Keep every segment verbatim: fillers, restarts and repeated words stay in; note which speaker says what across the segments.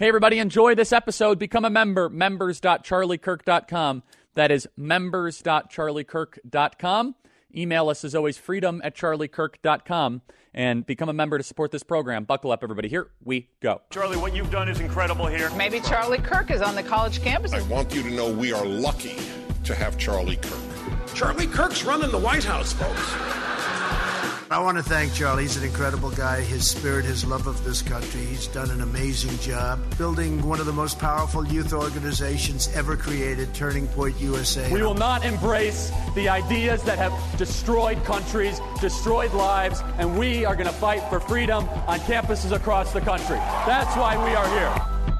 Speaker 1: Hey, everybody, enjoy this episode. Become a member, members dot charlie kirk dot com. That is members dot charlie kirk dot com. Email us, as always, freedom at charlie kirk dot com, and become a member to support this program. Buckle up, everybody. Here we go.
Speaker 2: Charlie, what you've done is incredible here.
Speaker 3: Maybe Charlie Kirk is on the college campuses.
Speaker 4: I want you to know we are lucky to have Charlie Kirk.
Speaker 5: Charlie Kirk's running the White House, folks.
Speaker 6: I want to thank Charlie. He's an incredible guy. His spirit, his love of this country. He's done an amazing job building one of the most powerful youth organizations ever created, Turning Point U S A.
Speaker 1: We will not embrace the ideas that have destroyed countries, destroyed lives, and we are going to fight for freedom on campuses across the country. That's why we are here.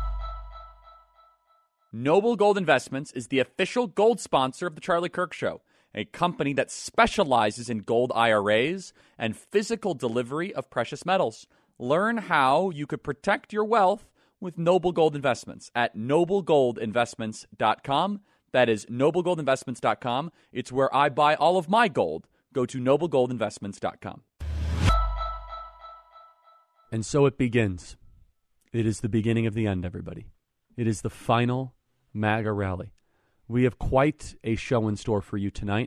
Speaker 1: Noble Gold Investments is the official gold sponsor of The Charlie Kirk Show, a company that specializes in gold I R As and physical delivery of precious metals. Learn how you could protect your wealth with Noble Gold Investments at noble gold investments dot com. That is noble gold investments dot com. It's where I buy all of my gold. Go to noble gold investments dot com. And so it begins. It is the beginning of the end, everybody. It is the final MAGA rally. We have quite a show in store for you tonight,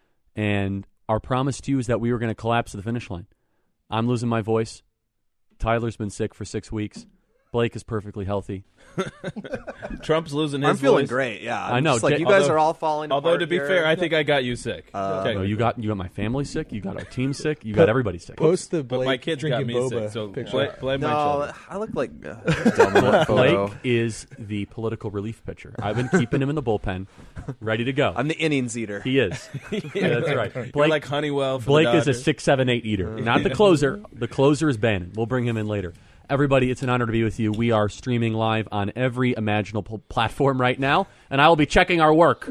Speaker 1: and our promise to you is that we were going to collapse to the finish line. I'm losing my voice. Tyler's been sick for six weeks. Blake is perfectly healthy.
Speaker 7: Trump's losing his
Speaker 8: I'm feeling
Speaker 7: voice.
Speaker 8: great, yeah. I'm
Speaker 1: I know.
Speaker 8: just like,
Speaker 1: J-
Speaker 8: you guys
Speaker 7: although-
Speaker 8: are all falling
Speaker 7: Although,
Speaker 8: apart
Speaker 7: to be
Speaker 8: here.
Speaker 7: fair, I think I got you sick.
Speaker 8: Uh,
Speaker 1: No, you got you got my family sick. You got our team sick. You got everybody sick.
Speaker 9: Post the
Speaker 7: But
Speaker 9: Blake
Speaker 7: my kids got
Speaker 9: drinking
Speaker 7: me
Speaker 9: boba
Speaker 7: sick, so
Speaker 9: picture.
Speaker 7: blame, blame my
Speaker 8: No,
Speaker 7: children.
Speaker 8: I look like uh, dumb in that photo.
Speaker 1: Blake is the political relief pitcher. I've been keeping him in the bullpen, ready to go.
Speaker 8: I'm the innings eater.
Speaker 1: He is. Yeah, that's right.
Speaker 7: You're
Speaker 1: Blake,
Speaker 7: like Honeywell for
Speaker 1: Blake
Speaker 7: the
Speaker 1: is a
Speaker 7: Dodgers.
Speaker 1: six, seven, eight eater. Not the closer. The closer is Bannon. We'll bring him in later. Everybody, it's an honor to be with you. We are streaming live on every imaginable platform right now, and I will be checking our work.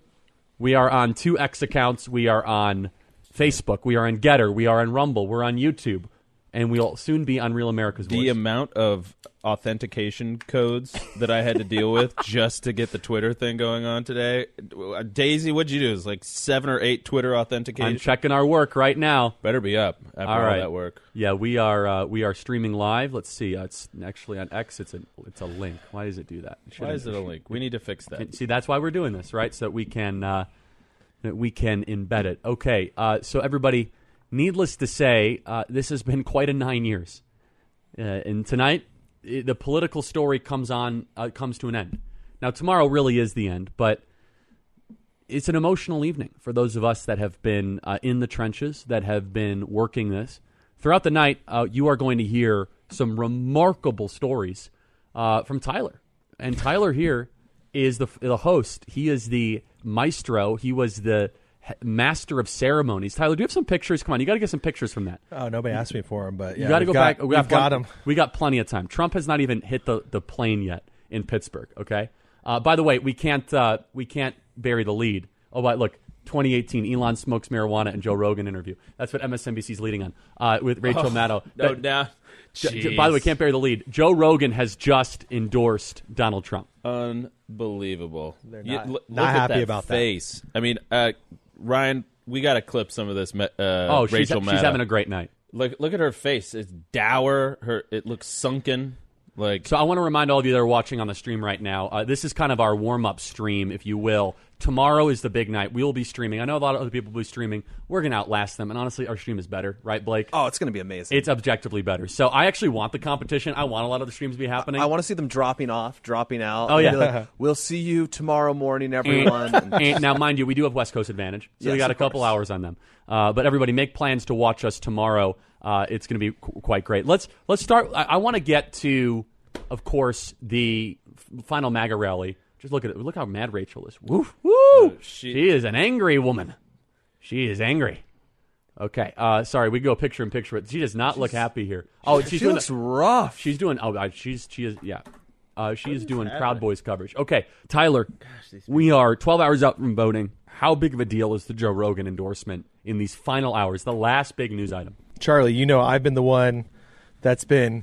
Speaker 1: We are on two X accounts. We are on Facebook. We are on Getter. We are on Rumble. We're on YouTube. And we'll soon be on Real America's Voice.
Speaker 7: The amount of authentication codes that I had to deal with just to get the Twitter thing going on today. Daisy, what'd you do? It's like seven or eight Twitter authentication.
Speaker 1: I'm checking our work right now.
Speaker 7: Better be up after all,
Speaker 1: All right.
Speaker 7: that work.
Speaker 1: Yeah, we are uh, we are streaming live. Let's see. Uh, it's actually on X. It's a it's a link. Why does it do that? It
Speaker 7: Why
Speaker 1: shouldn't-
Speaker 7: is it a link? We need to fix that.
Speaker 1: See, that's why we're doing this, right? So that we can uh, that we can embed it. Okay. Uh, so everybody, needless to say, uh, this has been quite a nine years. Uh, and tonight, i the political story comes on uh, comes to an end. Now, tomorrow really is the end, but it's an emotional evening for those of us that have been uh, in the trenches, that have been working this. Throughout the night, uh, you are going to hear some remarkable stories uh, from Tyler. And Tyler here is the, the host. He is the maestro. He was the master of ceremonies. Tyler, do you have some pictures? Come on, you got to get some pictures from that.
Speaker 9: Oh, nobody asked me for them, but yeah,
Speaker 1: you got to
Speaker 9: we've
Speaker 1: go
Speaker 9: got,
Speaker 1: back. We
Speaker 9: we've
Speaker 1: got,
Speaker 9: got
Speaker 1: plen-
Speaker 9: them.
Speaker 1: We got plenty of time. Trump has not even hit the, the plane yet in Pittsburgh. Okay. Uh, by the way, we can't uh, we can't bury the lead. Oh, but look, twenty eighteen, Elon smokes marijuana and Joe Rogan interview. That's what M S N B C is leading on uh, with Rachel
Speaker 7: Oh,
Speaker 1: Maddow.
Speaker 7: No,
Speaker 1: That-
Speaker 7: nah.
Speaker 1: J- j- by the way, can't bury the lead. Joe Rogan has just endorsed Donald Trump.
Speaker 7: Unbelievable.
Speaker 9: They're
Speaker 7: You-
Speaker 9: not-
Speaker 7: l-
Speaker 9: not
Speaker 7: look at
Speaker 9: happy
Speaker 7: that
Speaker 9: about that.
Speaker 7: face. I mean, uh, Ryan, we got to clip some of this. Uh,
Speaker 1: Oh, she's,
Speaker 7: Rachel
Speaker 1: she's
Speaker 7: Maddow.
Speaker 1: having a great night.
Speaker 7: Look, look at her face. It's dour. Her, it looks sunken. Like
Speaker 1: So I want to remind all of you that are watching on the stream right now, uh, this is kind of our warm-up stream, if you will. Tomorrow is the big night. We will be streaming. I know a lot of other people will be streaming. We're going to outlast them, and honestly, our stream is better. Right, Blake?
Speaker 8: Oh, it's going to be amazing.
Speaker 1: It's objectively better. So I actually want the competition. I want a lot of the streams to be happening.
Speaker 8: I want to see them dropping off, dropping out.
Speaker 1: Oh,
Speaker 8: and
Speaker 1: yeah.
Speaker 8: be like, we'll see you tomorrow morning, everyone.
Speaker 1: And, and now, mind you, we do have West Coast advantage, so we
Speaker 8: Yes,
Speaker 1: got a
Speaker 8: of
Speaker 1: couple
Speaker 8: course.
Speaker 1: hours on them. Uh, but everybody, make plans to watch us tomorrow. Uh, it's going to be qu- quite great. Let's let's start. I, I want to get to, of course, the f- final MAGA rally. Just look at it. Look how mad Rachel is. Woo, woo!
Speaker 7: she-
Speaker 1: she is an angry woman. She is angry. Okay. Uh, sorry, we go picture in picture. She does not look happy here. Oh, she's
Speaker 8: she
Speaker 1: doing
Speaker 8: looks
Speaker 1: the-
Speaker 8: rough.
Speaker 1: She's doing. Oh, uh, she's she is. Yeah, uh, she is doing Proud Boys coverage. Okay, Tyler, we are twelve hours out from voting. How big of a deal is the Joe Rogan endorsement in these final hours? The last big news item.
Speaker 9: Charlie, you know I've been the one that's been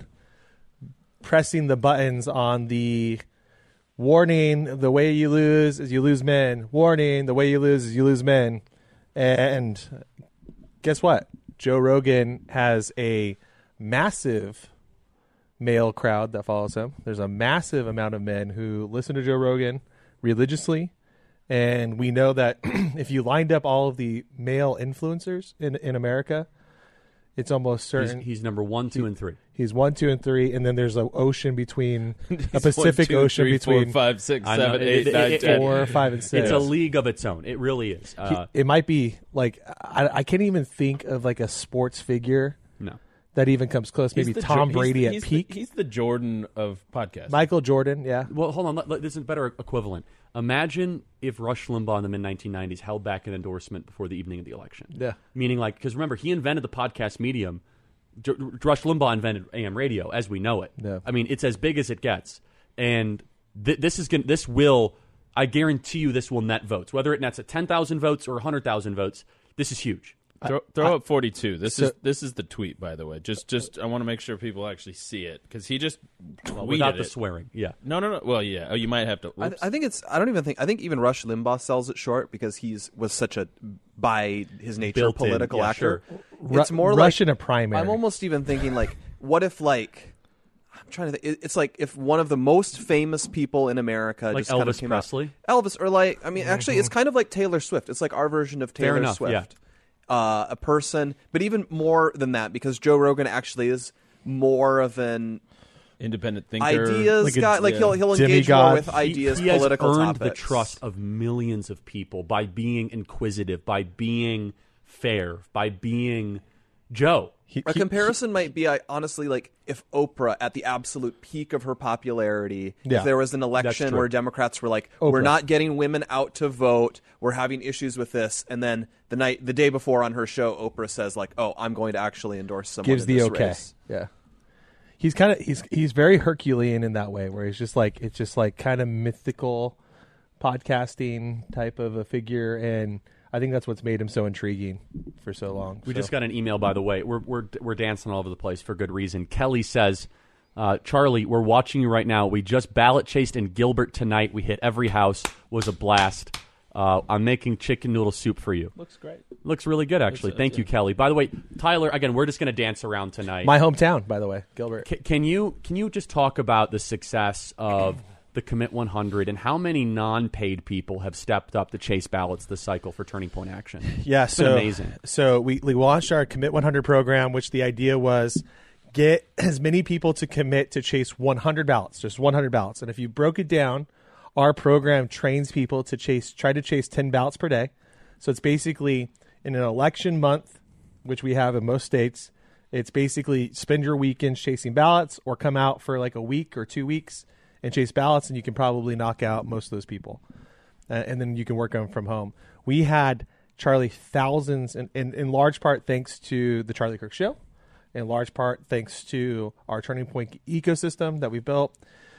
Speaker 9: pressing the buttons on the warning, the way you lose is you lose men. Warning, the way you lose is you lose men. And guess what? Joe Rogan has a massive male crowd that follows him. There's a massive amount of men who listen to Joe Rogan religiously. And we know that if you lined up all of the male influencers in, in America, it's almost certain.
Speaker 1: He's, he's number one, two,
Speaker 9: he,
Speaker 1: and three.
Speaker 9: He's one, two, and three. And then there's an ocean between, a
Speaker 7: He's
Speaker 9: Pacific
Speaker 7: one, two,
Speaker 9: Ocean
Speaker 7: three,
Speaker 9: between
Speaker 7: four, five, six,
Speaker 1: I know.
Speaker 7: seven,
Speaker 1: It-
Speaker 7: eight,
Speaker 1: it-
Speaker 7: nine,
Speaker 1: it-
Speaker 7: ten.
Speaker 9: four, five, and six.
Speaker 1: It's a league of its own. It really is.
Speaker 9: He-
Speaker 1: Uh,
Speaker 9: it might be like, I, I can't even think of like a sports figure
Speaker 1: no.
Speaker 9: that even comes close.
Speaker 7: He's
Speaker 9: Maybe
Speaker 7: the
Speaker 9: Tom
Speaker 7: Jo- he's
Speaker 9: Brady
Speaker 7: the-
Speaker 9: at
Speaker 7: he's the-
Speaker 9: peak.
Speaker 7: he's the Jordan of podcasts.
Speaker 9: Michael Jordan, yeah.
Speaker 1: Well, hold on. Let- let- This is a better equivalent. Imagine if Rush Limbaugh in the mid nineteen nineties held back an endorsement before the evening of the election.
Speaker 9: Yeah.
Speaker 1: Meaning, like, because remember, he invented the podcast medium. J- Rush Limbaugh invented A M radio as we know it.
Speaker 9: Yeah.
Speaker 1: I mean, it's as big as it gets. And th- this is going this will, I guarantee you, this will net votes. Whether it nets at ten thousand votes or one hundred thousand votes, this is huge.
Speaker 7: Throw, throw up forty-two. This
Speaker 9: So-
Speaker 7: is this is the tweet, by the way. Just just I want to make sure people actually see it because he just tweeted
Speaker 1: Without the
Speaker 7: it.
Speaker 1: swearing. Yeah.
Speaker 7: No, no, no. Well, yeah. Oh, you might have to.
Speaker 8: I,
Speaker 7: Oops.
Speaker 8: I think it's. I don't even think. I think even Rush Limbaugh sells it short because he's was such a by his nature
Speaker 1: Built in,
Speaker 8: political
Speaker 1: yeah,
Speaker 8: actor.
Speaker 9: Ru-
Speaker 8: It's more
Speaker 9: Rush
Speaker 8: like
Speaker 9: in a primary.
Speaker 8: I'm almost even thinking like, what if like. I'm trying to think. it- It's like if one of the most famous people in America
Speaker 1: Like
Speaker 8: just kind of
Speaker 1: Elvis
Speaker 8: came
Speaker 1: Presley?
Speaker 8: out. Elvis, or like, I mean, actually, it's kind of like Taylor Swift. It's like our version of
Speaker 1: Fair
Speaker 8: Taylor
Speaker 1: enough,
Speaker 8: Swift.
Speaker 1: yeah.
Speaker 8: Uh, a person, but even more than that, because Joe Rogan actually is more of an
Speaker 7: Independent thinker.
Speaker 8: ideas
Speaker 9: Like a-
Speaker 8: guy. Like he'll he'll engage
Speaker 9: Demigod.
Speaker 8: more with
Speaker 1: He-
Speaker 8: ideas,
Speaker 1: he, has
Speaker 8: political
Speaker 1: earned
Speaker 8: topics.
Speaker 1: the trust of millions of people by being inquisitive, by being fair, by being Joe.
Speaker 9: He-
Speaker 8: A
Speaker 9: he-
Speaker 8: comparison might be, I honestly, like if Oprah, at the absolute peak of her popularity,
Speaker 9: Yeah.
Speaker 8: if there was an election
Speaker 1: true.
Speaker 8: where Democrats were like, "We're
Speaker 9: Oprah.
Speaker 8: not getting women out to vote. We're having issues with this," and then the night, the day before on her show, Oprah says like, "Oh, I'm going to actually endorse someone."
Speaker 9: gives
Speaker 8: in
Speaker 9: the
Speaker 8: this
Speaker 9: okay.
Speaker 8: race."
Speaker 9: Yeah. He's kind of he's he's very Herculean in that way, where he's just like it's just like kind of mythical podcasting type of a figure, and I think that's what's made him so intriguing for so long.
Speaker 1: We
Speaker 9: So-
Speaker 1: just got an email, by the way. We're we're we're dancing all over the place for good reason. Kelly says, uh, "Charlie, we're watching you right now. We just ballot chased in Gilbert tonight. We hit every house. Was a blast. Uh, I'm making chicken noodle soup for you.
Speaker 7: Looks great.
Speaker 1: Looks really good, actually.
Speaker 7: Looks-
Speaker 1: Thank you, Kelly. By the way, Tyler. Again, we're just going to dance around tonight.
Speaker 9: my hometown, by the way, Gilbert.
Speaker 1: C- can you can you just talk about the success of the Commit one hundred and how many non-paid people have stepped up to chase ballots this cycle for Turning Point Action?
Speaker 9: Yeah,
Speaker 1: It's
Speaker 9: so
Speaker 1: been amazing.
Speaker 9: So we, we launched our Commit one hundred program, which the idea was get as many people to commit to chase one hundred ballots, just one hundred ballots. And if you broke it down, our program trains people to chase, try to chase ten ballots per day. So it's basically in an election month, which we have in most states. It's basically spend your weekends chasing ballots, or come out for like a week or two weeks and chase ballots, and you can probably knock out most of those people. Uh, and then you can work on them from home. We had, Charlie, thousands, and in, in large part thanks to the Charlie Kirk Show, in large part thanks to our Turning Point ecosystem that we built,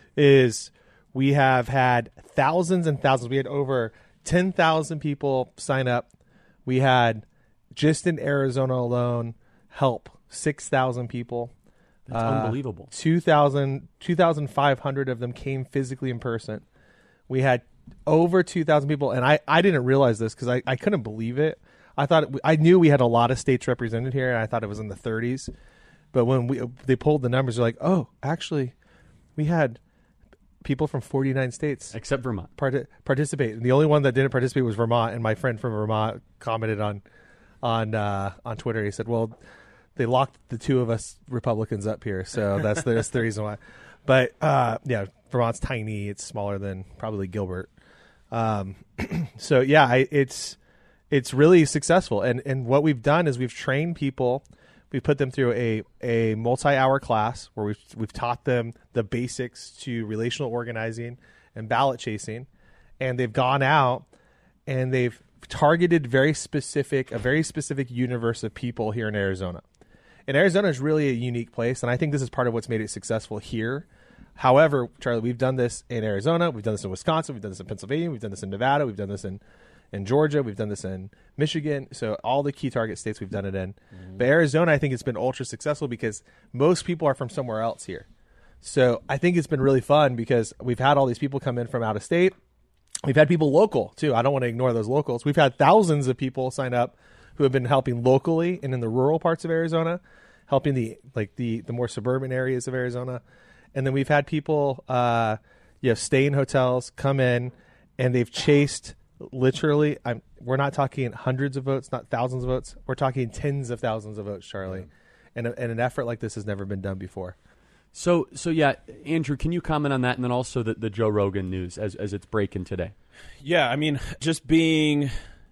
Speaker 9: is we have had thousands and thousands. We had over ten thousand people sign up. We had, just in Arizona alone, help six thousand people.
Speaker 1: That's unbelievable.
Speaker 9: two thousand, two thousand five hundred of them came physically in person. We had over two thousand people, and I, I didn't realize this because I, I couldn't believe it. I thought it, I knew we had a lot of states represented here, and I thought it was in the thirties. But when we they pulled the numbers, they're like, oh, actually, we had people from forty-nine states
Speaker 1: Except Vermont.
Speaker 9: part- participate. And the only one that didn't participate was Vermont, and my friend from Vermont commented on on uh, on Twitter. He said, well, they locked the two of us Republicans up here, so that's the, that's the reason why. But uh, yeah, Vermont's tiny; it's smaller than probably Gilbert. Um, so yeah, I, it's it's really successful, and and what we've done is we've trained people. We put them through a, a multi-hour class where we've we've taught them the basics to relational organizing and ballot chasing, and they've gone out and they've targeted very specific a very specific universe of people here in Arizona. And Arizona is really a unique place, and I think this is part of what's made it successful here. However, Charlie, we've done this in Arizona, we've done this in Wisconsin, we've done this in Pennsylvania, we've done this in Nevada, we've done this in, in Georgia, we've done this in Michigan. So all the key target states we've done it in. Mm-hmm. But Arizona, I think it's been ultra successful because most people are from somewhere else here. So I think it's been really fun because we've had all these people come in from out of state. We've had people local, too. I don't want to ignore those locals. We've had thousands of people sign up who have been helping locally and in the rural parts of Arizona. helping the like the the more suburban areas of Arizona. And then we've had people, uh, you know, stay in hotels, come in, and they've chased literally. I'm, we're not talking hundreds of votes, not thousands of votes. We're talking tens of thousands of votes, Charlie. Yeah. And, a, and an effort like this has never been done before.
Speaker 1: So, so yeah, Andrew, can you comment on that, and then also the, the Joe Rogan news as as it's breaking today?
Speaker 7: Yeah, I mean, just being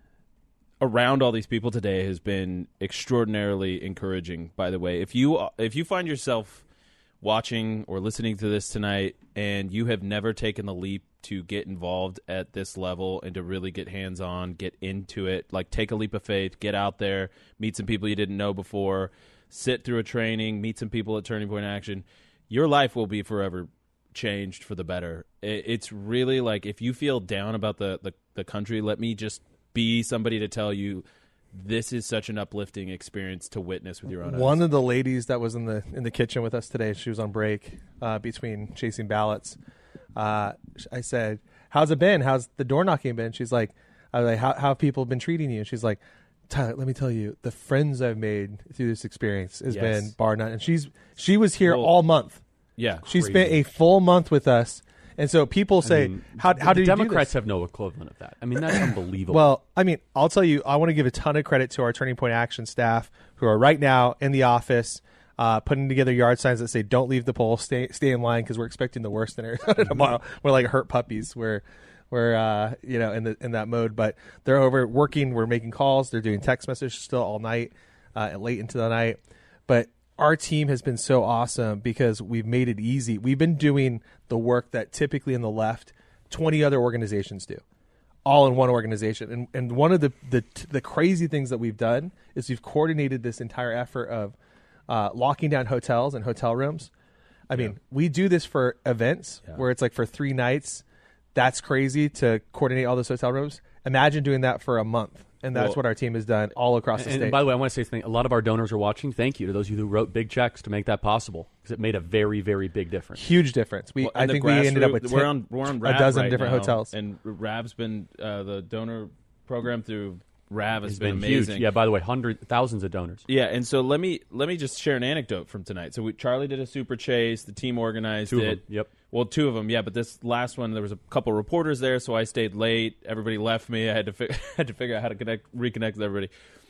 Speaker 7: around all these people today has been extraordinarily encouraging. By the way, if you if you find yourself watching or listening to this tonight and you have never taken the leap to get involved at this level and to really get hands-on, get into it, like take a leap of faith, get out there, meet some people you didn't know before, sit through a training, meet some people at Turning Point Action, your life will be forever changed for the better. It's really like, if you feel down about the, the, the country, let me just be somebody to tell you this is such an uplifting experience to witness with your own eyes.
Speaker 9: One of the ladies that was in the in the kitchen with us today, she was on break uh, between chasing ballots. Uh, I said, "How's it been? How's the door knocking been?" She's like, "I was like, how, how have people been treating you?" And she's like, "Tyler, let me tell you, the friends I've made through this experience has
Speaker 7: Yes.
Speaker 9: been bar none." And she's she was here
Speaker 7: Well,
Speaker 9: all month.
Speaker 7: Yeah,
Speaker 9: she
Speaker 1: crazy.
Speaker 9: spent a full month with us. And so people say,
Speaker 1: I mean,
Speaker 9: how, how
Speaker 1: the
Speaker 9: do you
Speaker 1: Democrats
Speaker 9: do this?
Speaker 1: have no equivalent of that. I mean, that's unbelievable.
Speaker 9: Well, I mean, I'll tell you, I want to give a ton of credit to our Turning Point Action staff who are right now in the office uh, putting together yard signs that say, "Don't leave the poll, stay stay in line," because we're expecting the worst in Arizona tomorrow. We're like hurt puppies. We're we're uh, you know in the in that mode. But they're over working. We're making calls. They're doing text messages still all night, uh, and late into the night. But our team has been so awesome because we've made it easy. We've been doing the work that typically in the left, twenty other organizations do, all in one organization. And and one of the the, the crazy things that we've done is we've coordinated this entire effort of uh, locking down hotels and hotel rooms. I mean, yeah. we do this for events yeah. where it's like for three nights. That's crazy to coordinate all those hotel rooms. Imagine doing that for a month. And that's well, what our team has done all across the
Speaker 1: and,
Speaker 9: state.
Speaker 1: And by the way, I want to say something. A lot of our donors are watching. Thank you to those of you who wrote big checks to make that possible, because it made a very, very big difference.
Speaker 9: Huge difference. We,
Speaker 7: well,
Speaker 9: I think we ended up with
Speaker 7: we're
Speaker 9: ten,
Speaker 7: on, we're on
Speaker 9: a dozen
Speaker 7: right
Speaker 9: different
Speaker 7: now,
Speaker 9: hotels.
Speaker 7: And Rav's been uh, the donor program through Rav has
Speaker 1: it's
Speaker 7: been,
Speaker 1: been
Speaker 7: amazing.
Speaker 1: Huge. Yeah, by the way, hundreds, thousands of donors.
Speaker 7: Yeah, and so let me let me just share an anecdote from tonight. So we, Charlie did a super chase. The team organized
Speaker 1: two
Speaker 7: it.
Speaker 1: Of them. Yep.
Speaker 7: Well, two of them, yeah. But this last one, there was a couple reporters there, so I stayed late. Everybody left me. I had to fi- had to figure out how to connect, reconnect with everybody.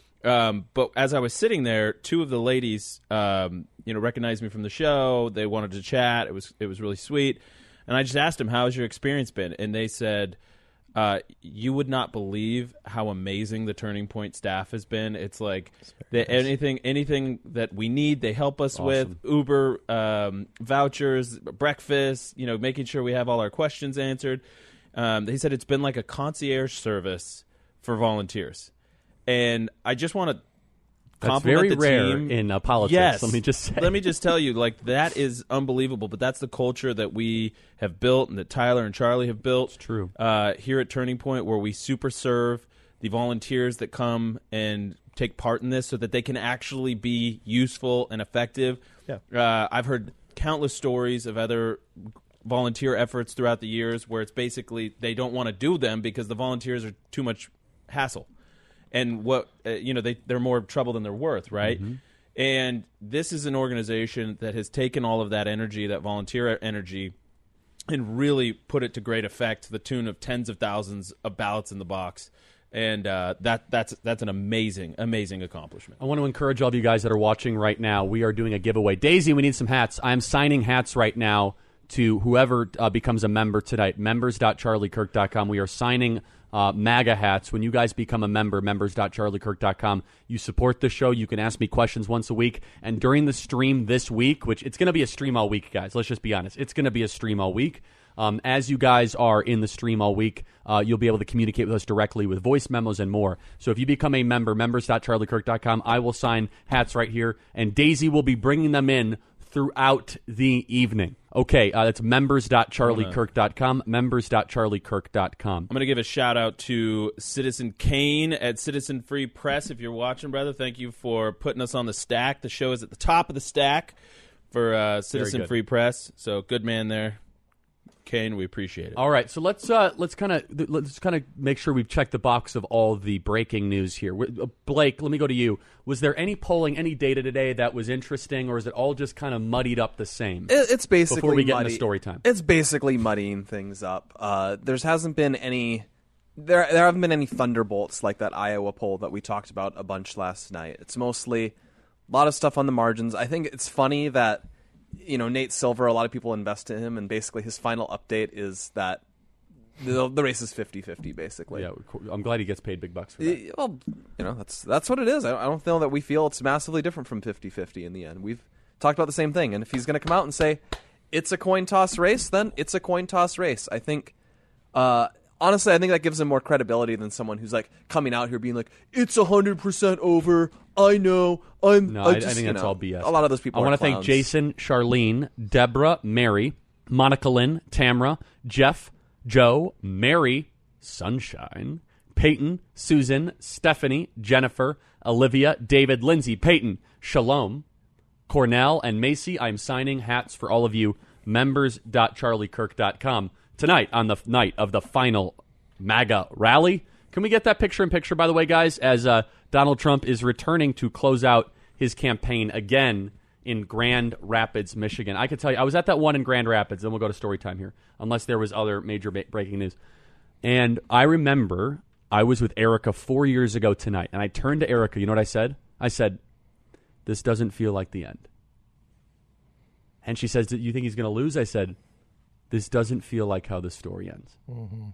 Speaker 7: Um, but as I was sitting there, two of the ladies, um, you know, recognized me from the show. They wanted to chat. It was it was really sweet. And I just asked them, "How's your experience been?" And they said, uh, "You would not believe how amazing the Turning Point staff has been. It's like they, nice. anything anything that we need, they help us
Speaker 1: awesome.
Speaker 7: with. Uber um, vouchers, breakfast. You know, making sure we have all our questions answered." Um, they said it's been like a concierge service for volunteers. And I just want to compliment
Speaker 1: that's very
Speaker 7: the
Speaker 1: rare
Speaker 7: team.
Speaker 1: in uh, politics.
Speaker 7: Yes.
Speaker 1: Let me just say.
Speaker 7: Let me just tell you, like, that is unbelievable. But that's the culture that we have built and that Tyler and Charlie have built.
Speaker 1: It's true.
Speaker 7: Uh, here at Turning Point, where we super serve the volunteers that come and take part in this so that they can actually be useful and effective.
Speaker 9: Yeah.
Speaker 7: Uh, I've heard countless stories of other volunteer efforts throughout the years where it's basically they don't want to do them because the volunteers are too much hassle. And what uh, you know, they they're more trouble than they're worth, right? Mm-hmm. And this is an organization that has taken all of that energy, that volunteer energy, and really put it to great effect, to the tune of tens of thousands of ballots in the box. And uh, that that's that's an amazing, amazing accomplishment.
Speaker 1: I want to encourage all of you guys that are watching right now. We are doing a giveaway. Daisy, we need some hats. I'm signing hats right now to whoever uh, becomes a member tonight. members dot charlie kirk dot com. We are signing Uh, MAGA hats. When you guys become a member, members dot charlie kirk dot com, you support the show. You can ask me questions once a week. And during the stream this week, which it's going to be a stream all week, guys. Let's just be honest. It's going to be a stream all week. Um, as you guys are in the stream all week, uh, you'll be able to communicate with us directly with voice memos and more. So if you become a member, members dot charlie kirk dot com, I will sign hats right here. And Daisy will be bringing them in throughout the evening. Okay, uh, that's members dot charlie kirk dot com, members dot charlie kirk dot com.
Speaker 7: I'm going to give a shout-out to Citizen Kane at Citizen Free Press. If you're watching, brother, thank you for putting us on the stack. The show is at the top of the stack for uh, Citizen Free Press, so good man there. Kane. We appreciate it.
Speaker 1: All right, so let's uh, let's kind of let's kind of make sure we've checked the box of all the breaking news here. Uh, Blake, let me go to you. Was there any polling, any data today that was interesting, or is it all just kind of muddied up the same?
Speaker 8: It, it's basically
Speaker 1: before we get
Speaker 8: muddy.
Speaker 1: into story time.
Speaker 8: It's basically muddying things up. Uh, there hasn't been any. There there haven't been any thunderbolts like that Iowa poll that we talked about a bunch last night. It's mostly a lot of stuff on the margins. I think it's funny that, you know, Nate Silver, a lot of people invest in him, and basically his final update is that the, the race is fifty-fifty, basically.
Speaker 1: Yeah, I'm glad he gets paid big bucks for that.
Speaker 8: Well, you know, that's that's what it is. I, I don't feel that we feel it's massively different from fifty-fifty in the end. We've talked about the same thing, and if he's going to come out and say it's a coin toss race, then it's a coin toss race. I think, uh, honestly, I think that gives him more credibility than someone who's like coming out here being like, it's one hundred percent over. I know. I'm.
Speaker 1: No,
Speaker 8: I,
Speaker 1: I,
Speaker 8: just,
Speaker 1: I think
Speaker 8: you
Speaker 1: that's
Speaker 8: know,
Speaker 1: all B S.
Speaker 8: A lot of those people
Speaker 1: I
Speaker 8: are
Speaker 1: want to thank
Speaker 8: clowns.
Speaker 1: Jason, Charlene, Deborah, Mary, Monica Lynn, Tamra, Jeff, Joe, Mary, Sunshine, Peyton, Susan, Stephanie, Jennifer, Olivia, David, Lindsay, Peyton, Shalom, Cornell, and Macy. I'm signing hats for all of you. members dot charlie kirk dot com tonight on the f- night of the final MAGA rally. Can we get that picture-in-picture, by the way, guys, as uh, Donald Trump is returning to close out his campaign again in Grand Rapids, Michigan. I can tell you, I was at that one in Grand Rapids, then we'll go to story time here, unless there was other major ba- breaking news. And I remember I was with Erica four years ago tonight, and I turned to Erica, you know what I said? I said, this doesn't feel like the end. And she says, do you think he's going to lose? I said, this doesn't feel like how the story ends.
Speaker 9: Mm-hmm.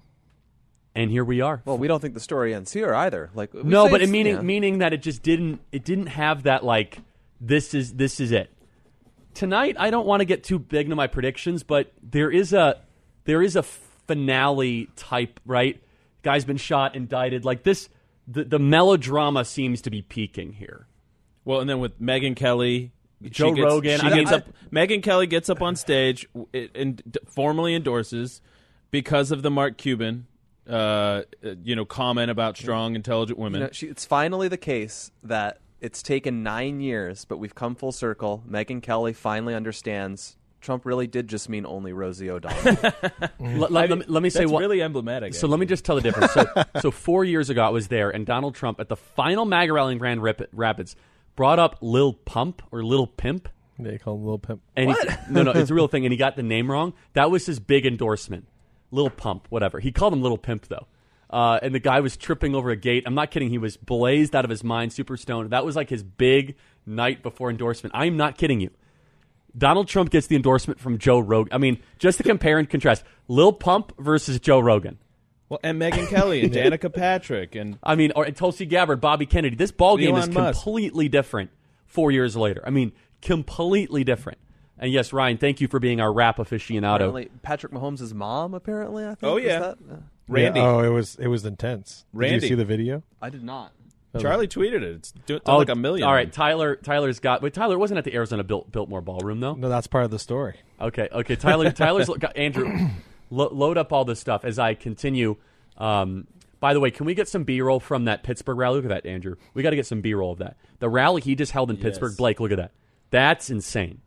Speaker 1: And here we are.
Speaker 8: Well, we don't think the story ends here either. Like we
Speaker 1: no,
Speaker 8: say
Speaker 1: but it
Speaker 8: it's-
Speaker 1: meaning
Speaker 8: yeah.
Speaker 1: meaning that it just didn't it didn't have that like this is this is it. Tonight, I don't want to get too big into my predictions, but there is a there is a finale type, right? Guy's been shot, indicted. Like this, the the melodrama seems to be peaking here.
Speaker 7: Well, and then with Megyn Kelly,
Speaker 1: Joe
Speaker 7: she gets,
Speaker 1: Rogan,
Speaker 7: she
Speaker 1: I mean,
Speaker 7: gets up. Megyn Kelly gets up on stage and, and formally endorses because of the Mark Cuban, uh, you know, comment about strong, intelligent women.
Speaker 8: You know, she, it's finally the case that it's taken nine years, but we've come full circle. Megyn Kelly finally understands Trump really did just mean only Rosie O'Donnell.
Speaker 1: let, let, let me, let me say
Speaker 7: That's
Speaker 1: what.
Speaker 7: really emblematic.
Speaker 1: So let me just tell the difference. So, so four years ago, I was there, and Donald Trump at the final MAGA rally in Grand Rap- Rapids brought up Lil Pump or Little Pimp.
Speaker 9: They call him Little Pimp.
Speaker 1: And he, no, no, it's a real thing. And he got the name wrong. That was his big endorsement. Lil Pump, whatever. He called him Little Pimp, though. Uh, and the guy was tripping over a gate. I'm not kidding. He was blazed out of his mind, super stoned. That was like his big night before endorsement. I'm not kidding you. Donald Trump gets the endorsement from Joe Rogan. I mean, just to compare and contrast, Lil Pump versus Joe Rogan.
Speaker 7: Well, and Megyn Kelly and Danica Patrick and
Speaker 1: I mean, or and Tulsi Gabbard, Bobby Kennedy. This ball game
Speaker 7: Elon
Speaker 1: is
Speaker 7: Musk.
Speaker 1: completely different four years later. I mean, completely different. And yes, Ryan, thank you for being our rap aficionado.
Speaker 8: Apparently, Patrick Mahomes' mom, apparently, I think.
Speaker 7: Oh,
Speaker 8: was
Speaker 7: yeah.
Speaker 8: that? Uh,
Speaker 7: Randy.
Speaker 9: Yeah, oh, it was it was intense.
Speaker 7: Randy.
Speaker 9: Did you see the video?
Speaker 8: I did not.
Speaker 7: Charlie tweeted it. It's done
Speaker 1: Oh,
Speaker 7: like a million.
Speaker 1: All right, Tyler. Tyler's got. Wait, Tyler wasn't at the Arizona Built Biltmore Ballroom though.
Speaker 9: No, that's part of the story.
Speaker 1: Okay, okay. Tyler. Tyler's got Andrew. Lo- load up all this stuff as I continue. Um, by the way, can we get some B-roll from that Pittsburgh rally? Look at that, Andrew. We got to get some B-roll of that. The rally he just held in Pittsburgh.
Speaker 7: Yes.
Speaker 1: Blake, look at that. That's insane.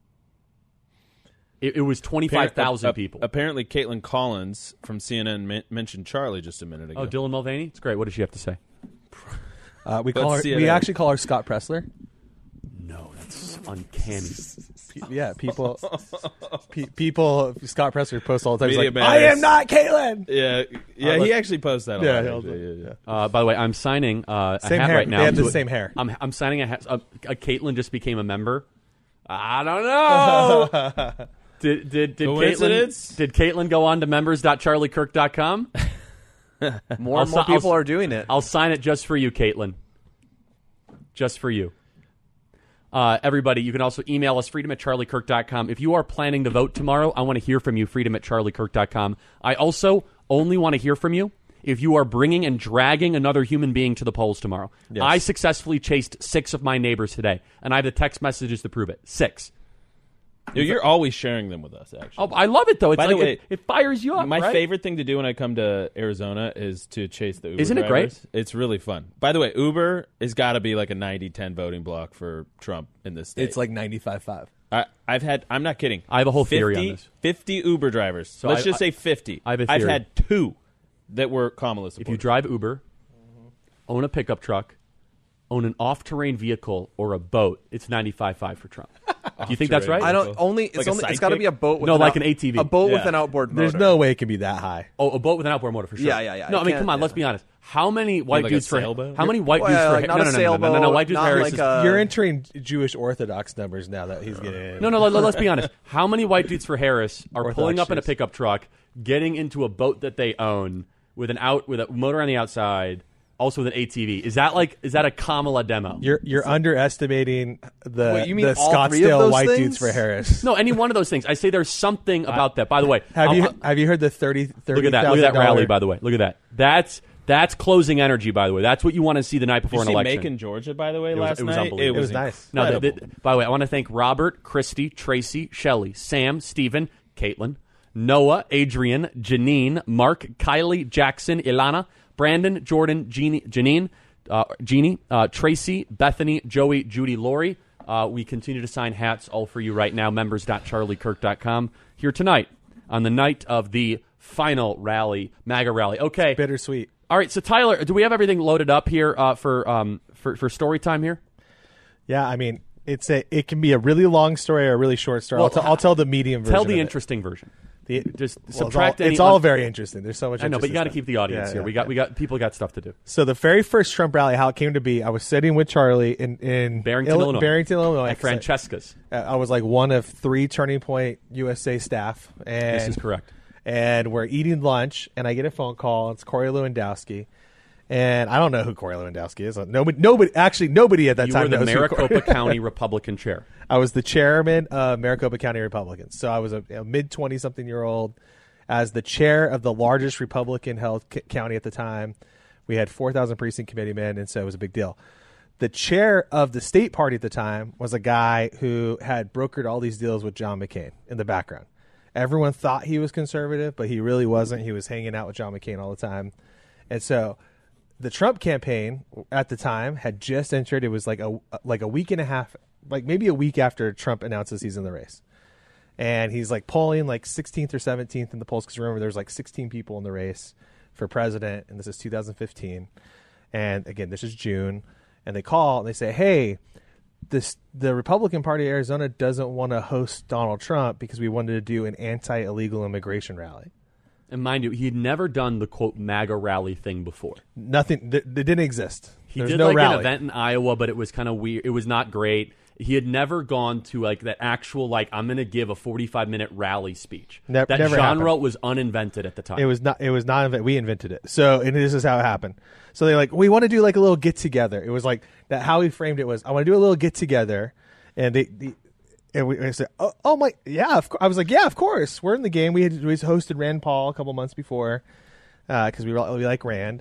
Speaker 1: It, it was twenty-five thousand people.
Speaker 7: Apparently, Caitlin Collins from C N N men- mentioned Charlie just a minute ago.
Speaker 1: Oh, Dylan Mulvaney. It's great. What does she have to say?
Speaker 10: Uh, we
Speaker 7: But
Speaker 10: call her.
Speaker 7: C N N.
Speaker 10: We actually call her Scott Pressler.
Speaker 1: No, that's uncanny.
Speaker 9: Pe- yeah, people, pe- people. Scott Presser posts all the time. He's
Speaker 7: Media
Speaker 9: like,
Speaker 7: matters.
Speaker 9: I am not Caitlin.
Speaker 7: Yeah, yeah.
Speaker 9: Uh,
Speaker 7: he
Speaker 9: let-
Speaker 7: actually posts that. A
Speaker 9: Yeah,
Speaker 7: lot,
Speaker 9: he'll
Speaker 7: actually.
Speaker 9: do-
Speaker 7: yeah, yeah.
Speaker 1: Uh, by the way, I'm signing uh, a
Speaker 9: Same
Speaker 1: hat
Speaker 9: hair.
Speaker 1: right now.
Speaker 9: They have the
Speaker 1: to-
Speaker 9: same hair.
Speaker 1: I'm, I'm signing a hat. A, a Caitlyn just became a member. I don't know. did did did Caitlyn,
Speaker 7: Coincidence?
Speaker 1: did Caitlyn go on to members dot charlie kirk dot com?
Speaker 8: More
Speaker 1: I'll
Speaker 8: and more
Speaker 1: si- I'll
Speaker 8: people
Speaker 1: s-
Speaker 8: are doing it.
Speaker 1: I'll sign it just for you, Caitlyn. Just for you. Uh, everybody, you can also email us, freedom at charlie kirk dot com. If you are planning to vote tomorrow, I want to hear from you, freedom at charlie kirk dot com. I also only want to hear from you if you are bringing and dragging another human being to the polls tomorrow.
Speaker 7: Yes.
Speaker 1: I successfully chased six of my neighbors today, and I have the text messages to prove it. Six.
Speaker 7: You're, you're always sharing them with us, actually.
Speaker 1: Oh, I love it, though. It's
Speaker 7: By
Speaker 1: like
Speaker 7: the way,
Speaker 1: it, it fires you up,
Speaker 7: My
Speaker 1: right?
Speaker 7: favorite thing to do when I come to Arizona is to chase the Uber
Speaker 1: Isn't it great?
Speaker 7: drivers. It's really fun. By the way, Uber has got to be like a ninety ten voting block for Trump in this state.
Speaker 10: It's like ninety-five five.
Speaker 7: I, I've had. I'm not kidding.
Speaker 1: I have a whole
Speaker 7: fifty,
Speaker 1: theory on this.
Speaker 7: fifty Uber drivers.
Speaker 1: So
Speaker 7: Let's
Speaker 1: I-
Speaker 7: just
Speaker 1: I-
Speaker 7: say fifty.
Speaker 1: I have a
Speaker 7: I've
Speaker 1: theory.
Speaker 7: had two that were Kamala supporters.
Speaker 1: If you drive Uber, own a pickup truck, own an off-terrain vehicle or a boat, it's ninety-five five for Trump. Do you think that's right?
Speaker 8: I don't only. It's
Speaker 7: Like a
Speaker 8: only. It's got to
Speaker 7: sidekick?
Speaker 8: be a boat. With
Speaker 1: No,
Speaker 8: an
Speaker 1: like
Speaker 8: out-
Speaker 1: an A T V.
Speaker 8: A boat with
Speaker 7: Yeah.
Speaker 8: an outboard motor.
Speaker 9: There's no way it can be that high.
Speaker 1: Oh, a boat with an outboard motor for sure.
Speaker 8: Yeah, yeah, yeah.
Speaker 1: No,
Speaker 8: I
Speaker 1: I mean,
Speaker 8: can't-
Speaker 1: come on, let's
Speaker 8: yeah.
Speaker 1: be honest. How many white
Speaker 7: like a
Speaker 1: dudes for
Speaker 7: sailboat?
Speaker 1: how many white
Speaker 8: Well,
Speaker 1: dudes
Speaker 8: yeah,
Speaker 1: for
Speaker 8: like not
Speaker 1: no,
Speaker 8: a
Speaker 1: no, no, no, no, no, no,
Speaker 8: sailboat,
Speaker 1: white dudes
Speaker 8: not
Speaker 1: for Harris
Speaker 8: like
Speaker 1: is,
Speaker 8: a-
Speaker 9: You're entering Jewish Orthodox numbers now that he's getting.
Speaker 1: no, no, let, let's be honest. How many white dudes for Harris are
Speaker 9: Orthodox
Speaker 1: pulling up in a
Speaker 9: Jews.
Speaker 1: pickup truck, getting into a boat that they own with an out with a motor on the outside, also with an A T V? Is that like is that a Kamala demo?
Speaker 9: You're you're underestimating the
Speaker 8: Wait, you mean
Speaker 9: the
Speaker 8: all three of
Speaker 9: Scottsdale
Speaker 8: those
Speaker 9: white
Speaker 8: things?
Speaker 9: dudes for Harris.
Speaker 1: No, any one of those things. I say there's something about that. By the way,
Speaker 9: Have
Speaker 1: I'll-
Speaker 9: you
Speaker 1: I'll-
Speaker 9: have you heard the thirty thirty
Speaker 1: look at that? Look at that rally. By the way, look at that. That's that's closing energy. By the way, that's what you want to see the night
Speaker 7: Did
Speaker 1: before
Speaker 7: you
Speaker 1: an
Speaker 7: see
Speaker 1: election.
Speaker 7: Macon, Georgia, by the way,
Speaker 1: was-
Speaker 7: last
Speaker 1: it was
Speaker 7: night?
Speaker 1: unbelievable.
Speaker 9: It was nice.
Speaker 1: Now, the,
Speaker 7: incredible.
Speaker 1: the, by the way, I want to thank Robert, Christy, Tracy, Shelley, Sam, Stephen, Caitlin, Noah, Adrian, Janine, Mark, Kylie, Jackson, Ilana, Brandon, Jordan, Jeannie, Janine, uh, Jeannie, uh, Tracy, Bethany, Joey, Judy, Lori. Uh, we continue to sign hats all for you right now. Members dot charlie kirk dot com here tonight on the night of the final rally, MAGA rally. Okay.
Speaker 9: Bittersweet.
Speaker 1: All right, so Tyler, do we have everything loaded up here uh, for um for, for story time here?
Speaker 9: Yeah, I mean, it's a it can be a really long story or a really short story.
Speaker 1: Well,
Speaker 9: I'll, t- I'll tell the medium version.
Speaker 1: Tell the
Speaker 9: of it.
Speaker 1: interesting version.
Speaker 9: The,
Speaker 1: Just
Speaker 9: well,
Speaker 1: subtract
Speaker 9: it's all,
Speaker 1: any
Speaker 9: it's all
Speaker 1: un-
Speaker 9: very interesting. There's so much.
Speaker 1: I know, but you got to
Speaker 9: interesting
Speaker 1: keep the audience
Speaker 9: Yeah,
Speaker 1: here.
Speaker 9: yeah,
Speaker 1: we got
Speaker 9: yeah.
Speaker 1: we got people got stuff to do.
Speaker 9: So the very first Trump rally, how it came to be, I was sitting with Charlie in in
Speaker 1: Barrington,
Speaker 9: Ill-
Speaker 1: Illinois.
Speaker 9: Barrington, Illinois.
Speaker 1: At Francesca's.
Speaker 9: I I was like one of three Turning Point U S A staff, and
Speaker 1: This is correct.
Speaker 9: And we're eating lunch, and I get a phone call. It's Corey Lewandowski, and I don't know who Corey Lewandowski is. Nobody, nobody, actually, nobody at that
Speaker 1: You
Speaker 9: time
Speaker 1: were the
Speaker 9: knows who Corey-
Speaker 1: Maricopa County Republican chair.
Speaker 9: I was the chairman of Maricopa County Republicans. So I was a, a mid twenty something year old as the chair of the largest Republican held c- county at the time. We had four thousand precinct committee men, and so it was a big deal. The chair of the state party at the time was a guy who had brokered all these deals with John McCain in the background. Everyone thought he was conservative, but he really wasn't. He was hanging out with John McCain all the time. And so the Trump campaign at the time had just entered. It was like a like a week and a half, like maybe a week after Trump announces he's in the race. And he's like polling like sixteenth or seventeenth in the polls, because remember, there's like sixteen people in the race for president, and this is two thousand fifteen. And again, this is June. And they call and they say, hey, this the Republican Party of Arizona doesn't want to host Donald Trump because we wanted to do an anti-illegal immigration rally.
Speaker 1: And mind you, he'd never done the quote MAGA rally thing before.
Speaker 9: Nothing. Th- they didn't exist.
Speaker 1: He
Speaker 9: There's
Speaker 1: did
Speaker 9: no
Speaker 1: like
Speaker 9: rally.
Speaker 1: an event in Iowa, but it was kind of weird. It was not great. He had never gone to like that actual like I'm going to give a forty-five minute rally speech.
Speaker 9: Ne-
Speaker 1: that
Speaker 9: never
Speaker 1: genre
Speaker 9: happened.
Speaker 1: was uninvented at the time.
Speaker 9: It was not. It was not. Inve- we invented it. So, and this is how it happened. So they're like, we want to do like a little get together. It was like that. How he framed it was, I want to do a little get together, and they, they and we I said, oh, oh my, yeah. Of course. I was like, yeah, of course. We're in the game. We had we hosted Rand Paul a couple months before, because we we like Rand,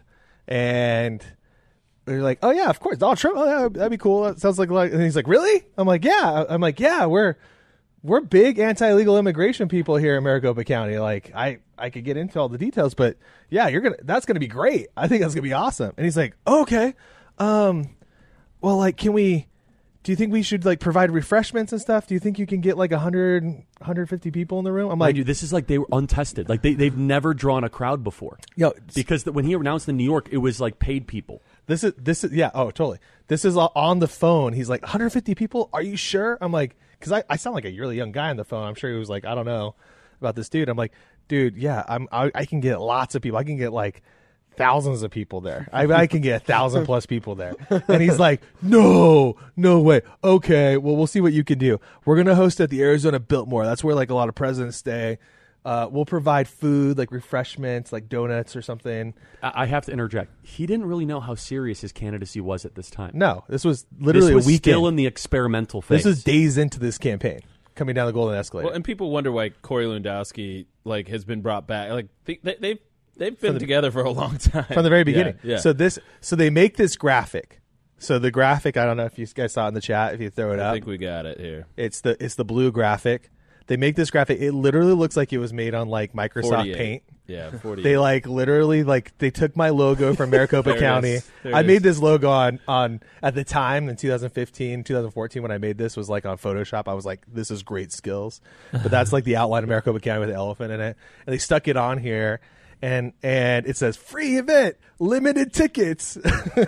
Speaker 9: and we were like, oh yeah, of course, Donald Trump. Oh, yeah, that'd be cool. That sounds like like. And he's like, really? I'm like, yeah. I'm like, yeah. We're we're big anti-illegal immigration people here in Maricopa County. Like, I, I could get into all the details, but yeah, you're gonna that's gonna be great. I think that's gonna be awesome. And he's like, oh, okay, um, well, like, can we? Do you think we should like provide refreshments and stuff? Do you think you can get like one hundred, one hundred fifty people in the room? I'm like,
Speaker 1: Mind you, this is like they were untested. Like they they've never drawn a crowd before.
Speaker 9: yo,
Speaker 1: Because the, when he announced in New York, it was like paid people.
Speaker 9: This is this is yeah. Oh, totally. This is on the phone. He's like, one hundred fifty people. Are you sure? I'm like, because I, I sound like a really young guy on the phone. I'm sure he was like, I don't know about this dude. I'm like, dude, yeah, I'm I, I can get lots of people. I can get like thousands of people there. I, I can get a thousand plus people there. And he's like, no, no way. Okay, well, we'll see what you can do. We're gonna host at the Arizona Biltmore. That's where like a lot of presidents stay. Uh, we'll provide food, like refreshments, like donuts or something.
Speaker 1: I, I have to interject. He didn't really know how serious his candidacy was at this time.
Speaker 9: No, this was literally
Speaker 1: this was
Speaker 9: a weekend.
Speaker 1: still in the experimental phase.
Speaker 9: This is days into this campaign, coming down the golden escalator.
Speaker 7: Well, and people wonder why Corey Lewandowski like has been brought back. Like they, they, they've they've been
Speaker 9: the-
Speaker 7: together for a long time
Speaker 9: from the very beginning.
Speaker 7: Yeah, yeah.
Speaker 9: So this, so they make this graphic. So the graphic, I don't know if you guys saw it in the chat. If you throw it
Speaker 7: I
Speaker 9: up,
Speaker 7: think we got it here.
Speaker 9: it's the it's the blue graphic. They make this graphic. It literally looks like it was made on like Microsoft
Speaker 7: forty-eight.
Speaker 9: Paint.
Speaker 7: Yeah, forty.
Speaker 9: They like literally like they took my logo from Maricopa
Speaker 7: There it
Speaker 9: County.
Speaker 7: is. There
Speaker 9: I
Speaker 7: it
Speaker 9: made
Speaker 7: is.
Speaker 9: this logo on on at the time in twenty fifteen, twenty fourteen when I made this was like on Photoshop. I was like, this is great skills. But that's like the outline of Maricopa County with the elephant in it. And they stuck it on here. And and it says free event, limited tickets,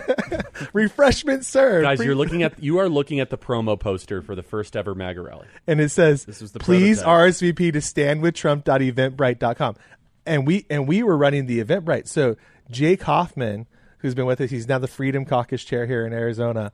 Speaker 9: refreshments served.
Speaker 1: Guys,
Speaker 9: free-
Speaker 1: you're looking at you are looking at the promo poster for the first ever MAGA rally.
Speaker 9: and it says,
Speaker 7: This was the
Speaker 9: please
Speaker 7: prototype.
Speaker 9: R S V P to stand with trump dot eventbrite dot com. And we and we were running the Eventbrite. So Jake Hoffman, who's been with us, he's now the Freedom Caucus chair here in Arizona.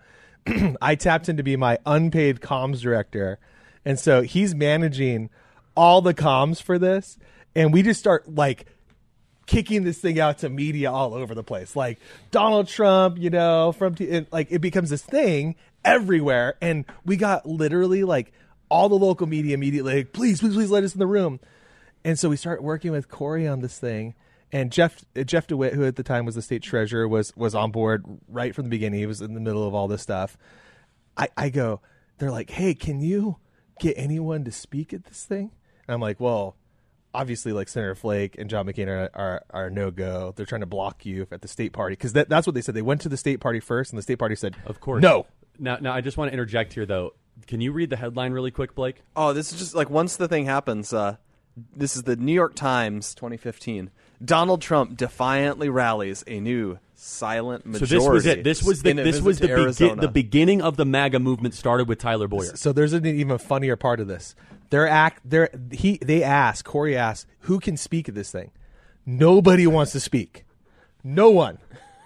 Speaker 9: I tapped him to be my unpaid comms director. And so he's managing all the comms for this. And we just start like kicking this thing out to media all over the place, like Donald Trump, you know, from t- it, like it becomes this thing everywhere, and we got literally like all the local media immediately, like, please, please, please let us in the room, and so we start working with Corey on this thing, and Jeff uh, Jeff DeWitt, who at the time was the state treasurer, was was on board right from the beginning. He was in the middle of all this stuff. I, I go, they're like, hey, can you get anyone to speak at this thing? And I'm like, well, obviously, like Senator Flake and John McCain are are, are no go. They're trying to block you at the state party because that, that's what they said. They went to the state party first, and the state party said,
Speaker 1: Of course.
Speaker 9: no.
Speaker 1: Now, now I just want to interject here, though. Can you read the headline really quick, Blake?
Speaker 8: Oh, this is just like once the thing happens. Uh, this is the New York Times, twenty fifteen. Donald Trump defiantly rallies a new silent majority.
Speaker 1: So this was it. This was the
Speaker 8: in a
Speaker 1: this
Speaker 8: visit
Speaker 1: was
Speaker 8: to
Speaker 1: the begin,
Speaker 8: Arizona.
Speaker 1: the beginning of the MAGA movement. Started with Tyler Boyer.
Speaker 9: So there's an even funnier part of this. Their act, their he, they ask Corey asks who can speak at this thing. Nobody wants to speak. No one.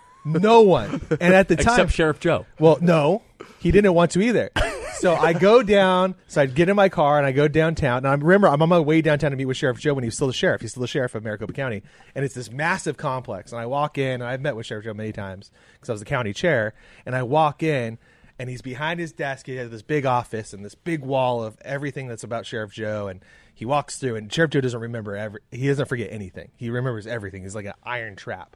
Speaker 9: No one. And at the time,
Speaker 1: Except Sheriff Joe.
Speaker 9: Well, no, he didn't want to either. So I go down. So I get in my car and I go downtown. And I remember I'm on my way downtown to meet with Sheriff Joe when he was still the sheriff. He's still the sheriff of Maricopa County, and it's this massive complex. And I walk in. And I've met with Sheriff Joe many times because I was the county chair. And I walk in, and he's behind his desk. He has this big office and this big wall of everything that's about Sheriff Joe. And he walks through, and Sheriff Joe doesn't remember every. He doesn't forget anything. He remembers everything. He's like an iron trap.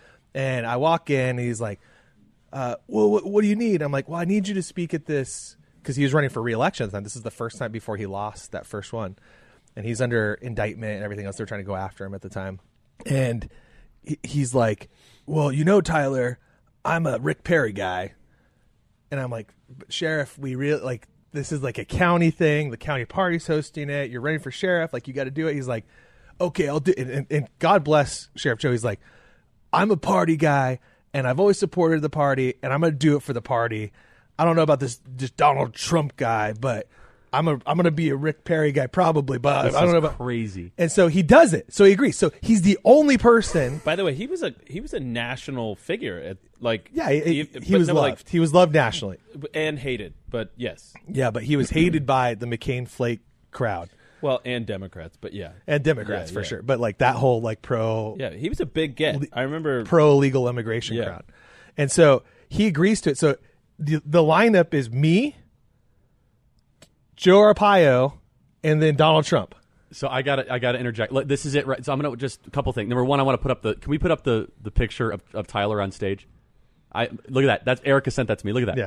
Speaker 9: And I walk in, and he's like, uh, well, what, what do you need? I'm like, well, I need you to speak at this, because he was running for re-election at the time. This is the first time before he lost that first one. And he's under indictment and everything else. They're trying to go after him at the time. And he, he's like, well, you know, Tyler, I'm a Rick Perry guy. And I'm like, but Sheriff, we really, like, this is like a county thing. The county party's hosting it. You're running for sheriff. Like, you got to do it. He's like, okay, I'll do it. And, and God bless Sheriff Joe. He's like, I'm a party guy, and I've always supported the party, and I'm going to do it for the party. I don't know about this just Donald Trump guy, but I'm a I'm going to be a Rick Perry guy probably. But
Speaker 1: This
Speaker 9: I don't
Speaker 1: is
Speaker 9: know about
Speaker 1: crazy.
Speaker 9: And so he does it. So he agrees. So he's the only person.
Speaker 7: By the way, he was a he was a national figure. At, like
Speaker 9: Yeah, he, he,
Speaker 7: but
Speaker 9: he was
Speaker 7: no,
Speaker 9: loved.
Speaker 7: like,
Speaker 9: he was loved nationally.
Speaker 7: and hated. But yes,
Speaker 9: Yeah, but he was hated by the McCain Flake crowd
Speaker 7: well, and Democrats. But yeah,
Speaker 9: and Democrats
Speaker 7: Yeah,
Speaker 9: for
Speaker 7: yeah.
Speaker 9: sure. But like that whole like pro
Speaker 7: yeah, he was a big get. I remember.
Speaker 9: pro legal immigration
Speaker 7: Yeah.
Speaker 9: crowd, and so he agrees to it. So the the lineup is me, Joe Arpaio, and then Donald Trump.
Speaker 1: So I got to I got to interject. Look, this is it, right? So I'm gonna just a couple things. Number one, I want to put up the. Can we put up the the picture of, of Tyler on stage? I look at that. That's Erica sent that to me. Look at that.
Speaker 9: Yeah.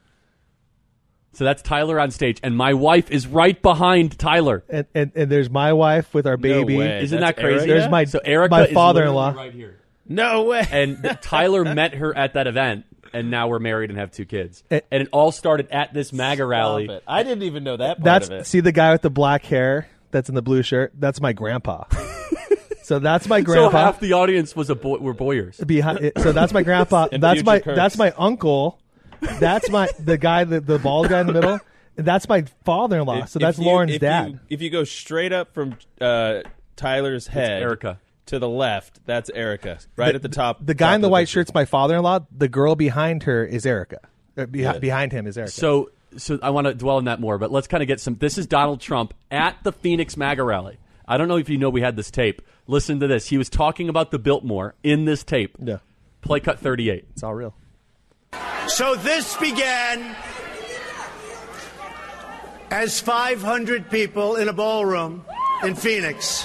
Speaker 1: So that's Tyler on stage, and my wife is right behind Tyler.
Speaker 9: And, and and there's my wife with our baby.
Speaker 7: way.
Speaker 1: Isn't
Speaker 7: That's
Speaker 1: that crazy?
Speaker 7: Erica?
Speaker 9: There's my
Speaker 1: so Erica
Speaker 9: my
Speaker 1: is
Speaker 9: father-in-law.
Speaker 1: literally right here.
Speaker 7: No way.
Speaker 1: And Tyler met her at that event, and now we're married and have two kids.
Speaker 9: And-
Speaker 1: And it all started at this MAGA rally.
Speaker 7: Stop it. I didn't even know that part
Speaker 9: That's
Speaker 7: of it.
Speaker 9: see the guy with the black hair that's in the blue shirt. That's my grandpa. So that's my
Speaker 1: So
Speaker 9: grandpa.
Speaker 1: half the audience was a boy, were Boyers.
Speaker 9: Behind, so that's my grandpa.
Speaker 7: And
Speaker 9: that's
Speaker 7: future
Speaker 9: my
Speaker 7: Kirks.
Speaker 9: that's my uncle. That's my the guy the the bald guy in the middle. And that's my father-in-law.
Speaker 7: If-
Speaker 9: so that's
Speaker 7: if you-
Speaker 9: Lauren's
Speaker 7: if
Speaker 9: dad.
Speaker 7: You, if you go straight up from uh, Tyler's head,
Speaker 1: Erica.
Speaker 7: to the left, that's Erica, right at the top.
Speaker 9: The guy
Speaker 7: top
Speaker 9: in the
Speaker 7: of
Speaker 9: white
Speaker 7: picture.
Speaker 9: shirt's my father-in-law. The girl behind her is Erica. Uh, behi-
Speaker 7: Yeah.
Speaker 9: Behind him is Erica.
Speaker 1: So, so I want to dwell on that more, but let's kind of get some. This is Donald Trump at the Phoenix MAGA rally. I don't know if you know we had this tape. Listen to this. He was talking about the Biltmore in this tape.
Speaker 9: Yeah.
Speaker 1: Play cut thirty-eight.
Speaker 9: It's all real.
Speaker 11: So this began as five hundred people in a ballroom in Phoenix.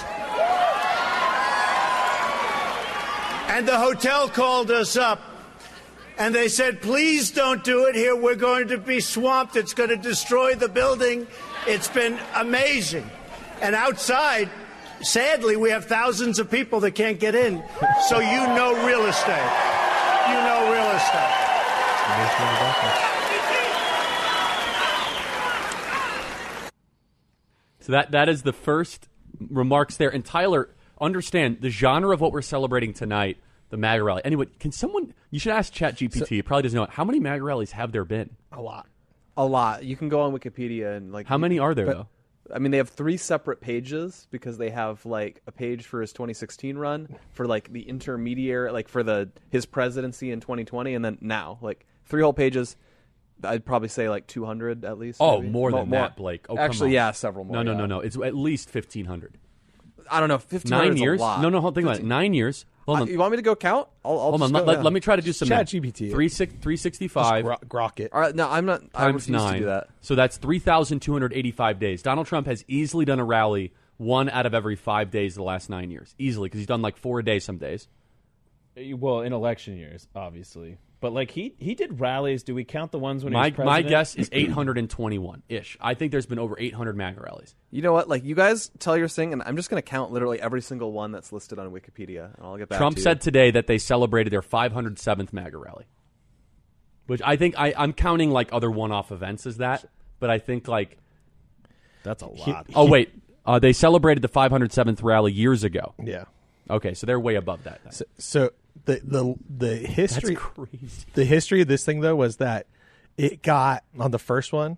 Speaker 11: And the hotel called us up, and they said, please don't do it here. We're going to be swamped. It's going to destroy the building. It's been amazing. And outside, sadly, we have thousands of people that can't get in. So you know real estate. You know real estate.
Speaker 1: So that that is the first remarks there. And Tyler, understand the genre of what we're celebrating tonight, the MAGA rally. Anyway, can someone, you should ask ChatGPT, so, it probably doesn't know it. How many MAGA rallies have there been?
Speaker 9: A lot.
Speaker 8: A lot. You can go on Wikipedia and like.
Speaker 1: How many are there,
Speaker 8: but,
Speaker 1: though?
Speaker 8: I mean, they have three separate pages because they have like a page for his twenty sixteen run, for like the intermediary, like for the his presidency in twenty twenty, and then now, like three whole pages. I'd probably say like two hundred at least.
Speaker 1: Oh,
Speaker 8: maybe.
Speaker 1: more than
Speaker 8: more.
Speaker 1: that, Blake. Oh,
Speaker 8: Actually,
Speaker 1: come on.
Speaker 8: yeah, several more.
Speaker 1: No, no,
Speaker 8: yeah.
Speaker 1: no, no. It's at least fifteen hundred.
Speaker 8: I don't know. fifteen hundred
Speaker 1: Nine
Speaker 8: is
Speaker 1: years?
Speaker 8: a lot.
Speaker 1: No, no. Hold, think about it. Nine years. Hold
Speaker 8: Uh,
Speaker 1: on.
Speaker 8: you want me to go count? I'll, I'll
Speaker 1: Hold
Speaker 8: just
Speaker 1: on.
Speaker 8: go,
Speaker 1: Let,
Speaker 8: yeah.
Speaker 1: let me try to do some math.
Speaker 9: ChatGPT.
Speaker 1: Three six three sixty five.
Speaker 9: Just gro- grok it.
Speaker 8: All right, no, I'm not. I
Speaker 1: Times
Speaker 8: refuse
Speaker 1: nine.
Speaker 8: to do that.
Speaker 1: So that's three thousand two hundred eighty five days. Donald Trump has easily done a rally one out of every five days of the last nine years. Easily, because he's done like four a day some days.
Speaker 7: Well, in election years, obviously. But like he he did rallies. Do we count the ones when
Speaker 1: My
Speaker 7: he was president?
Speaker 1: my guess is eight hundred twenty-one ish. I think there's been over eight hundred MAGA rallies.
Speaker 8: You know what? Like, you guys tell your thing, and I'm just going to count literally every single one that's listed on Wikipedia, and I'll get back
Speaker 1: Trump
Speaker 8: to you.
Speaker 1: said today that they celebrated their five hundred seventh MAGA rally, which I think I, I'm counting like other one-off events as that, but I think like
Speaker 7: that's a lot.
Speaker 1: He, oh wait, uh, they celebrated the five hundred seventh rally years ago.
Speaker 9: Yeah.
Speaker 1: Okay, so they're way above that.
Speaker 9: So, so the the the history
Speaker 1: That's crazy.
Speaker 9: The history of this thing though was that it got on the first one,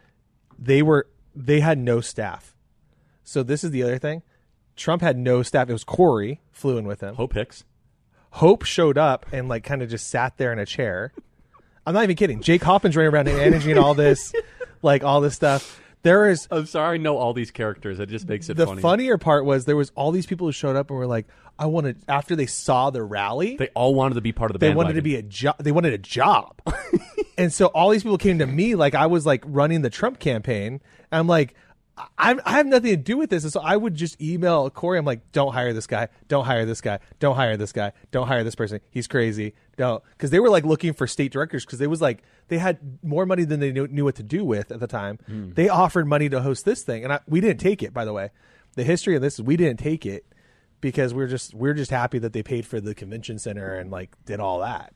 Speaker 9: they were they had no staff. So this is the other thing. Trump had no staff. It was Corey flew in with him.
Speaker 1: Hope Hicks.
Speaker 9: Hope showed up and like kind of just sat there in a chair. I'm not even kidding. Jake Hoppin's running around and managing all this, like all this stuff. There is.
Speaker 1: I'm sorry, I know all these characters. It just makes it
Speaker 9: the
Speaker 1: funny.
Speaker 9: funnier part was there was all these people who showed up and were like, I wanted, after they saw the rally,
Speaker 1: They all wanted to be part of the
Speaker 9: they
Speaker 1: bandwagon.
Speaker 9: wanted to be a job. They wanted a job. And so all these people came to me like I was like running the Trump campaign. And I'm like, I, I have nothing to do with this. And so I would just email Corey. I'm like, don't hire this guy. Don't hire this guy. Don't hire this guy. Don't hire this person. He's crazy. No, because they were like looking for state directors because they was like they had more money than they knew, knew what to do with at the time.
Speaker 1: Mm.
Speaker 9: They offered money to host this thing, and I, we didn't take it. By the way, the history of this is we didn't take it because we're just we're just happy that they paid for the convention center and like did all that.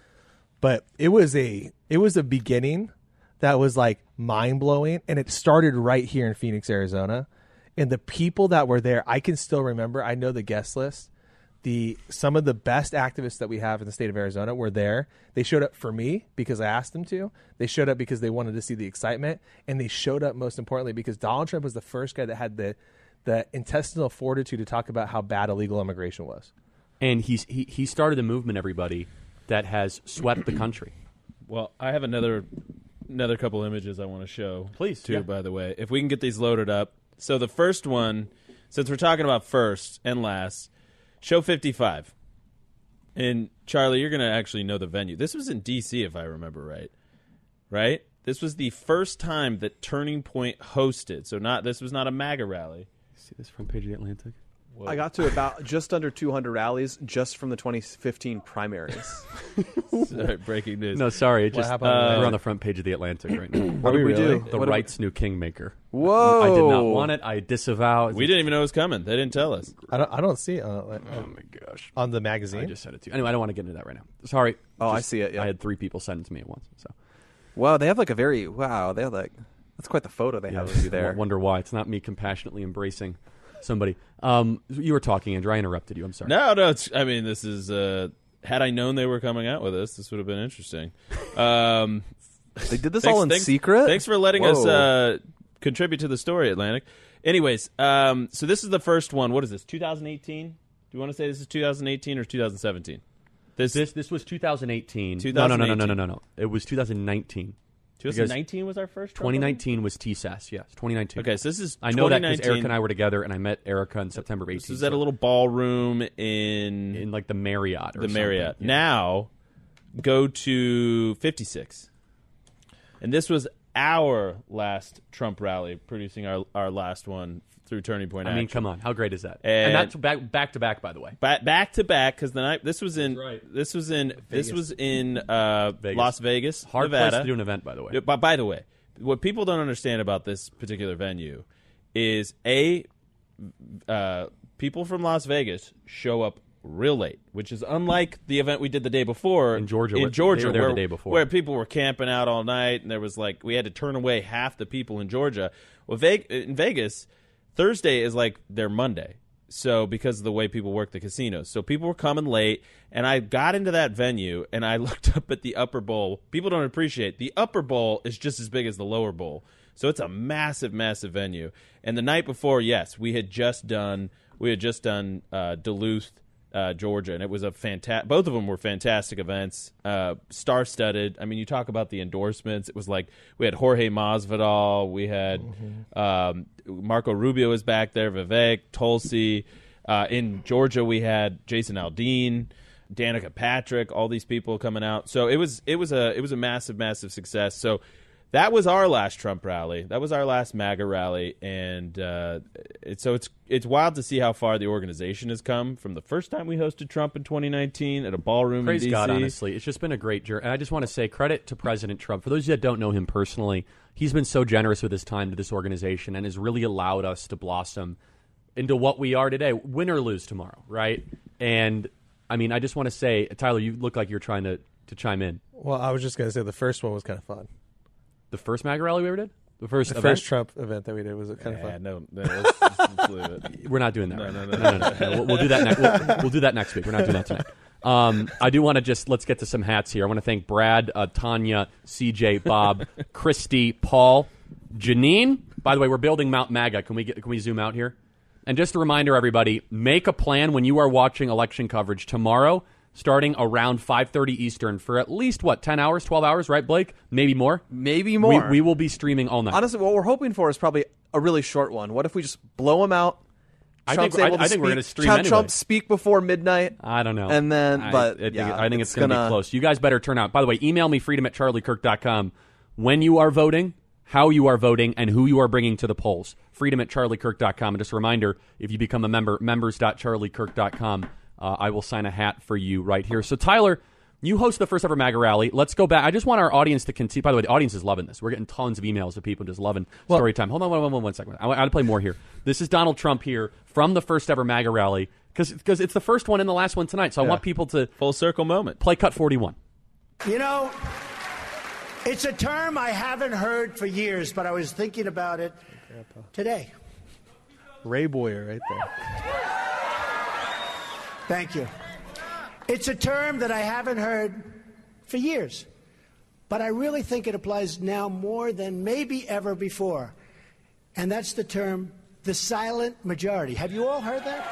Speaker 9: But it was a it was a beginning that was like mind blowing, and it started right here in Phoenix, Arizona. And the people that were there, I can still remember. I know the guest list. The some of the best activists that we have in the state of Arizona were there. They showed up for me because I asked them to. They showed up because they wanted to see the excitement, and they showed up most importantly because Donald Trump was the first guy that had the the intestinal fortitude to talk about how bad illegal immigration was.
Speaker 1: And he's he he started a movement, everybody, that has swept the country.
Speaker 7: Well, I have another another couple images I want to show.
Speaker 1: Please,
Speaker 7: too.
Speaker 1: yeah.
Speaker 7: By the way, if we can get these loaded up. So the first one, since we're talking about first and last, show fifty-five. And Charlie, you're going to actually know the venue. This was in D C, if I remember right. Right? This was the first time that Turning Point hosted. So not this was not a MAGA rally.
Speaker 1: See this front page of the Atlantic?
Speaker 7: Whoa.
Speaker 8: I got to about just under two hundred rallies just from the twenty fifteen primaries.
Speaker 7: Sorry, breaking news.
Speaker 1: No, sorry. It
Speaker 9: What
Speaker 1: just
Speaker 9: happened?
Speaker 1: uh,
Speaker 9: Uh,
Speaker 1: we're on the front page of the Atlantic right now.
Speaker 8: What did we
Speaker 9: really?
Speaker 8: do?
Speaker 1: The
Speaker 8: What did
Speaker 1: right's new kingmaker.
Speaker 8: Whoa!
Speaker 1: I did not want it. I disavow.
Speaker 7: We didn't even know it was coming. They didn't tell us.
Speaker 9: I don't I don't see it on,
Speaker 1: Oh my gosh!
Speaker 9: on the magazine.
Speaker 1: I just said it to you. Anyway, I don't want to get into that right now. Sorry.
Speaker 8: Oh, I
Speaker 1: Just-
Speaker 8: see it, yeah.
Speaker 1: I had three people send it to me at once. So
Speaker 8: Wow, they have like a very wow. They have like that's quite the photo they have of you there.
Speaker 1: I wonder why it's not me compassionately embracing somebody. Um, you were talking, Andrew. I interrupted you. I'm sorry.
Speaker 7: No, no. It's, I mean, this is. Uh, had I known they were coming out with this, this would have been interesting. Um,
Speaker 8: They did this
Speaker 7: thanks,
Speaker 8: all in
Speaker 7: thanks,
Speaker 8: secret.
Speaker 7: Thanks for letting
Speaker 8: Whoa.
Speaker 7: us uh, contribute to the story, Atlantic. Anyways, um, so this is the first one. What is this? twenty eighteen? Do you want to say this is twenty eighteen or twenty seventeen? This
Speaker 1: This this was two thousand eighteen. No, no, no, no, no, no, no, no. It was two thousand nineteen.
Speaker 7: twenty nineteen was our first. Trump
Speaker 1: twenty
Speaker 7: rally?
Speaker 1: nineteen was T S A S. Yes, twenty nineteen.
Speaker 7: Okay, so this is.
Speaker 1: I know that because
Speaker 7: twenty nineteen.
Speaker 1: Eric and I were together, and I met Erica in September of eighteen.
Speaker 7: This is at a little ballroom in
Speaker 1: in like the Marriott. Or
Speaker 7: the
Speaker 1: something.
Speaker 7: Marriott.
Speaker 1: Yeah.
Speaker 7: Now, go to fifty-six, and this was our last Trump rally, producing our our last one through Turning Point.
Speaker 1: I mean,
Speaker 7: Action.
Speaker 1: come on, how great is that?
Speaker 7: And-
Speaker 1: And, that's back back to back, by the way.
Speaker 7: Back, back to back because the night this was in
Speaker 1: That's right.
Speaker 7: this was in this was in uh,
Speaker 1: Vegas.
Speaker 7: Las Vegas,
Speaker 1: Hard
Speaker 7: Nevada.
Speaker 1: place to do an event, by the way.
Speaker 7: Yeah, But by the way, what people don't understand about this particular venue is a uh, people from Las Vegas show up real late, which is unlike the event we did the day before
Speaker 1: in Georgia.
Speaker 7: In Georgia,
Speaker 1: they were there
Speaker 7: where,
Speaker 1: the day before.
Speaker 7: where people were camping out all night, and there was like we had to turn away half the people in Georgia. Well, Ve- in Vegas, Thursday is like their Monday. So because of the way people work the casinos. So people were coming late, and I got into that venue, and I looked up at the upper bowl. People don't appreciate the upper bowl is just as big as the lower bowl. So it's a massive, massive venue. And the night before, yes, we had just done we had just done uh, Duluth, uh, Georgia, and it was a fantastic. Both of them were fantastic events, uh, star-studded. I mean, you talk about the endorsements. It was like we had Jorge Masvidal, we had mm-hmm. um, Marco Rubio was back there, Vivek, Tulsi. Uh, in Georgia, we had Jason Aldean, Danica Patrick, all these people coming out. So it was it was a it was a massive, massive success. So that was our last Trump rally. That was our last MAGA rally, and uh, it, so it's it's wild to see how far the organization has come from the first time we hosted Trump in twenty nineteen at a ballroom
Speaker 1: Praise
Speaker 7: in D C.
Speaker 1: God, honestly. It's just been a great journey. And I just want to say credit to President Trump. For those of you that don't know him personally, he's been so generous with his time to this organization and has really allowed us to blossom into what we are today, win or lose tomorrow, right? And, I mean, I just want to say, Tyler, you look like you're trying to, to chime in.
Speaker 9: Well, I was just going to say the first one was kind of fun.
Speaker 1: The first MAGA rally we ever did? The first
Speaker 9: the
Speaker 1: event?
Speaker 9: first Trump event that we did was kind
Speaker 7: yeah,
Speaker 9: of fun.
Speaker 7: No, no, let's, let's leave it.
Speaker 1: We're not doing that.
Speaker 7: No,
Speaker 1: right?
Speaker 7: no, no,
Speaker 1: no, no, no, no. We'll, we'll do that. Ne- we'll, we'll do that next week. We're not doing that tonight. Um, I do want to just let's get to some hats here. I want to thank Brad, uh, Tanya, C J, Bob, Christy, Paul, Janine. By the way, we're building Mount MAGA. Can we get, can we zoom out here? And just a reminder, everybody, make a plan when you are watching election coverage tomorrow, starting around five thirty Eastern for at least, what, ten hours, twelve hours, right, Blake? Maybe more?
Speaker 8: Maybe more.
Speaker 1: We, we will be streaming all night.
Speaker 8: Honestly, what we're hoping for is probably a really short one. What if we just blow them out?
Speaker 1: I
Speaker 8: Trump's
Speaker 1: think,
Speaker 8: able
Speaker 1: I,
Speaker 8: to
Speaker 1: I think we're
Speaker 8: speak-
Speaker 1: going to stream
Speaker 8: Trump,
Speaker 1: anyway.
Speaker 8: Trump speak before midnight.
Speaker 1: I don't know.
Speaker 8: And then,
Speaker 1: I-
Speaker 8: but
Speaker 1: I, think,
Speaker 8: yeah,
Speaker 1: I think it's,
Speaker 8: it's
Speaker 1: going to
Speaker 8: gonna-
Speaker 1: be close. You guys better turn out. By the way, email me, freedom at charlie kirk dot com, when you are voting, how you are voting, and who you are bringing to the polls. freedom at charlie kirk dot com. And just a reminder, if you become a member, members dot charlie kirk dot com, uh, I will sign a hat for you right here. So, Tyler, you host the first ever MAGA rally. Let's go back. I just want our audience to continue. By the way, the audience is loving this. We're getting tons of emails of people just loving
Speaker 9: Well,
Speaker 1: story time. Hold on, one, one, one, one second. I, I want to play more here. This is Donald Trump here from the first ever MAGA rally because it's the first one and the last one tonight. So I
Speaker 7: Yeah.
Speaker 1: want people to
Speaker 7: Full circle moment.
Speaker 1: play cut forty-one.
Speaker 11: You know, it's a term I haven't heard for years, but I was thinking about it today.
Speaker 9: Ray Boyer right there.
Speaker 11: Thank you. It's a term that I haven't heard for years, but I really think it applies now more than maybe ever before. And that's the term, the silent majority. Have you all heard that?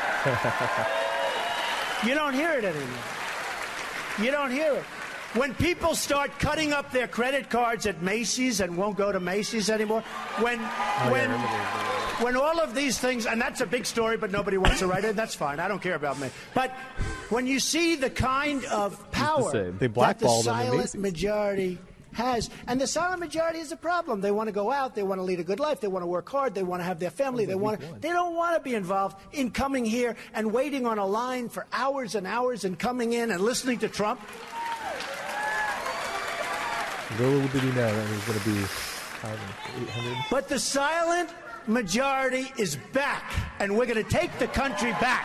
Speaker 11: You don't hear it anymore. You don't hear it. When people start cutting up their credit cards at Macy's and won't go to Macy's anymore, when when when all of these things, and that's a big story, but nobody wants to write it, that's fine. I don't care about me. But when you see the kind of power
Speaker 9: They
Speaker 11: that the
Speaker 9: blackballed them at
Speaker 11: silent
Speaker 9: Macy's.
Speaker 11: majority has, and the silent majority is a problem. They want to go out, they want to lead a good life, they want to work hard, they want to have their family, they want to, they don't want to be involved in coming here and waiting on a line for hours and hours and coming in and listening to Trump.
Speaker 9: Little did he know that he was going to be eight hundred.
Speaker 11: But the silent majority is back, and we're going to take the country back.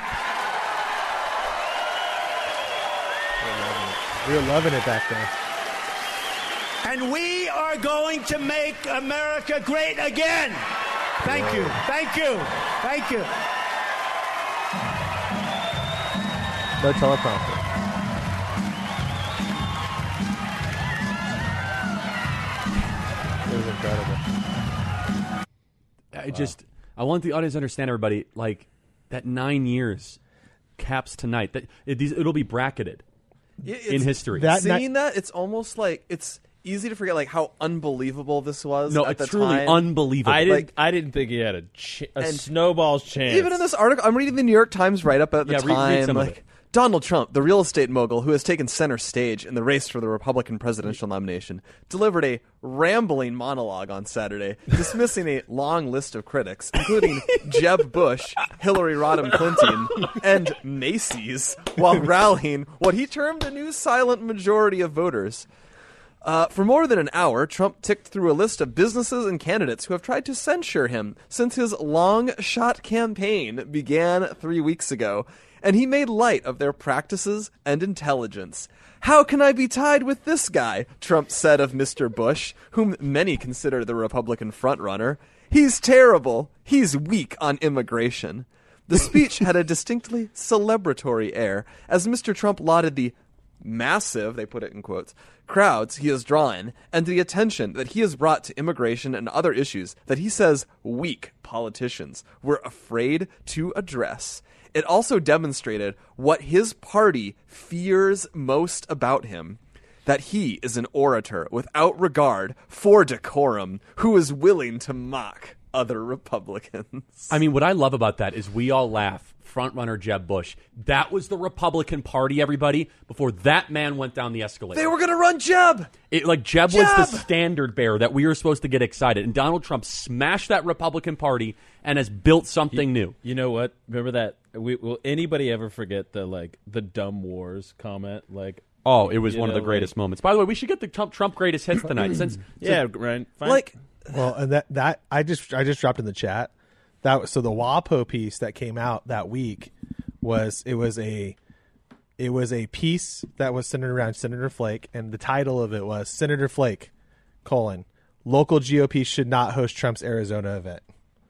Speaker 9: We were loving it back then.
Speaker 11: And we are going to make America great again. Thank you. Thank you. Thank you.
Speaker 9: No teleprompter. It was incredible.
Speaker 1: I just I want the audience to understand, everybody, like that nine years caps tonight. That it, these, it'll be bracketed
Speaker 8: It's-
Speaker 1: in history.
Speaker 9: That
Speaker 8: Seeing that, it's almost like it's easy to forget like how unbelievable this was.
Speaker 1: no,
Speaker 8: at
Speaker 1: it's
Speaker 8: the
Speaker 1: truly
Speaker 8: time.
Speaker 1: unbelievable.
Speaker 7: I didn't.
Speaker 8: Like-
Speaker 7: I didn't think he had a ch- a
Speaker 8: And
Speaker 7: snowball's chance.
Speaker 8: Even in this article, I'm reading the New York Times write up at the
Speaker 1: Yeah, read- read
Speaker 8: time.
Speaker 1: some of
Speaker 8: like
Speaker 1: it.
Speaker 8: Donald Trump, the real estate mogul who has taken center stage in the race for the Republican presidential nomination, delivered a rambling monologue on Saturday, dismissing a long list of critics, including Jeb Bush, Hillary Rodham Clinton, and Macy's, while rallying what he termed a new silent majority of voters. Uh, for more than an hour, Trump ticked through a list of businesses and candidates who have tried to censure him since his long-shot campaign began three weeks ago, and he made light of their practices and intelligence. "How can I be tied with this guy?" Trump said of Mister Bush, whom many consider the Republican frontrunner. "He's terrible. He's weak on immigration." The speech had a distinctly celebratory air, as Mister Trump lauded the massive, they put it in quotes, crowds he has drawn, and the attention that he has brought to immigration and other issues that he says weak politicians were afraid to address. It also demonstrated what his party fears most about him, that he is an orator without regard for decorum who is willing to mock other Republicans.
Speaker 1: I mean, what I love about that is we all laugh. Frontrunner Jeb Bush. That was the Republican Party, everybody, before that man went down the escalator.
Speaker 8: They were going to run Jeb.
Speaker 1: It, like, Jeb,
Speaker 8: Jeb
Speaker 1: was the standard bearer that we were supposed to get excited. And Donald Trump smashed that Republican Party and has built something
Speaker 7: you,
Speaker 1: new.
Speaker 7: You know what? Remember that? We, will anybody ever forget the, like, the dumb wars comment? Like,
Speaker 1: oh, it was one
Speaker 7: know,
Speaker 1: of the greatest like, moments. By the way, we should get the Trump, Trump greatest hits tonight. since,
Speaker 7: yeah,
Speaker 1: since,
Speaker 7: right. Fine.
Speaker 8: Like,
Speaker 9: well, and that, that I just I just dropped in the chat. That was, so the WAPO piece that came out that week was it was a it was a piece that was centered around Senator Flake, and the title of it was Senator Flake, colon, local G O P should not host Trump's Arizona event.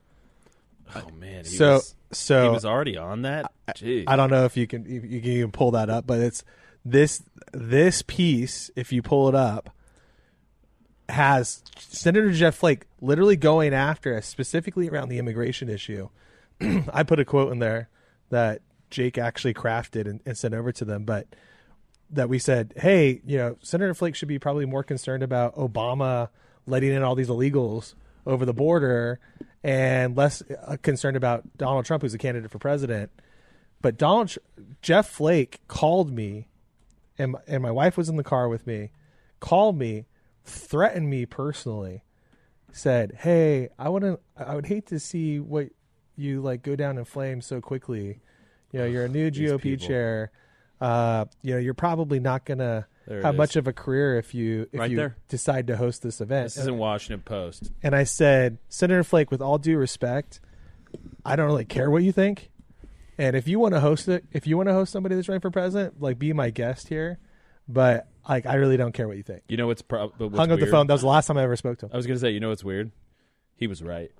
Speaker 7: Oh man, he
Speaker 9: so
Speaker 7: was,
Speaker 9: so
Speaker 7: he was already on that. Jeez.
Speaker 9: I, I don't know if you can you, you can even pull that up, but it's this this piece. If you pull it up, has Senator Jeff Flake literally going after us specifically around the immigration issue. I put a quote in there that Jake actually crafted and, and sent over to them, but that we said, hey, you know, Senator Flake should be probably more concerned about Obama letting in all these illegals over the border and less uh, concerned about Donald Trump, who's a candidate for president. But Donald Jeff Flake called me, and and my wife was in the car with me, called me, threatened me personally, said, hey, I wouldn't, I would hate to see what you like go down in flames so quickly. You know, you're a new G O P chair. Uh, you know, you're probably not going to have much of a career if you if
Speaker 1: right
Speaker 9: you
Speaker 1: there.
Speaker 9: decide to host this event.
Speaker 7: This is in Washington Post.
Speaker 9: And I said, Senator Flake, with all due respect, I don't really care what you think. And if you want to host it, if you want to host somebody that's running for president, like be my guest here. But like, I really don't care what you think.
Speaker 7: You know what's, pro- what's
Speaker 9: hung up
Speaker 7: weird?
Speaker 9: the phone. That was the last time I ever spoke to him.
Speaker 7: I was going to say, you know what's weird? He was right.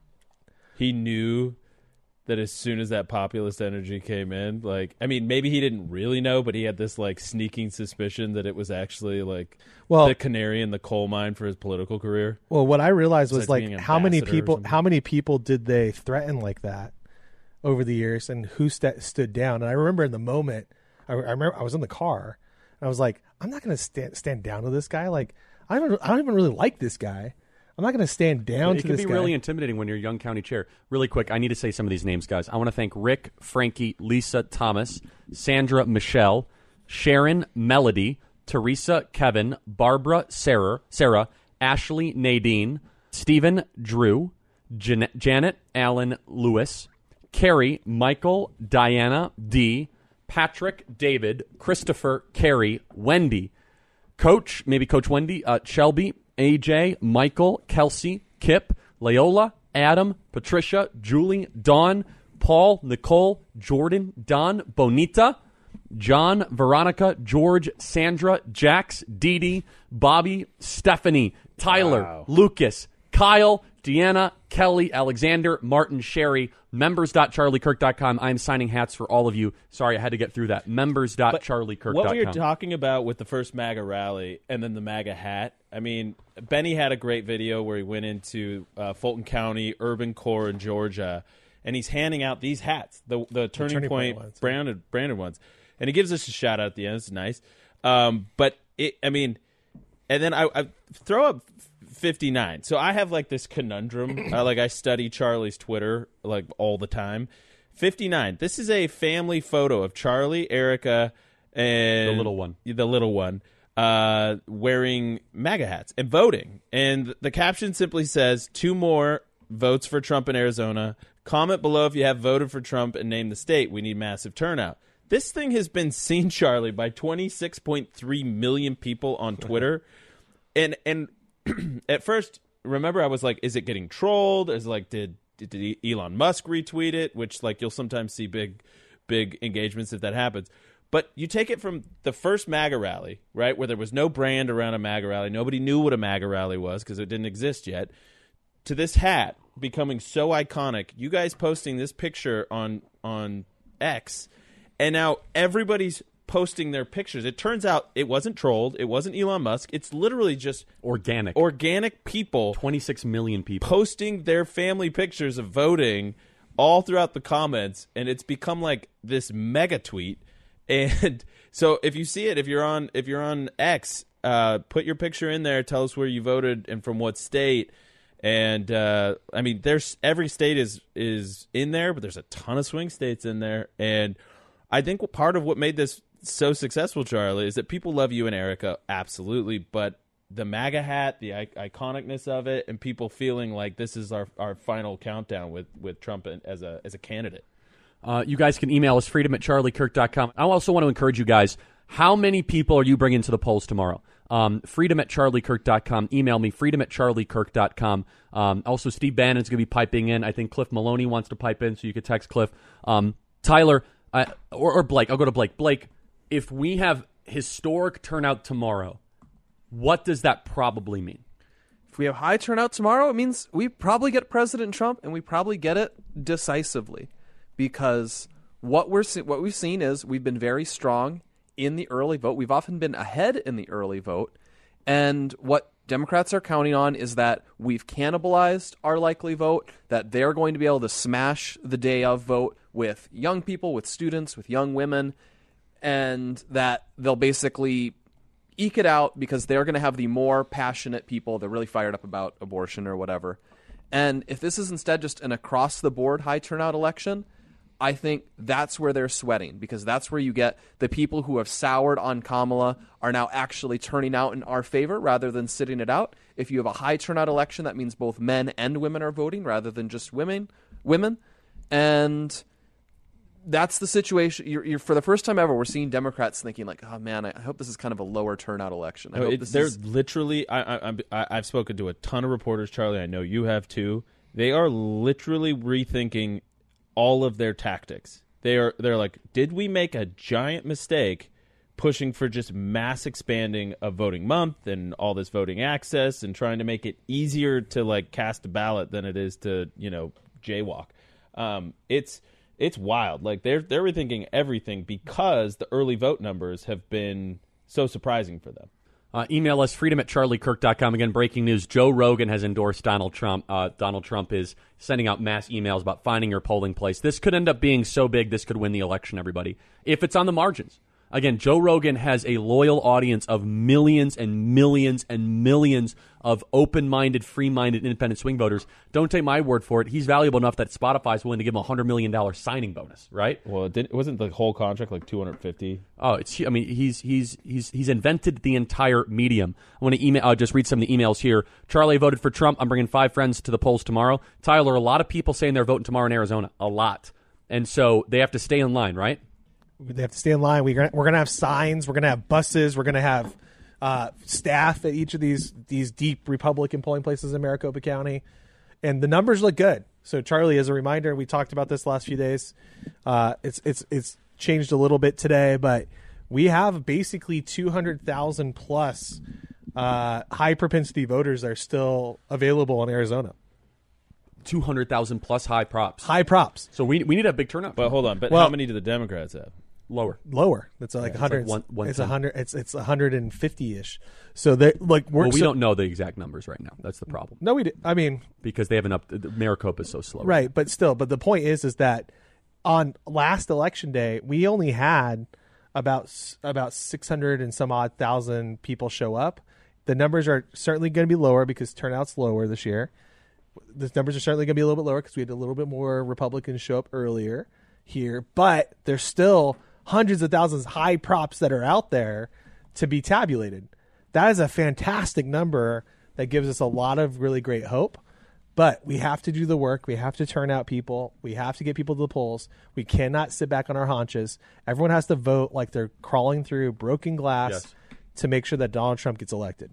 Speaker 7: He knew that as soon as that populist energy came in, like, I mean, maybe he didn't really know, but he had this like sneaking suspicion that it was actually like
Speaker 9: well,
Speaker 7: the canary in the coal mine for his political career.
Speaker 9: Well, what I realized was
Speaker 7: like
Speaker 9: like how many people, how many people did they threaten like that over the years, and who st- stood down? And I remember in the moment, I, I remember I was in the car, and I was like, I'm not going to stand stand down to this guy. Like, I don't, I don't even really like this guy. I'm not going to stand down
Speaker 1: it
Speaker 9: to
Speaker 1: this guy. It
Speaker 9: this
Speaker 1: can be
Speaker 9: guy.
Speaker 1: really intimidating when you're a young county chair. Really quick, I need to say some of these names, guys. I want to thank Rick, Frankie, Lisa, Thomas, Sandra, Michelle, Sharon, Melody, Teresa, Kevin, Barbara, Sarah, Sarah, Ashley, Nadine, Stephen, Drew, Jan- Janet, Alan, Lewis, Carrie, Michael, Diana, D, Patrick, David, Christopher, Carrie, Wendy, Coach, maybe Coach Wendy, uh, Shelby, A J, Michael, Kelsey, Kip, Leola, Adam, Patricia, Julie, Dawn, Paul, Nicole, Jordan, Don, Bonita, John, Veronica, George, Sandra, Jax, Dee Dee, Bobby, Stephanie, Tyler,
Speaker 7: Wow.
Speaker 1: Lucas, Kyle, Deanna, Kelly, Alexander, Martin, Sherry, members dot charlie kirk dot com. I'm signing hats for all of you. Sorry, I had to get through that. members dot charlie kirk dot com.
Speaker 7: What we were talking about with the first MAGA rally and then the MAGA hat, I mean, Benny had a great video where he went into uh, Fulton County, urban core in Georgia, and he's handing out these hats, the the Turning,
Speaker 9: Turning
Speaker 7: Point,
Speaker 9: Point ones.
Speaker 7: branded, branded ones. And he gives us a shout out at the end. It's nice. Um, but, it, I mean, and then I, I throw up fifty-nine. So I have like this conundrum. uh, like I study Charlie's Twitter like all the time. fifty-nine. This is a family photo of Charlie, Erica, and
Speaker 1: The little one.
Speaker 7: The little one uh, wearing MAGA hats and voting. And the caption simply says, two more votes for Trump in Arizona. Comment below if you have voted for Trump and name the state. We need massive turnout. This thing has been seen, Charlie, by twenty-six point three million people on Twitter. and and at first, remember, I was like, is it getting trolled? Is like, did did Elon Musk retweet it? Which, like, you'll sometimes see big big engagements if that happens. But you take it from the first MAGA rally, right, where there was no brand around a MAGA rally. Nobody knew what a MAGA rally was because it didn't exist yet, to this hat becoming so iconic. You guys posting this picture on on X, and now everybody's posting their pictures. It turns out it wasn't trolled. It wasn't Elon Musk. It's literally just
Speaker 1: organic.
Speaker 7: Organic people.
Speaker 1: twenty-six million people.
Speaker 7: Posting their family pictures of voting all throughout the comments, and it's become like this mega tweet. And so if you see it, if you're on if you're on X, uh, put your picture in there, tell us where you voted and from what state. And uh, I mean, there's every state is is in there, but there's a ton of swing states in there. And I think part of what made this so successful, Charlie, is that people love you and Erica, absolutely, but the MAGA hat, the I- iconicness of it, and people feeling like this is our, our final countdown with, with Trump as a as a candidate.
Speaker 1: Uh, you guys can email us, freedom at charlie kirk dot com. I also want to encourage you guys, how many people are you bringing to the polls tomorrow? Um, freedom at charlie kirk dot com. Email me, freedom at charlie kirk dot com. Um, also, Steve Bannon's going to be piping in. I think Cliff Maloney wants to pipe in, so you could text Cliff. Um, Tyler, uh, or, or Blake. I'll go to Blake. Blake, if we have historic turnout tomorrow, what does that probably mean?
Speaker 8: If we have high turnout tomorrow, it means we probably get President Trump, and we probably get it decisively. Because what we're se- what we've seen is we've been very strong in the early vote. We've often been ahead in the early vote. And what Democrats are counting on is that we've cannibalized our likely vote, that they're going to be able to smash the day of vote with young people, with students, with young women, and that they'll basically eke it out because they're going to have the more passionate people. They're really fired up about abortion or whatever. And if this is instead just an across-the-board high turnout election, I think that's where they're sweating, because that's where you get the people who have soured on Kamala are now actually turning out in our favor rather than sitting it out. If you have a high turnout election, that means both men and women are voting rather than just women. Women, and that's the situation. You're, you're for the first time ever, we're seeing Democrats thinking like, "Oh man, I hope this is kind of a lower turnout election." I
Speaker 7: no,
Speaker 8: hope
Speaker 7: it,
Speaker 8: this
Speaker 7: they're
Speaker 8: is...
Speaker 7: literally. I, I, I, I've spoken to a ton of reporters, Charlie. I know you have too. They are literally rethinking all of their tactics. They are they're like, did we make a giant mistake pushing for just mass expanding of voting month and all this voting access and trying to make it easier to like cast a ballot than it is to, you know, jaywalk? Um, it's it's wild. Like they're they're rethinking everything because the early vote numbers have been so surprising for them.
Speaker 1: Uh, email us, freedom at charlie kirk dot com. Again, breaking news, Joe Rogan has endorsed Donald Trump. Uh, Donald Trump is sending out mass emails about finding your polling place. This could end up being so big, this could win the election, everybody, if it's on the margins. Again, Joe Rogan has a loyal audience of millions and millions and millions of open-minded, free-minded, independent swing voters. Don't take my word for it. He's valuable enough that Spotify is willing to give him a one hundred million dollars signing bonus, right?
Speaker 7: Well, it didn't, wasn't the whole contract like two hundred fifty?
Speaker 1: Oh, it's. I mean, he's he's he's he's invented the entire medium. I want to email. I'll just read some of the emails here. Charlie voted for Trump. I'm bringing five friends to the polls tomorrow. Tyler, a lot of people saying they're voting tomorrow in Arizona. A lot, and so they have to stay in line, right?
Speaker 9: They have to stay in line. We're gonna, we're going to have signs. We're going to have buses. We're going to have uh, staff at each of these these deep Republican polling places in Maricopa County. And the numbers look good. So, Charlie, as a reminder, we talked about this last few days. Uh, it's it's it's changed a little bit today, but we have basically two hundred thousand plus uh, high propensity voters that are still available in Arizona.
Speaker 1: two hundred thousand plus high props.
Speaker 9: High props.
Speaker 1: So we we need a big turnout.
Speaker 7: But hold on. But
Speaker 9: well,
Speaker 7: how many do the Democrats have?
Speaker 1: Lower.
Speaker 9: Lower. It's like
Speaker 1: yeah,
Speaker 9: one hundred.
Speaker 1: It's, like one, one
Speaker 9: it's one hundred. It's it's one hundred fifty ish. So they like we're
Speaker 1: well, we
Speaker 9: so,
Speaker 1: don't know the exact numbers right now. That's the problem.
Speaker 9: No, we. Did, I mean,
Speaker 1: because they haven't up. Maricopa is so slow.
Speaker 9: Right, but still. But the point is, is that on last election day, we only had about about six hundred and some odd thousand people show up. The numbers are certainly going to be lower because turnout's lower this year. The numbers are certainly going to be a little bit lower because we had a little bit more Republicans show up earlier here. But there's still hundreds of thousands of high props that are out there to be tabulated. That is a fantastic number that gives us a lot of really great hope. But we have to do the work. We have to turn out people. We have to get people to the polls. We cannot sit back on our haunches. Everyone has to vote like they're crawling through broken glass
Speaker 1: yes.
Speaker 9: to make sure that Donald Trump gets elected.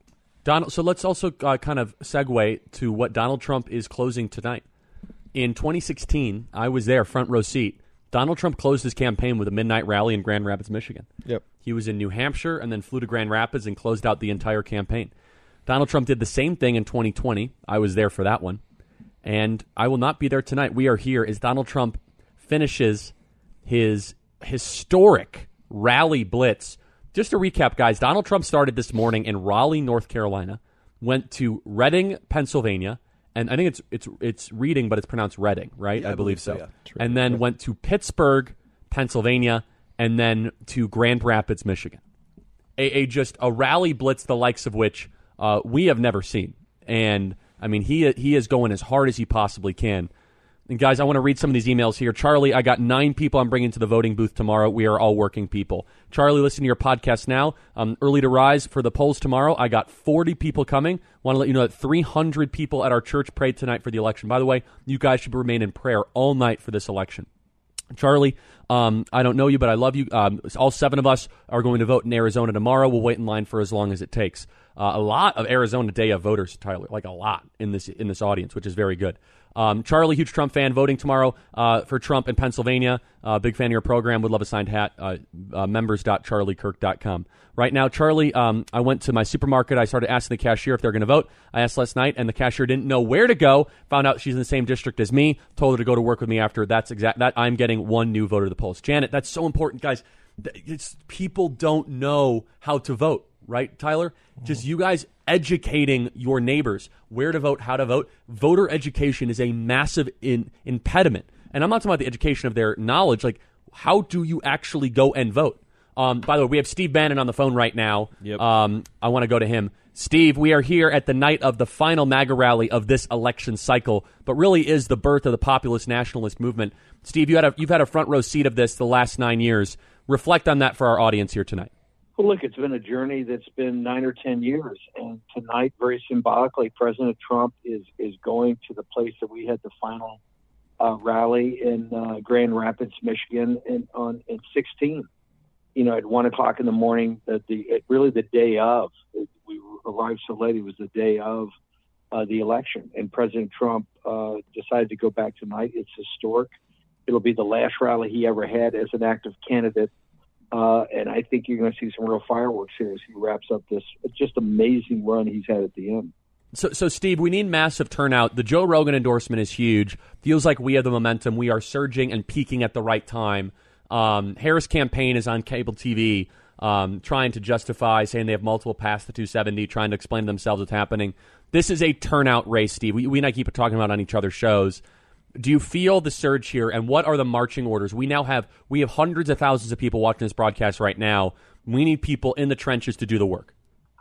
Speaker 1: Donald. So let's also uh, kind of segue to what Donald Trump is closing tonight. In twenty sixteen, I was there, front row seat. Donald Trump closed his campaign with a midnight rally in Grand Rapids, Michigan.
Speaker 9: Yep.
Speaker 1: He was in New Hampshire and then flew to Grand Rapids and closed out the entire campaign. Donald Trump did the same thing in twenty twenty. I was there for that one. And I will not be there tonight. We are here as Donald Trump finishes his historic rally blitz. Just to recap, guys, Donald Trump started this morning in Raleigh, North Carolina, went to Reading, Pennsylvania, and I think it's it's it's Reading, but it's pronounced Reading, right?
Speaker 8: Yeah,
Speaker 1: I,
Speaker 8: I
Speaker 1: believe,
Speaker 8: believe so,
Speaker 1: so.
Speaker 8: yeah.
Speaker 1: And then went to Pittsburgh, Pennsylvania, and then to Grand Rapids, Michigan. A, a just a rally blitz, the likes of which uh, we have never seen. And I mean, he he is going as hard as he possibly can. And guys, I want to read some of these emails here. Charlie, I got nine people I'm bringing to the voting booth tomorrow. We are all working people. Charlie, listen to your podcast now. Um, early to rise for the polls tomorrow. I got forty people coming. Want to let you know that three hundred people at our church prayed tonight for the election. By the way, you guys should remain in prayer all night for this election. Charlie, um, I don't know you, but I love you. Um, all seven of us are going to vote in Arizona tomorrow. We'll wait in line for as long as it takes. Uh, a lot of Arizona Day of voters, Tyler, like a lot in this in this audience, which is very good. Um, Charlie, huge Trump fan, voting tomorrow uh, for Trump in Pennsylvania. Uh, big fan of your program. Would love a signed hat. Uh, uh, members dot charlie kirk dot com. Right now, Charlie, um, I went to my supermarket. I started asking the cashier if they're going to vote. I asked last night, and the cashier didn't know where to go. Found out she's in the same district as me. Told her to go to work with me after. That's exact. That I'm getting one new voter to the polls. Janet, that's so important, guys. It's, people don't know how to vote, right, Tyler? Just you guys educating your neighbors where to vote, how to vote. Voter education is a massive in, impediment. And I'm not talking about the education of their knowledge. Like, how do you actually go and vote? Um, by the way, we have Steve Bannon on the phone right now.
Speaker 7: Yep.
Speaker 1: Um, I want to go to him. Steve, we are here at the night of the final MAGA rally of this election cycle, but really is the birth of the populist nationalist movement. Steve, you had a, you've had a front row seat of this the last nine years. Reflect on that for our audience here tonight.
Speaker 12: Well, look, it's been a journey that's been nine or ten years, and tonight, very symbolically, President Trump is is going to the place that we had the final uh, rally in uh, Grand Rapids, Michigan, in on in sixteen. You know, at one o'clock in the morning, the, the really the day of, we arrived so late. It was the day of uh, the election, and President Trump uh, decided to go back tonight. It's historic. It'll be the last rally he ever had as an active candidate. Uh, and I think you're going to see some real fireworks here as he wraps up this just amazing run he's had at the end.
Speaker 1: So, so Steve, we need massive turnout. The Joe Rogan endorsement is huge. Feels like we have the momentum. We are surging and peaking at the right time. Um, Harris campaign is on cable T V um, trying to justify, saying they have multiple past the two seventy, trying to explain to themselves what's happening. This is a turnout race, Steve. We, we and I keep talking about on each other's shows. Do you feel the surge here, and what are the marching orders? We now have we have hundreds of thousands of people watching this broadcast right now. We need people in the trenches to do the work.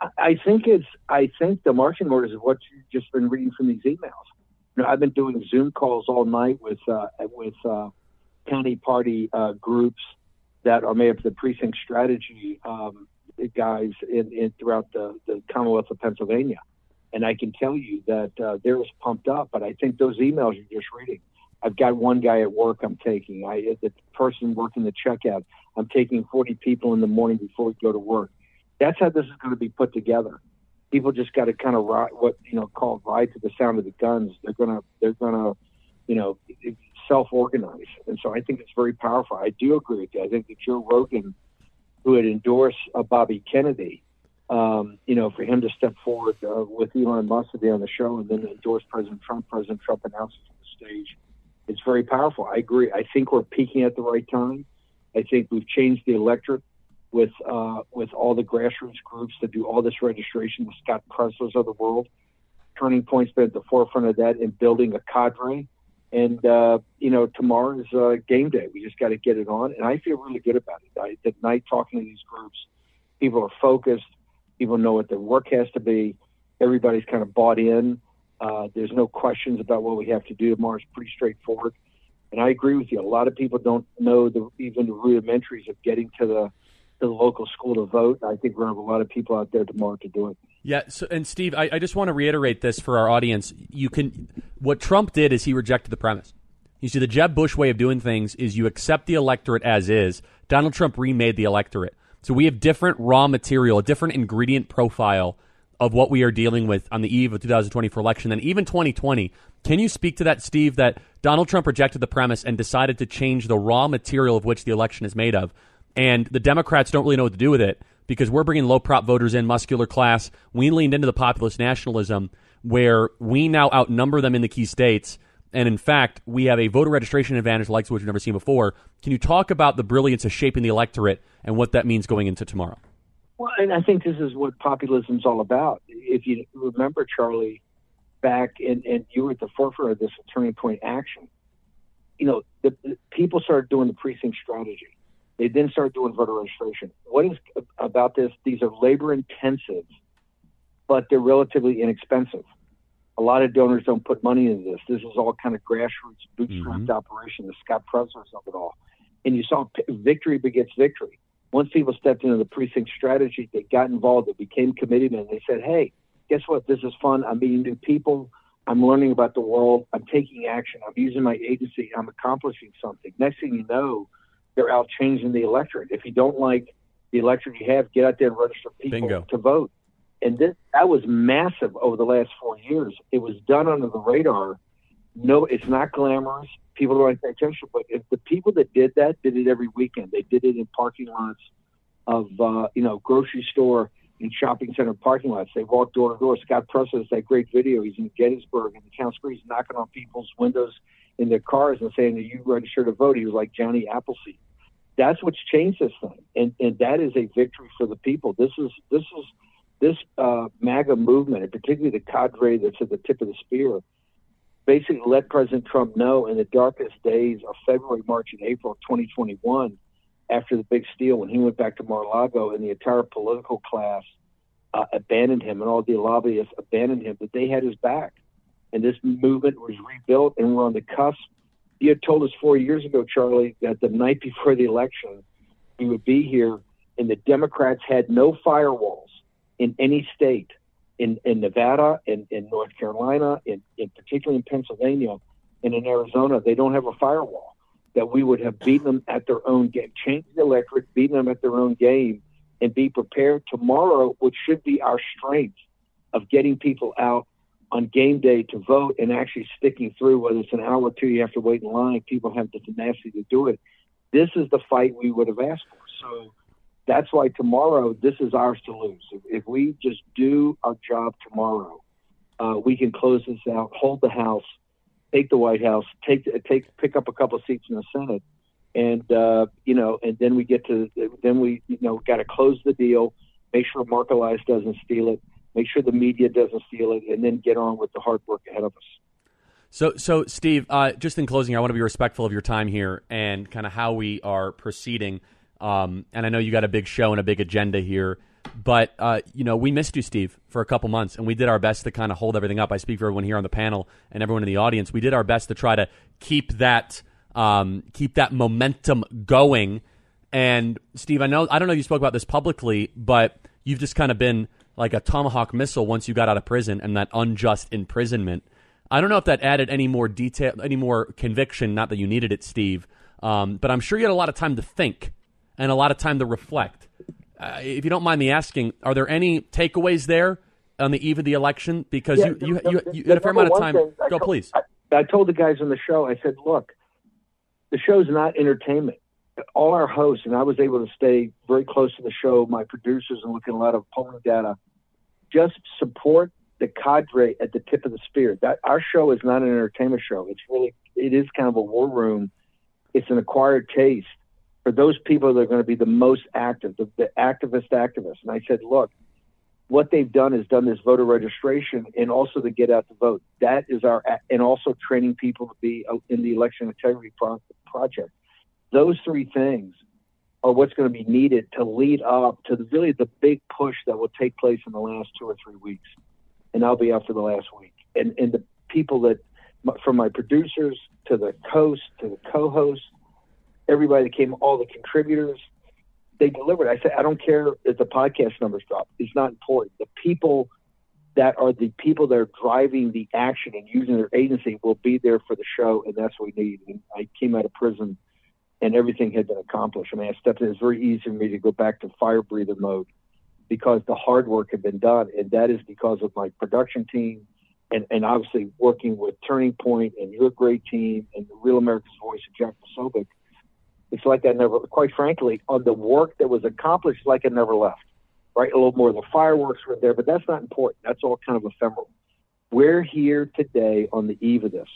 Speaker 12: I think it's. I think the marching orders is what you've just been reading from these emails. You know, I've been doing Zoom calls all night with uh, with uh, county party uh, groups that are made up of the precinct strategy um, guys in, in throughout the, the Commonwealth of Pennsylvania. And I can tell you that uh, they're as pumped up. But I think those emails you're just reading, I've got one guy at work I'm taking. I the person working the checkout, I'm taking forty people in the morning before we go to work. That's how this is going to be put together. People just got to kind of ride, what you know, called ride to the sound of the guns. They're gonna, they're gonna, you know, self-organize. And so I think it's very powerful. I do agree with you. I think that Joe Rogan, who had endorsed uh, Bobby Kennedy, um, you know, for him to step forward uh, with Elon Musk to be on the show and then endorse President Trump, President Trump announces on the stage. It's very powerful. I agree. I think we're peaking at the right time. I think we've changed the electorate with uh, with all the grassroots groups that do all this registration, the Scott Preslers of the world. Turning Point's been at the forefront of that in building a cadre. And, uh, you know, tomorrow is uh, game day. We just got to get it on. And I feel really good about it. I, at night, talking to these groups, people are focused. People know what their work has to be. Everybody's kind of bought in. Uh, there's no questions about what we have to do tomorrow. It's pretty straightforward. And I agree with you. A lot of people don't know the, even the rudimentaries of getting to the to the local school to vote. I think we're going to have a lot of people out there tomorrow to do it.
Speaker 1: Yeah, so, and Steve, I, I just want to reiterate this for our audience. You can, what Trump did is he rejected the premise. You see, the Jeb Bush way of doing things is you accept the electorate as is. Donald Trump remade the electorate. So we have different raw material, a different ingredient profile of what we are dealing with on the eve of the two thousand twenty-four election, and even twenty twenty. Can you speak to that, Steve, that Donald Trump rejected the premise and decided to change the raw material of which the election is made of, and the Democrats don't really know what to do with it because we're bringing low-prop voters in, muscular class. We leaned into the populist nationalism where we now outnumber them in the key states, and in fact, we have a voter registration advantage like which we've never seen before. Can you talk about the brilliance of shaping the electorate and what that means going into tomorrow?
Speaker 12: Well, and I think this is what populism's all about. If you remember, Charlie, back in, and you were at the forefront of this turning point action, you know, the, the people started doing the precinct strategy. They then started doing voter registration. What is about this? These are labor intensive, but they're relatively inexpensive. A lot of donors don't put money into this. This is all kind of grassroots, bootstrapped mm-hmm. operation, the Scott Preslers of it all. And you saw victory begets victory. Once people stepped into the precinct strategy, they got involved, they became committed, and they said, hey, guess what? This is fun. I'm meeting new people. I'm learning about the world. I'm taking action. I'm using my agency. I'm accomplishing something. Next thing you know, they're out changing the electorate. If you don't like the electorate you have, get out there and register people
Speaker 1: Bingo.
Speaker 12: to vote. And this, that was massive over the last four years. It was done under the radar. No, it's not glamorous. People don't pay attention, but if the people that did that did it every weekend, they did it in parking lots of, uh, you know, grocery store and shopping center parking lots. They walked door to door. Scott Presler has that great video. He's in Gettysburg in the town square. He's knocking on people's windows in their cars and saying, "Are you registered to vote?" He was like Johnny Appleseed. That's what's changed this thing, and and that is a victory for the people. This is this is this uh, MAGA movement, and particularly the cadre that's at the tip of the spear, basically let President Trump know in the darkest days of February, March, and April of twenty twenty-one, after the big steal, when he went back to Mar-a-Lago and the entire political class uh, abandoned him and all the lobbyists abandoned him, that they had his back. And this movement was rebuilt, and we're on the cusp. You had told us four years ago, Charlie, that the night before the election, we would be here, and the Democrats had no firewalls in any state. In, in Nevada, in, in North Carolina, in, in particularly in Pennsylvania, and in Arizona, they don't have a firewall. That we would have beaten them at their own game, changed the electorate, beaten them at their own game, and be prepared tomorrow, which should be our strength of getting people out on game day to vote and actually sticking through, whether it's an hour or two you have to wait in line, people have the tenacity to do it. This is the fight we would have asked for. So that's why tomorrow, this is ours to lose. If, if we just do our job tomorrow, uh, we can close this out, hold the House, take the White House, take take pick up a couple of seats in the Senate, and uh, you know, and then we get to then we you know got to close the deal, make sure Mark Elias doesn't steal it, make sure the media doesn't steal it, and then get on with the hard work ahead of us.
Speaker 1: So, so Steve, uh, just in closing, I want to be respectful of your time here and kind of how we are proceeding. Um, and I know you got a big show and a big agenda here, but, uh, you know, we missed you, Steve, for a couple months, and we did our best to kind of hold everything up. I speak for everyone here on the panel and everyone in the audience. We did our best to try to keep that, um, keep that momentum going. And Steve, I know, I don't know if you spoke about this publicly, but you've just kind of been like a Tomahawk missile once you got out of prison and that unjust imprisonment. I don't know if that added any more detail, any more conviction, not that you needed it, Steve, um, but I'm sure you had a lot of time to think and a lot of time to reflect. Uh, if you don't mind me asking, are there any takeaways there on the eve of the election? Because
Speaker 12: yeah,
Speaker 1: you, you,
Speaker 12: the,
Speaker 1: you,
Speaker 12: the,
Speaker 1: you had a fair amount of time.
Speaker 12: Thing,
Speaker 1: Go,
Speaker 12: told,
Speaker 1: please.
Speaker 12: I, I told the guys on the show, I said, look, the show's not entertainment. All our hosts, and I was able to stay very close to the show, my producers, and looking at a lot of polling data, just support the cadre at the tip of the spear. That our show is not an entertainment show. It's really, it is kind of a war room. It's an acquired taste for those people that are going to be the most active, the, the activist activists. And I said, look, what they've done is done this voter registration and also to get out to vote. That is our, and also training people to be in the election integrity pro- project. Those three things are what's going to be needed to lead up to the, really the big push that will take place in the last two or three weeks. And I'll be out for the last week. And, and the people that, from my producers to the host to the co-host, everybody that came, all the contributors, they delivered. I said, I don't care if the podcast numbers drop. It's not important. The people that are the people that are driving the action and using their agency will be there for the show, and that's what we need. And I came out of prison, and everything had been accomplished. I mean, I stepped in. It's very easy for me to go back to fire breather mode because the hard work had been done, and that is because of my production team and, and obviously working with Turning Point and your great team and the Real America's Voice of Jack Posobiec. It's like I never, quite frankly, on the work that was accomplished, like I never left, right? A little more of the fireworks were there, but that's not important. That's all kind of ephemeral. We're here today on the eve of this.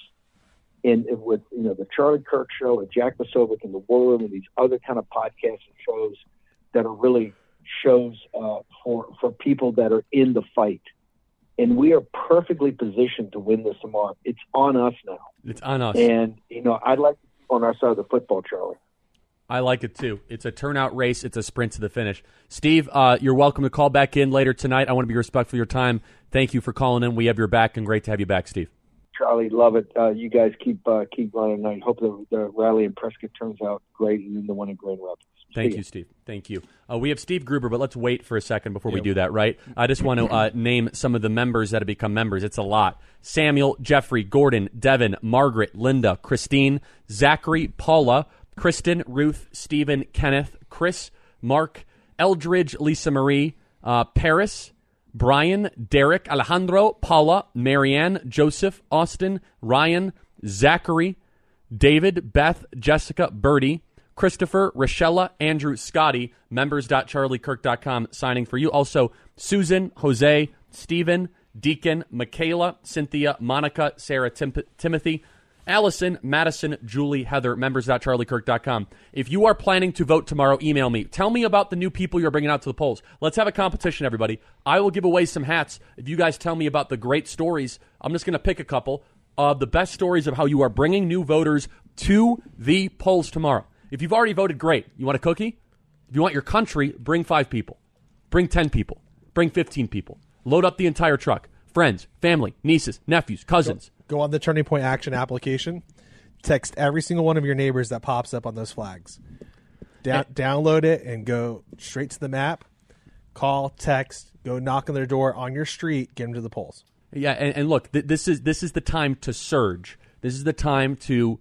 Speaker 12: And with, you know, the Charlie Kirk Show and Jack Posobiec and The War Room and these other kind of podcasts and shows that are really shows uh, for, for people that are in the fight. And we are perfectly positioned to win this tomorrow. It's on us now.
Speaker 1: It's on us.
Speaker 12: And, you know, I'd like to be on our side of the football, Charlie.
Speaker 1: I like it, too. It's a turnout race. It's a sprint to the finish. Steve, uh, you're welcome to call back in later tonight. I want to be respectful of your time. Thank you for calling in. We have your back, and great to have you back, Steve.
Speaker 12: Charlie, love it. Uh, you guys keep uh, keep running. I hope the, the rally in Prescott turns out great, and then the one in Grand Rapids.
Speaker 1: Thank you, Steve. Thank you. Uh, we have Steve Gruber, but let's wait for a second before yep. we do that, right? I just want to uh, name some of the members that have become members. It's a lot. Samuel, Jeffrey, Gordon, Devin, Margaret, Linda, Christine, Zachary, Paula, Kristen, Ruth, Stephen, Kenneth, Chris, Mark, Eldridge, Lisa Marie, uh, Paris, Brian, Derek, Alejandro, Paula, Marianne, Joseph, Austin, Ryan, Zachary, David, Beth, Jessica, Birdie, Christopher, Rochella, Andrew, Scotty, members dot charlie kirk dot com signing for you. Also, Susan, Jose, Stephen, Deacon, Michaela, Cynthia, Monica, Sarah, Tim- Timothy, Allison, Madison, Julie, Heather, members dot charlie kirk dot com. If you are planning to vote tomorrow, email me. Tell me about the new people you're bringing out to the polls. Let's have a competition, everybody. I will give away some hats if you guys tell me about the great stories. I'm just going to pick a couple of the best stories of how you are bringing new voters to the polls tomorrow. If you've already voted, great. You want a cookie? If you want your country, bring five people. Bring ten people. Bring fifteen people. Load up the entire truck. Friends, family, nieces, nephews, cousins.
Speaker 9: Go, go on the Turning Point Action application. Text every single one of your neighbors that pops up on those flags. Da- and, download it and go straight to the map. Call, text, go knock on their door on your street, get them to the polls.
Speaker 1: Yeah, and, and look, th- this is this is the time to surge. This is the time to...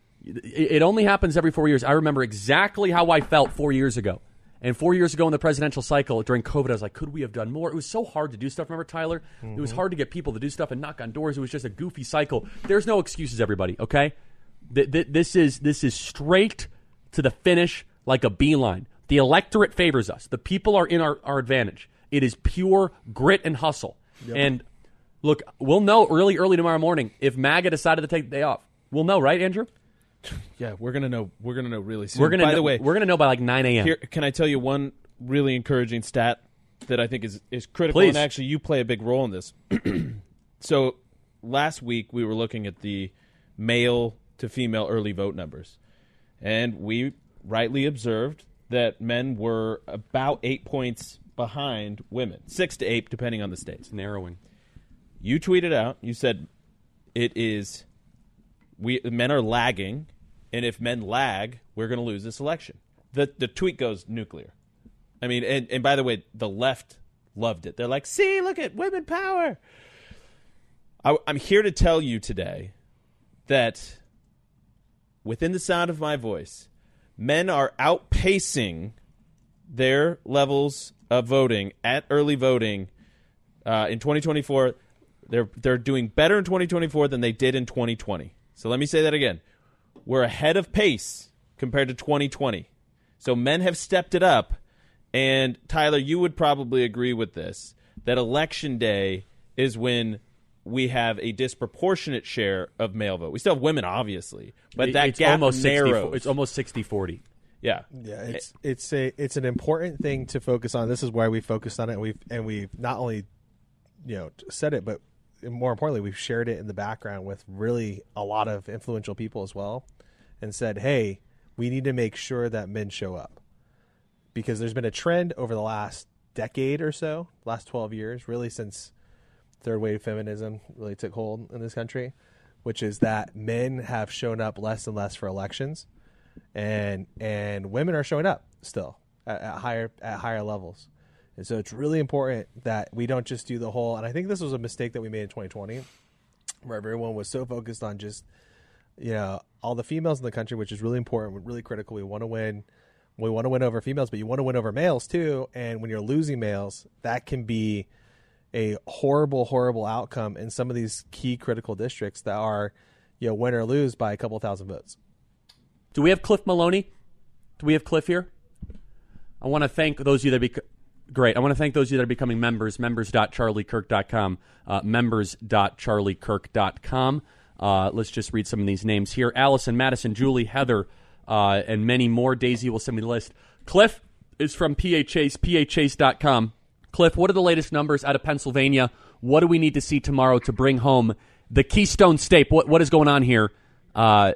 Speaker 1: It only happens every four years. I remember exactly how I felt four years ago. And four years ago in the presidential cycle during COVID, I was like, could we have done more? It was so hard to do stuff. Remember, Tyler? Mm-hmm. It was hard to get people to do stuff and knock on doors. It was just a goofy cycle. There's no excuses, everybody, okay? Th- th- this is this is straight to the finish like a beeline. The electorate favors us. The people are in our, our advantage. It is pure grit and hustle. Yep. And look, we'll know early, early tomorrow morning if MAGA decided to take the day off. We'll know, right, Andrew?
Speaker 7: Yeah, we're gonna know. We're gonna know really soon.
Speaker 1: We're gonna.
Speaker 7: By
Speaker 1: know,
Speaker 7: the way,
Speaker 1: we're gonna know by like nine a.m.
Speaker 7: Here, can I tell you one really encouraging stat that I think is is critical?
Speaker 1: Please.
Speaker 7: And actually, you play a big role in this. So last week we were looking at the male to female early vote numbers, and we rightly observed that men were about eight points behind women, six to eight depending on the states.
Speaker 1: It's narrowing.
Speaker 7: You tweeted out. You said it is. We men are lagging. And if men lag, we're going to lose this election. The the tweet goes nuclear. I mean, and, and by the way, the left loved it. They're like, see, look at women power. I, I'm here to tell you today that within the sound of my voice, men are outpacing their levels of voting at early voting uh, in twenty twenty-four. They're they're doing better in twenty twenty-four than they did in twenty twenty. So let me say that again. We're ahead of pace compared to twenty twenty. So men have stepped it up. And, Tyler, you would probably agree with this, that Election Day is when we have a disproportionate share of male vote. We still have women, obviously, but that
Speaker 1: it's
Speaker 7: gap
Speaker 1: almost
Speaker 7: narrows.
Speaker 1: sixty, it's almost sixty forty.
Speaker 7: Yeah.
Speaker 9: Yeah, it's it's a it's an important thing to focus on. This is why we focused on it, and we've, and we've not only you know said it, but more importantly, we've shared it in the background with really a lot of influential people as well, and said, hey, we need to make sure that men show up. Because there's been a trend over the last decade or so, last twelve years, really since third wave feminism really took hold in this country, which is that men have shown up less and less for elections, and and women are showing up still at, at higher at higher levels. And so it's really important that we don't just do the whole, and I think this was a mistake that we made in twenty twenty, where everyone was so focused on just, you know, all the females in the country, which is really important, really critical. We want to win We want to win over females, but you want to win over males too. And when you're losing males, that can be a horrible, horrible outcome in some of these key critical districts that are, you know, win or lose by a couple thousand votes.
Speaker 1: Do we have Cliff Maloney? Do we have Cliff here? I want to thank those of you that be great. I want to thank those of you that are becoming members. Members dot charlie kirk dot com. Uh, members dot charlie kirk dot com. Uh, let's just read some of these names here: Allison, Madison, Julie, Heather, uh, and many more. Daisy will send me the list. Cliff is from P A Chase, P A Chase dot com. Cliff, what are the latest numbers out of Pennsylvania? What do we need to see tomorrow to bring home the Keystone State? What what is going on here? Uh,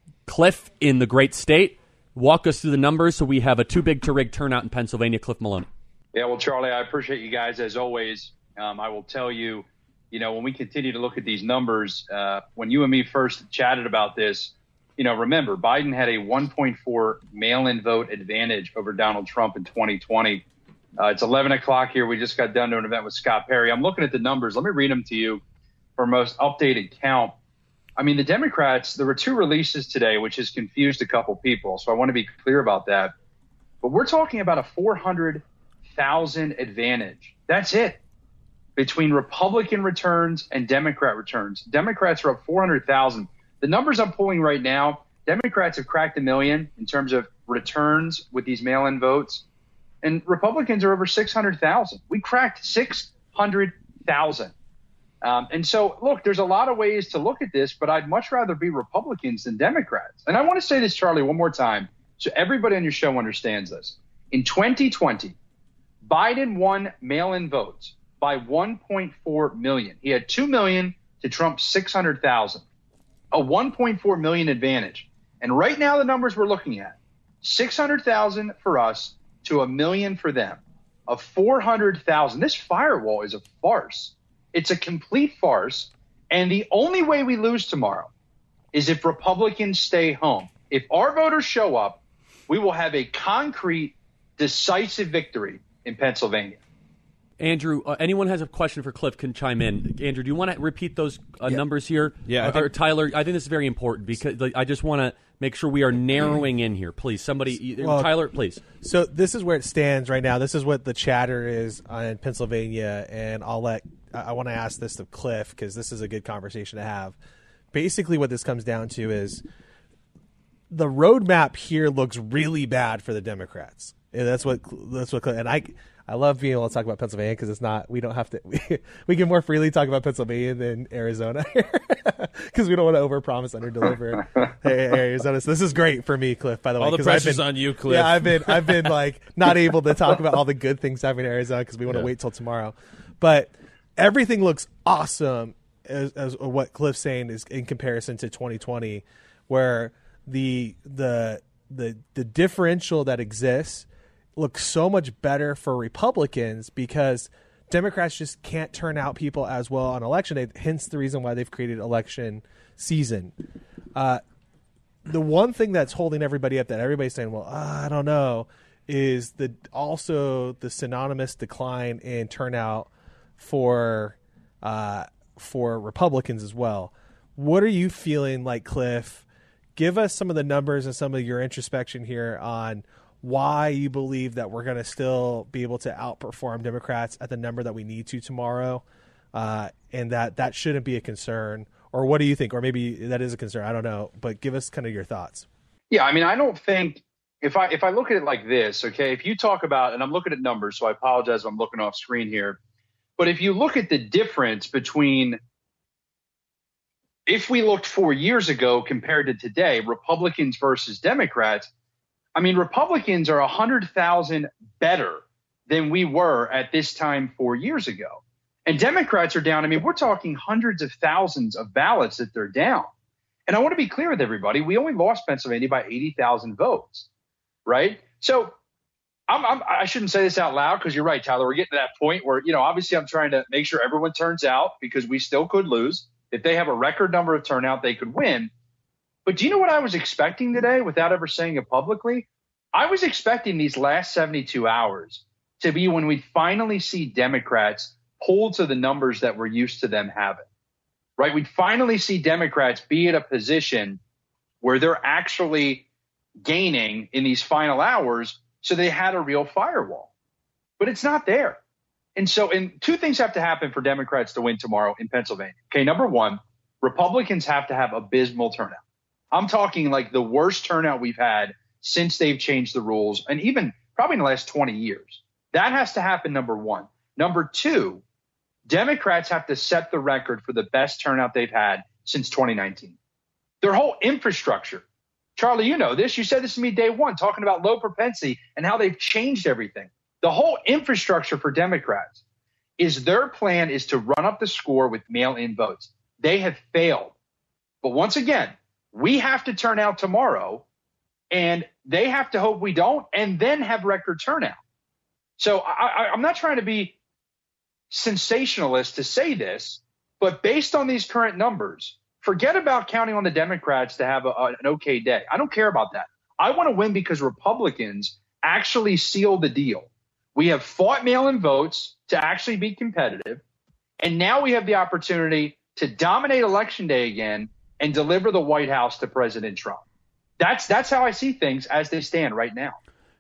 Speaker 1: Cliff in the great state. Walk us through the numbers so we have a too big to rig turnout in Pennsylvania. Cliff Maloney.
Speaker 13: Yeah, well, Charlie, I appreciate you guys as always. Um, I will tell you, you know, when we continue to look at these numbers, uh, when you and me first chatted about this, you know, remember, Biden had a one point four mail-in vote advantage over Donald Trump in twenty twenty. Uh, it's eleven o'clock here. We just got done to an event with Scott Perry. I'm looking at the numbers. Let me read them to you for most updated count. I mean, the Democrats, there were two releases today, which has confused a couple people. So I want to be clear about that. But we're talking about a four hundred thousand advantage. That's it. Between Republican returns and Democrat returns. Democrats are up four hundred thousand. The numbers I'm pulling right now, Democrats have cracked a million in terms of returns with these mail-in votes. And Republicans are over six hundred thousand. We cracked six hundred thousand. Um, and so, look, there's a lot of ways to look at this, but I'd much rather be Republicans than Democrats. And I want to say this, Charlie, one more time, so everybody on your show understands this. In twenty twenty, Biden won mail-in votes by one point four million. He had two million to Trump's six hundred thousand, a one point four million advantage. And right now, the numbers we're looking at, six hundred thousand for us to a million for them, of four hundred thousand. This firewall is a farce. It's a complete farce. And the only way we lose tomorrow is if Republicans stay home. If our voters show up, we will have a concrete, decisive victory in Pennsylvania.
Speaker 1: Andrew, uh, anyone has a question for Cliff can chime in. Andrew, do you want to repeat those uh,
Speaker 7: yeah.
Speaker 1: numbers here?
Speaker 7: Yeah.
Speaker 1: Uh, or Tyler, I think this is very important because like, I just want to make sure we are narrowing in here. Please, somebody, well, Tyler, please.
Speaker 9: So this is where it stands right now. This is what the chatter is in Pennsylvania, and I'll let I want to ask this of Cliff because this is a good conversation to have. Basically, what this comes down to is the roadmap here looks really bad for the Democrats. And that's what that's what and I. I love being able to talk about Pennsylvania because it's not, we don't have to, we, we can more freely talk about Pennsylvania than Arizona because we don't want to overpromise, underdeliver. Hey, Arizona. So this is great for me, Cliff, by the way.
Speaker 7: All the pressure's
Speaker 9: been,
Speaker 7: on you, Cliff.
Speaker 9: Yeah, I've been, I've been like not able to talk about all the good things happening in Arizona because we want to
Speaker 7: yeah.
Speaker 9: wait till tomorrow. But everything looks awesome as, as what Cliff's saying is in comparison to twenty twenty where the, the, the, the differential that exists looks so much better for Republicans because Democrats just can't turn out people as well on election day, hence the reason why they've created election season. Uh, the one thing that's holding everybody up that everybody's saying, well, uh, I don't know, is the also the synonymous decline in turnout for uh, for Republicans as well. What are you feeling like, Cliff? Give us some of the numbers and some of your introspection here on why you believe that we're going to still be able to outperform Democrats at the number that we need to tomorrow, uh, and that that shouldn't be a concern. Or what do you think? Or maybe that is a concern. I don't know. But give us kind of your thoughts.
Speaker 13: Yeah, I mean, I don't think if I if I look at it like this, okay, if you talk about, and I'm looking at numbers, so I apologize if I'm looking off screen here. But if you look at the difference between if we looked four years ago compared to today, Republicans versus Democrats, I mean, Republicans are one hundred thousand better than we were at this time four years ago. And Democrats are down. I mean, we're talking hundreds of thousands of ballots that they're down. And I want to be clear with everybody. We only lost Pennsylvania by eighty thousand votes, right? So I'm, I'm, I shouldn't say this out loud because you're right, Tyler. We're getting to that point where, you know, obviously I'm trying to make sure everyone turns out because we still could lose. If they have a record number of turnout, they could win. But do you know what I was expecting today without ever saying it publicly? I was expecting these last seventy-two hours to be when we finally see Democrats pull to the numbers that we're used to them having, right? We'd finally see Democrats be at a position where they're actually gaining in these final hours, so they had a real firewall. But it's not there. And so and two things have to happen for Democrats to win tomorrow in Pennsylvania. Okay, number one, Republicans have to have abysmal turnout. I'm talking like the worst turnout we've had since they've changed the rules, and even probably in the last twenty years. That has to happen, number one. Number two, Democrats have to set the record for the best turnout they've had since twenty nineteen. Their whole infrastructure. Charlie, you know this. You said this to me day one, talking about low propensity and how they've changed everything. The whole infrastructure for Democrats is their plan is to run up the score with mail-in votes. They have failed. But once again, we have to turn out tomorrow, and they have to hope we don't, and then have record turnout. So I, I, I'm not trying to be sensationalist to say this, but based on these current numbers, forget about counting on the Democrats to have a, a, an okay day. I don't care about that. I want to win because Republicans actually seal the deal. We have fought mail-in votes to actually be competitive, and now we have the opportunity to dominate Election Day again and deliver the White House to President Trump. That's that's how I see things as they stand right now.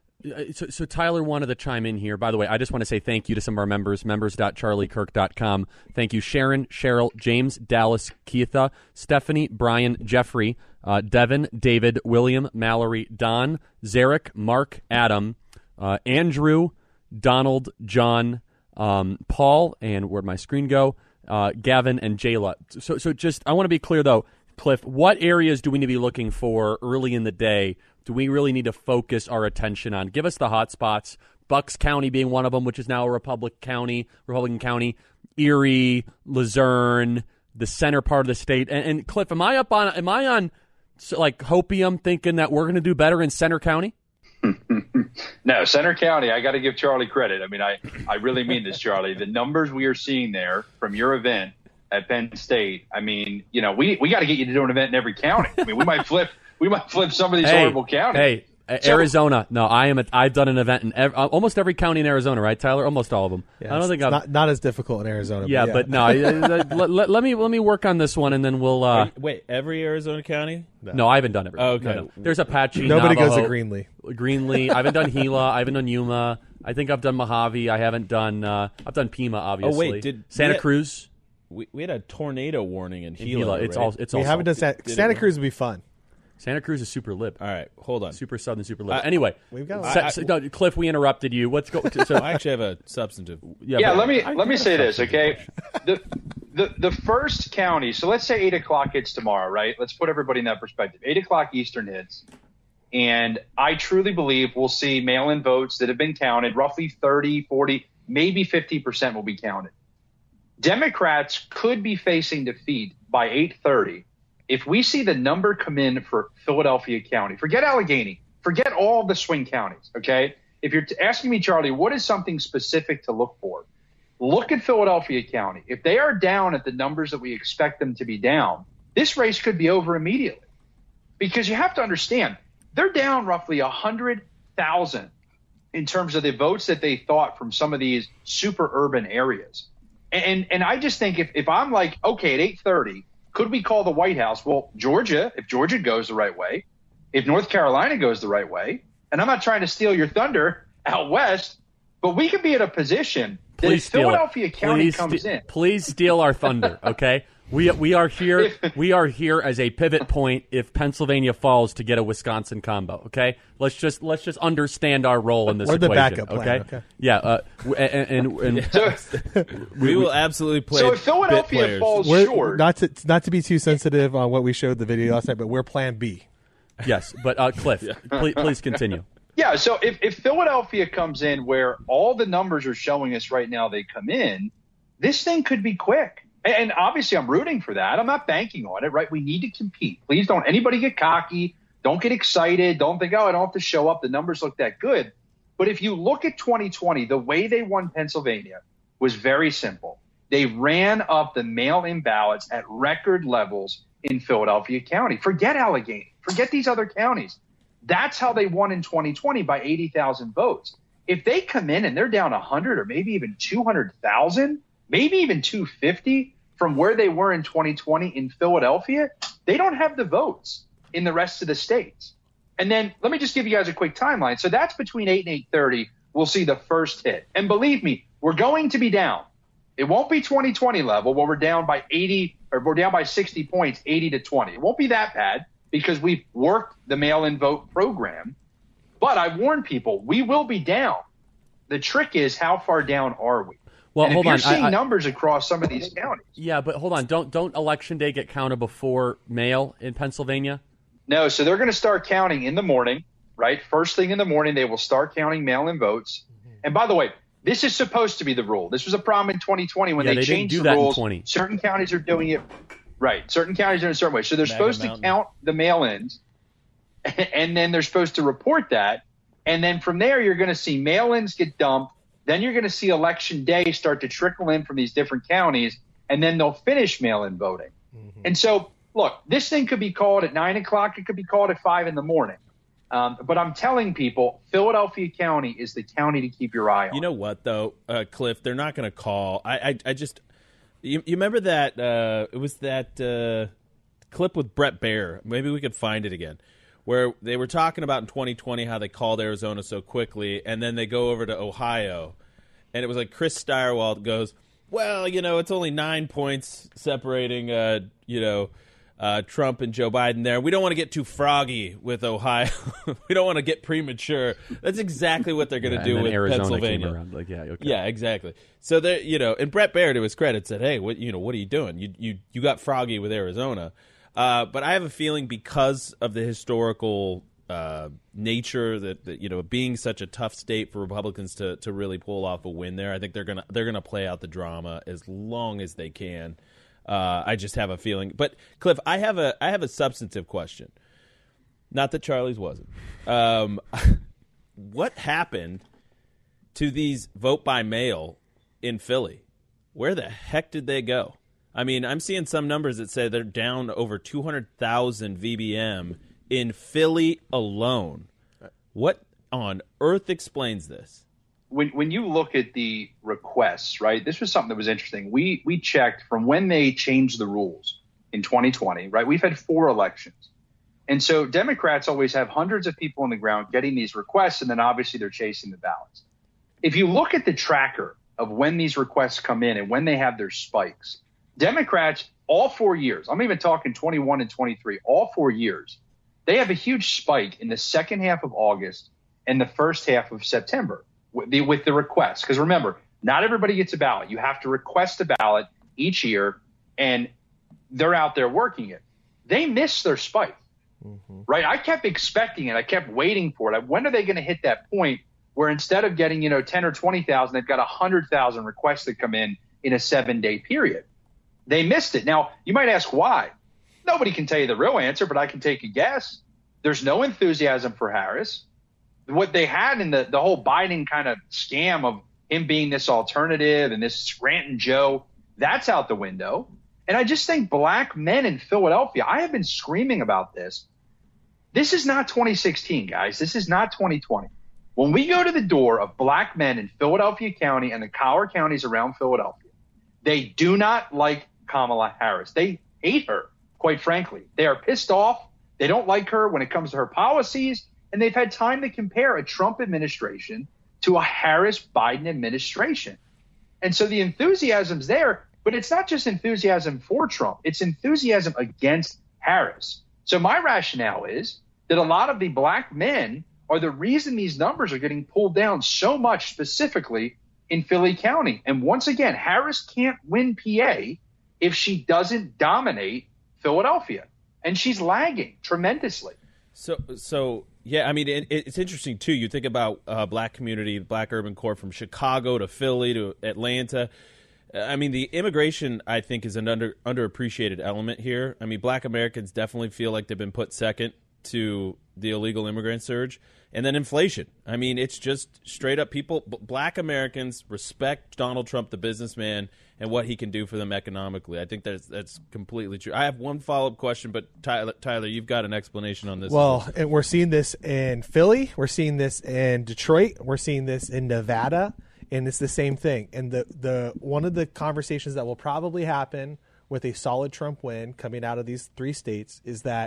Speaker 1: So, so Tyler wanted to chime in here. By the way, I just want to say thank you to some of our members, members dot charlie kirk dot com. Thank you, Sharon, Cheryl, James, Dallas, Keitha, Stephanie, Brian, Jeffrey, uh, Devin, David, William, Mallory, Don, Zarek, Mark, Adam, uh, Andrew, Donald, John, um, Paul, and where'd my screen go? Uh, Gavin and Jayla. So, so just I want to be clear though, Cliff. What areas do we need to be looking for early in the day? Do we really need to focus our attention on? Give us the hot spots. Bucks County being one of them, which is now a Republican county. Republican County, Erie, Luzerne, the center part of the state. And, and Cliff, am I up on? Am I on so, like hopium, thinking that we're going to do better in Center County?
Speaker 13: No, Center County, I got to give Charlie credit. I mean, I, I really mean this, Charlie. The numbers we are seeing there from your event at Penn State, I mean, you know, we we got to get you to do an event in every county. I mean, we might flip we might flip some of these
Speaker 1: hey,
Speaker 13: horrible counties.
Speaker 1: Hey, so, Arizona. No, I am. A, I've done an event in ev- almost every county in Arizona, right, Tyler? Almost all of them.
Speaker 9: Yeah,
Speaker 1: I don't think
Speaker 9: it's
Speaker 1: I'm
Speaker 9: not, not as difficult in Arizona.
Speaker 1: Yeah,
Speaker 9: but,
Speaker 1: yeah.
Speaker 9: yeah.
Speaker 1: but no. let, let, let me let me work on this one, and then we'll. Uh,
Speaker 7: Wait, every Arizona county?
Speaker 1: No, no I haven't done every.
Speaker 7: Oh, okay.
Speaker 1: No, no. There's Apache.
Speaker 9: Nobody
Speaker 1: Navajo,
Speaker 9: goes to Greenlee.
Speaker 1: Greenlee. I haven't done Gila. I haven't done Yuma. I think I've done Mojave. I haven't done. Uh, I've done Pima, obviously.
Speaker 7: Oh wait, did
Speaker 1: Santa
Speaker 7: had,
Speaker 1: Cruz?
Speaker 7: We we had a tornado warning in Gila.
Speaker 1: In Gila. It's
Speaker 7: right?
Speaker 1: all. It's
Speaker 9: we
Speaker 1: all.
Speaker 9: haven't done Santa, Santa Cruz would be fun.
Speaker 1: Santa Cruz is super lib.
Speaker 7: All right, hold on.
Speaker 1: Super southern, super lib.
Speaker 7: I,
Speaker 1: anyway,
Speaker 9: we've got.
Speaker 1: Se- I, I, no, Cliff, we interrupted you. Let's go. To, so
Speaker 7: I actually have a substantive.
Speaker 13: Yeah, yeah let me I, let me say this, okay? the the the first county. So let's say eight o'clock hits tomorrow, right? Let's put everybody in that perspective. Eight o'clock Eastern hits, and I truly believe we'll see mail-in votes that have been counted. Roughly thirty, forty, maybe fifty percent will be counted. Democrats could be facing defeat by eight thirty. If we see the number come in for Philadelphia County, forget Allegheny, forget all the swing counties, okay? If you're asking me, Charlie, what is something specific to look for? Look at Philadelphia County. If they are down at the numbers that we expect them to be down, this race could be over immediately. Because you have to understand, they're down roughly one hundred thousand in terms of the votes that they thought from some of these super urban areas. And and I just think if, if I'm like, okay, at eight thirty, could we call the White House? Well, Georgia, if Georgia goes the right way, if North Carolina goes the right way, and I'm not trying to steal your thunder out west, but we could be in a position that
Speaker 1: please
Speaker 13: if Philadelphia
Speaker 1: it.
Speaker 13: County
Speaker 1: please
Speaker 13: comes
Speaker 1: st-
Speaker 13: in.
Speaker 1: Please steal our thunder, okay? We we are here we are here as a pivot point if Pennsylvania falls to get a Wisconsin combo, okay? Let's just let's just understand our role in this
Speaker 9: We're
Speaker 1: equation,
Speaker 9: the backup
Speaker 1: okay?
Speaker 9: plan, okay?
Speaker 1: Yeah, uh, and and, and
Speaker 13: so,
Speaker 7: we will absolutely play.
Speaker 13: So if Philadelphia falls
Speaker 9: we're,
Speaker 13: short,
Speaker 9: not to not to be too sensitive on what we showed the video last night, but we're Plan B.
Speaker 1: Yes, but uh, Cliff, yeah. please, please continue.
Speaker 13: Yeah, so if, if Philadelphia comes in where all the numbers are showing us right now they come in, this thing could be quick. And obviously I'm rooting for that. I'm not banking on it, right? We need to compete. Please don't anybody get cocky. Don't get excited. Don't think, oh, I don't have to show up. The numbers look that good. But if you look at twenty twenty, the way they won Pennsylvania was very simple. They ran up the mail-in ballots at record levels in Philadelphia County. Forget Allegheny. Forget these other counties. That's how they won in twenty twenty by eighty thousand votes. If they come in and they're down one hundred or maybe even two hundred thousand, maybe even two hundred fifty from where they were in twenty twenty in Philadelphia, they don't have the votes in the rest of the states. And then let me just give you guys a quick timeline. So that's between eight and eight thirty. We'll see the first hit. And believe me, we're going to be down. It won't be twenty twenty level where we're down by eighty or we're down by sixty points, eighty to twenty. It won't be that bad because we've worked the mail-in vote program. But I warn people, we will be down. The trick is, how far down are we?
Speaker 1: Well,
Speaker 13: and
Speaker 1: hold
Speaker 13: if you're
Speaker 1: on.
Speaker 13: seeing
Speaker 1: I, I,
Speaker 13: numbers across some of these counties.
Speaker 1: Yeah, but hold on. Don't don't election day get counted before mail in Pennsylvania?
Speaker 13: No, so they're going to start counting in the morning, right? First thing in the morning, they will start counting mail-in votes. Mm-hmm. And by the way, this is supposed to be the rule. This was a problem in twenty twenty when
Speaker 1: yeah,
Speaker 13: they,
Speaker 1: they
Speaker 13: changed
Speaker 1: didn't do
Speaker 13: the
Speaker 1: that
Speaker 13: rules.
Speaker 1: In twenty.
Speaker 13: Certain counties are doing it right. Certain counties are in a certain way. So they're
Speaker 7: Mega
Speaker 13: supposed
Speaker 7: Mountain.
Speaker 13: to count the mail-ins, and then they're supposed to report that. And then from there, you're going to see mail-ins get dumped. Then you're going to see election day start to trickle in from these different counties, and then they'll finish mail-in voting. Mm-hmm. And so, look, this thing could be called at nine o'clock. It could be called at five in the morning. Um, but I'm telling people, Philadelphia County is the county to keep your eye on.
Speaker 7: You know what, though, uh, Cliff? They're not going to call. I, I, I just you, you remember that uh, it was that uh, clip with Brett Baer. Maybe we could find it again, where they were talking about in twenty twenty how they called Arizona so quickly, and then they go over to Ohio, and it was like Chris Steyerwalt goes, well, you know, it's only nine points separating, uh, you know, uh, Trump and Joe Biden there. We don't want to get too froggy with Ohio. We don't want to get premature. That's exactly what they're going to
Speaker 1: yeah,
Speaker 7: do
Speaker 1: and then
Speaker 7: with
Speaker 1: Arizona
Speaker 7: Pennsylvania.
Speaker 1: Came around. Like, yeah, okay.
Speaker 7: Yeah, exactly. So they, you know, and Brett Baer, to his credit, said, "Hey, what, you know, what are you doing? You, you, you got froggy with Arizona." Uh, but I have a feeling because of the historical uh, nature that, that you know, being such a tough state for Republicans to, to really pull off a win there, I think they're gonna they're gonna play out the drama as long as they can. Uh, I just have a feeling. But Cliff, I have a I have a substantive question. Not that Charlie's wasn't. Um, what happened to these vote by mail in Philly? Where the heck did they go? I mean, I'm seeing some numbers that say they're down over two hundred thousand V B M in Philly alone. What on earth explains this?
Speaker 13: When when you look at the requests, right, this was something that was interesting. We we checked from when they changed the rules in twenty twenty, right? We've had four elections. And so Democrats always have hundreds of people on the ground getting these requests, and then obviously they're chasing the ballots. If you look at the tracker of when these requests come in and when they have their spikes, Democrats, all four years, I'm even talking twenty-one and twenty-three, all four years, they have a huge spike in the second half of August and the first half of September with the, with the requests. Because remember, not everybody gets a ballot. You have to request a ballot each year, and they're out there working it. They missed their spike, mm-hmm. right? I kept expecting it. I kept waiting for it. When are they going to hit that point where instead of getting, you know, ten or twenty thousand, they've got one hundred thousand requests that come in in a seven-day period? They missed it. Now, you might ask why. Nobody can tell you the real answer, but I can take a guess. There's no enthusiasm for Harris. What they had in the, the whole Biden kind of scam of him being this alternative and this Scranton Joe, that's out the window. And I just think black men in Philadelphia, I have been screaming about this. This is not twenty sixteen, guys. This is not twenty twenty. When we go to the door of black men in Philadelphia County and the Collier counties around Philadelphia, they do not like Kamala Harris. They hate her, quite frankly. They are pissed off. They don't like her when it comes to her policies, and they've had time to compare a Trump administration to a Harris-Biden administration. And so the enthusiasm's there, but it's not just enthusiasm for Trump. It's enthusiasm against Harris. So my rationale is that a lot of the black men are the reason these numbers are getting pulled down so much, specifically in Philly County. And once again, Harris can't win P A if she doesn't dominate Philadelphia. And she's lagging tremendously.
Speaker 7: So, so yeah, I mean, it, it's interesting, too. You think about uh, black community, black urban core from Chicago to Philly to Atlanta. I mean, the immigration, I think, is an under underappreciated element here. I mean, black Americans definitely feel like they've been put second to the illegal immigrant surge. And then inflation. I mean, it's just straight up people, black Americans respect Donald Trump, the businessman, and what he can do for them economically. I think that's that's completely true. I have one follow-up question, but Tyler, Tyler, you've got an explanation on this.
Speaker 9: Well, and we're seeing this in Philly. We're seeing this in Detroit. We're seeing this in Nevada. And it's the same thing. And the, the one of the conversations that will probably happen with a solid Trump win coming out of these three states is that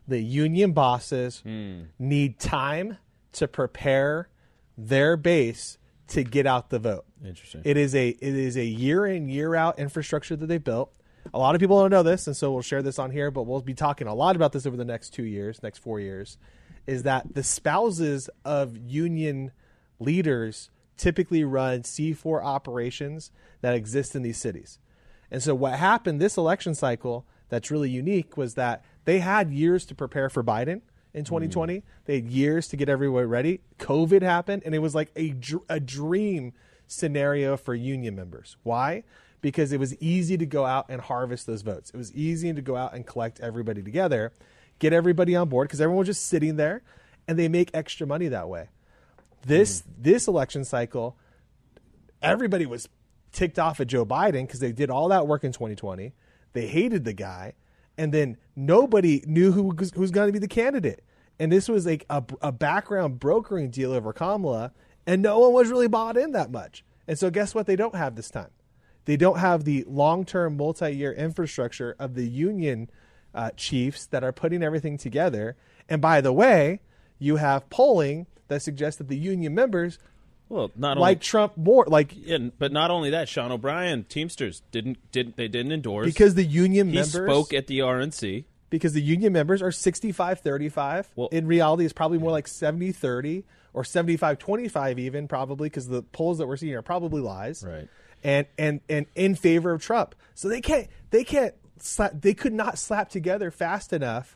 Speaker 9: the union bosses
Speaker 7: Mm.
Speaker 9: need time to prepare their base to get out the vote.
Speaker 7: Interesting.
Speaker 9: It is a it is a year in, year out infrastructure that they built. A lot of people don't know this, and so we'll share this on here, but we'll be talking a lot about this over the next two years, next four years, is that the spouses of union leaders typically run C four operations that exist in these cities. And so what happened this election cycle that's really unique was that they had years to prepare for Biden in twenty twenty. Mm. They had years to get everywhere ready. COVID happened, and it was like a, a dream scenario for union members. Why? Because it was easy to go out and harvest those votes. It was easy to go out and collect everybody together, get everybody on board, because everyone was just sitting there, and they make extra money that way. This mm. this election cycle, everybody was ticked off at Joe Biden because they did all that work in twenty twenty. They hated the guy, and then nobody knew who was, who was going to be the candidate. And this was like a, a background brokering deal over Kamala, and no one was really bought in that much. And so guess what they don't have this time? They don't have the long-term multi-year infrastructure of the union uh, chiefs that are putting everything together. And by the way, you have polling that suggests that the union members
Speaker 7: well, not
Speaker 9: like
Speaker 7: only,
Speaker 9: Trump more. Like,
Speaker 7: yeah, but not only that, Sean O'Brien, Teamsters didn't didn't they didn't endorse
Speaker 9: because the union
Speaker 7: he
Speaker 9: members
Speaker 7: spoke at the R N C
Speaker 9: because the union members are sixty-five thirty-five. Well, in reality, it's probably more like seventy thirty or seventy-five twenty-five even probably because the polls that we're seeing are probably lies.
Speaker 7: Right.
Speaker 9: And and and in favor of Trump. So they can't they can't slap, they could not slap together fast enough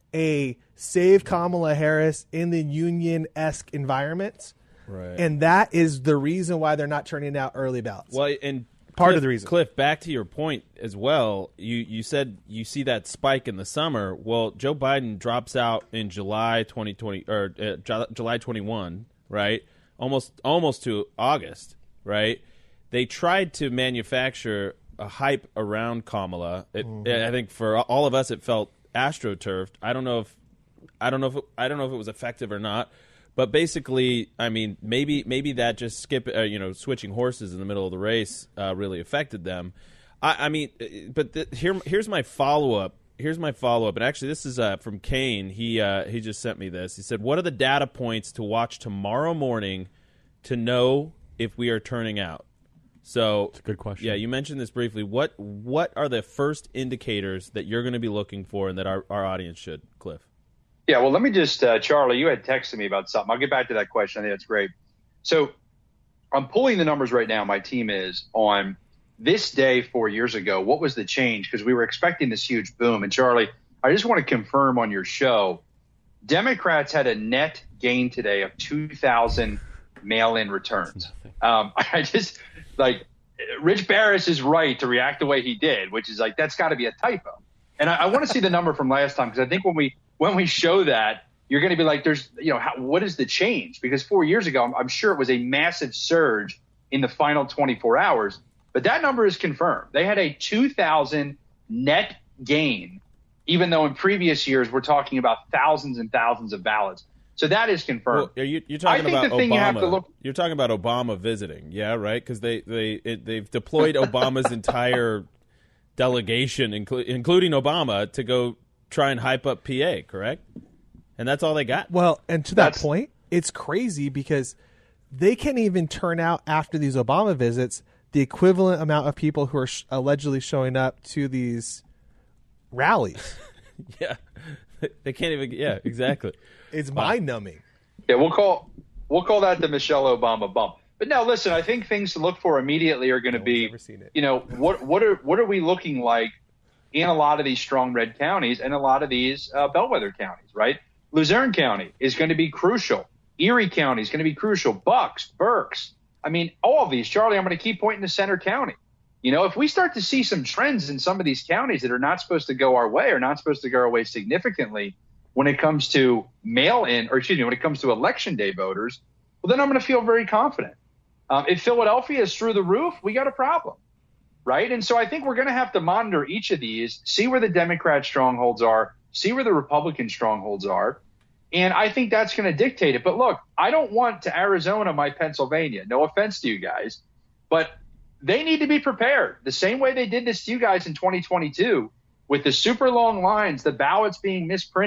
Speaker 9: a save Kamala Harris in the union-esque environment.
Speaker 7: Right.
Speaker 9: And that is the reason why they're not turning out early ballots.
Speaker 7: Well, and
Speaker 9: part
Speaker 7: Cliff,
Speaker 9: of the reason.
Speaker 7: Cliff, back to your point as well. You you said you see that spike in the summer. Well, Joe Biden drops out in July twenty twenty or uh, July twenty-one, right? Almost almost to August, right? They tried to manufacture a hype around Kamala. It, mm-hmm. I think for all of us, it felt astroturfed. I don't know if I don't know if it, I don't know if it was effective or not. But basically, I mean, maybe maybe that just skip, uh, you know, switching horses in the middle of the race uh, really affected them. I, I mean, but the, here here's my follow up. Here's my follow up, and actually, this is uh, from Kane. He uh, he just sent me this. He said, "What are the data points to watch tomorrow morning to know if we are turning out?" So,
Speaker 1: that's a good question.
Speaker 7: Yeah, you mentioned this briefly. What what are the first indicators that you're going to be looking for, and that our, our audience should, Cliff?
Speaker 13: Yeah, well, let me just, uh, Charlie, you had texted me about something. I'll get back to that question. I think that's great. So I'm pulling the numbers right now. My team is on this day four years ago. What was the change? Because we were expecting this huge boom. And, Charlie, I just want to confirm on your show, Democrats had a net gain today of two thousand mail-in returns. Um, I just, like, Rich Barris is right to react the way he did, which is like, that's got to be a typo. And I, I want to see the number from last time because I think when we – when we show that, you're going to be like, there's, you know, how, what is the change? Because four years ago, I'm, I'm sure it was a massive surge in the final twenty-four hours. But that number is confirmed. They had a two thousand net gain, even though in previous years we're talking about thousands and thousands of ballots. So that is confirmed.
Speaker 7: Well, you, you're talking
Speaker 13: I think
Speaker 7: about
Speaker 13: the thing
Speaker 7: Obama.
Speaker 13: You have to look-
Speaker 7: you're talking about Obama visiting, yeah, right? Because they they it, they've deployed Obama's entire delegation, inclu- including Obama, to go try and hype up P A, correct? And that's all they got.
Speaker 9: Well, and to that's, that point, it's crazy because they can't even turn out after these Obama visits the equivalent amount of people who are sh- allegedly showing up to these rallies.
Speaker 7: Yeah, they can't even. Yeah, exactly.
Speaker 9: It's wow. mind-numbing.
Speaker 13: Yeah, we'll call we'll call that the Michelle Obama bump. But now, listen, I think things to look for immediately are going to
Speaker 9: no
Speaker 13: be, you know, what what are what are we looking like in a lot of these strong red counties and a lot of these uh, bellwether counties, right? Luzerne County is going to be crucial. Erie County is going to be crucial. Bucks, Berks. I mean, all of these. Charlie, I'm going to keep pointing to Center County. You know, if we start to see some trends in some of these counties that are not supposed to go our way or not supposed to go our way significantly when it comes to mail-in, or excuse me, when it comes to election day voters, well, then I'm going to feel very confident. Um, if Philadelphia is through the roof, we got a problem. Right. And so I think we're going to have to monitor each of these, see where the Democrat strongholds are, see where the Republican strongholds are. And I think that's going to dictate it. But look, I don't want to Arizona my Pennsylvania. No offense to you guys, but they need to be prepared the same way they did this to you guys in twenty twenty-two with the super long lines, the ballots being misprinted.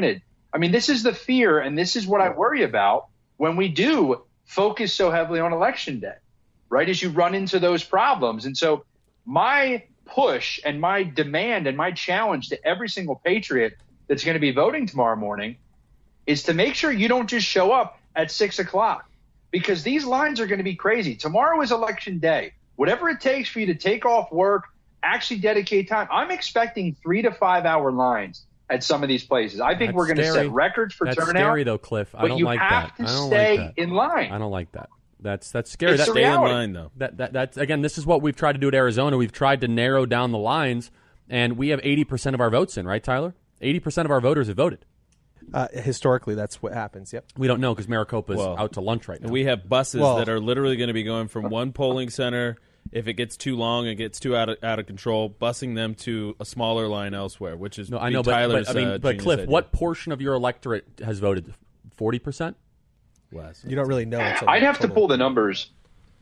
Speaker 13: I mean, this is the fear, and this is what I worry about when we do focus so heavily on Election Day, right, as you run into those problems. And so my push and my demand and my challenge to every single patriot that's going to be voting tomorrow morning is to make sure you don't just show up at six o'clock, because these lines are going to be crazy. Tomorrow is Election Day. Whatever it takes for you to take off work, actually dedicate time. I'm expecting three to five hour lines at some of these places. I think
Speaker 1: That's
Speaker 13: we're going to
Speaker 1: scary.
Speaker 13: set records for
Speaker 1: That's
Speaker 13: turnout.
Speaker 1: scary, though, Cliff. I
Speaker 13: but
Speaker 1: don't
Speaker 13: you
Speaker 1: like
Speaker 13: have
Speaker 1: that.
Speaker 13: to
Speaker 1: I don't
Speaker 13: stay
Speaker 1: like that.
Speaker 13: in line.
Speaker 1: I don't like that. That's that's scary.
Speaker 13: It's
Speaker 1: That,
Speaker 13: the reality.
Speaker 7: in line, though.
Speaker 1: That, that that's again. This is what we've tried to do at Arizona. We've tried to narrow down the lines, and we have eighty percent of our votes in. Right, Tyler? Eighty percent of our voters have voted.
Speaker 9: Uh, historically, that's what happens. Yep.
Speaker 1: We don't know because Maricopa's
Speaker 7: Well,
Speaker 1: out to lunch right now.
Speaker 7: We have buses
Speaker 9: Well-
Speaker 7: that are literally going to be going from one polling center. If it gets too long, it gets too out of, out of control, busing them to a smaller line elsewhere, which is
Speaker 1: no, I know, but,
Speaker 7: Tyler's,
Speaker 1: but I mean,
Speaker 7: uh,
Speaker 1: but
Speaker 7: genius
Speaker 1: Cliff,
Speaker 7: idea.
Speaker 1: what portion of your electorate has voted? Forty percent.
Speaker 7: Less.
Speaker 9: You don't really know. Until
Speaker 13: I'd
Speaker 9: the
Speaker 13: have to
Speaker 9: total.
Speaker 13: pull the numbers.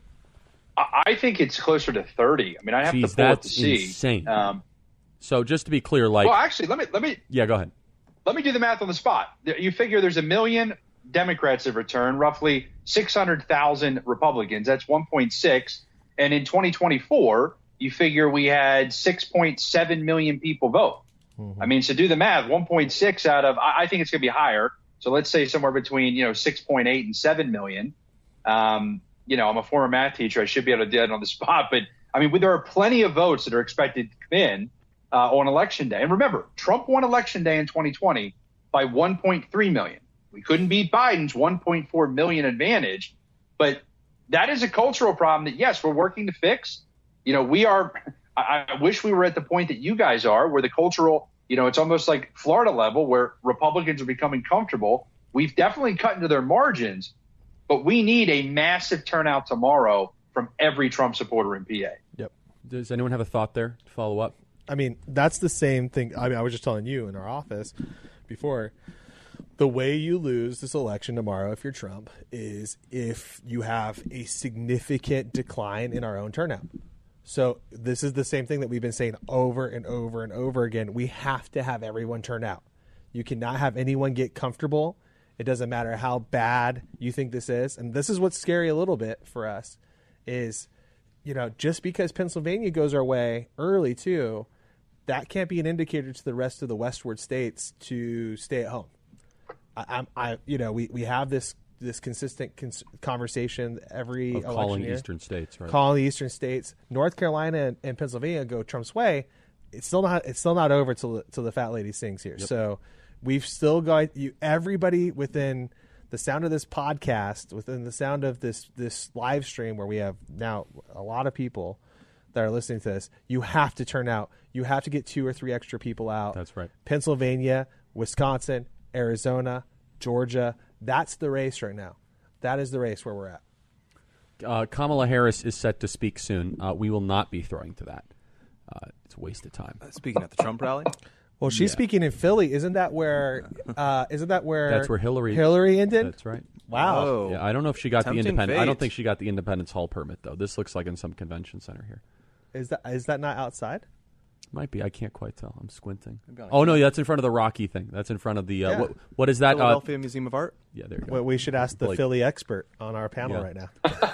Speaker 13: I I think it's closer to thirty. I mean, I have
Speaker 1: Jeez,
Speaker 13: to pull it to
Speaker 1: that's
Speaker 13: see.
Speaker 1: insane.
Speaker 13: Um,
Speaker 1: So just to be clear, like,
Speaker 13: well, actually, let me let me
Speaker 1: yeah, go ahead.
Speaker 13: let me do the math on the spot. You figure there's a million Democrats have returned, roughly six hundred thousand Republicans. That's one point six. And in twenty twenty-four, you figure we had six point seven million people vote. Mm-hmm. I mean, so do the math. one point six out of, I I think it's going to be higher. So let's say somewhere between, you know, six point eight and seven million. Um, you know, I'm a former math teacher. I should be able to do it on the spot. But, I mean, there are plenty of votes that are expected to come in uh, on Election Day. And remember, Trump won Election Day in twenty twenty by one point three million. We couldn't beat Biden's one point four million advantage. But that is a cultural problem that, yes, we're working to fix. You know, we are – I wish we were at the point that you guys are, where the cultural – you know, it's almost like Florida level where Republicans are becoming comfortable. We've definitely cut into their margins, but we need a massive turnout tomorrow from every Trump supporter in P A.
Speaker 9: Yep.
Speaker 1: Does anyone have a thought there to follow up?
Speaker 9: I mean, that's the same thing. I mean, I was just telling you in our office before. The way you lose this election tomorrow, if you're Trump, is if you have a significant decline in our own turnout. So this is the same thing that we've been saying over and over and over again. We have to have everyone turn out. You cannot have anyone get comfortable. It doesn't matter how bad you think this is. And this is what's scary a little bit for us is, you know, just because Pennsylvania goes our way early too, that can't be an indicator to the rest of the westward states to stay at home. I, I'm, I, you know, we, we have this this consistent cons- conversation every
Speaker 1: Of
Speaker 9: election
Speaker 1: calling
Speaker 9: year.
Speaker 1: eastern states, right?
Speaker 9: Calling the eastern states. North Carolina and, and Pennsylvania go Trump's way. It's still not. It's still not over till the, till the fat lady sings here.
Speaker 1: Yep.
Speaker 9: So we've still got you. Everybody within the sound of this podcast, within the sound of this this live stream, where we have now a lot of people that are listening to this. You have to turn out. You have to get two or three extra people out.
Speaker 1: That's right.
Speaker 9: Pennsylvania, Wisconsin, Arizona, Georgia. That's the race right now. That is the race where we're at.
Speaker 1: Uh, Kamala Harris is set to speak soon. Uh, we will not be throwing to that. Uh, it's a waste of time.
Speaker 8: Speaking at the Trump rally?
Speaker 9: Well, she's
Speaker 1: Yeah.
Speaker 9: speaking in Philly. Isn't that where? Uh, isn't that where?
Speaker 1: That's where Hillary.
Speaker 9: Hillary ended.
Speaker 1: That's right.
Speaker 9: Wow.
Speaker 8: Oh.
Speaker 1: Yeah, I don't know if she got the
Speaker 8: Tempting
Speaker 1: independent. I don't
Speaker 8: fate.
Speaker 1: think she got the Independence Hall permit though. This looks like in some convention center here.
Speaker 9: Is that is that not outside?
Speaker 1: Might be. I can't quite tell. I'm squinting.
Speaker 8: Maybe on a
Speaker 1: Oh no,
Speaker 8: camera.
Speaker 1: that's in front of the Rocky thing. That's in front of the. Uh,
Speaker 8: Yeah.
Speaker 1: what, what is that? Uh,
Speaker 8: Philadelphia Museum of Art?
Speaker 1: yeah, there you go.
Speaker 9: Well, we should ask the
Speaker 1: Blake.
Speaker 9: Philly expert on our panel
Speaker 1: Yeah.
Speaker 9: right now.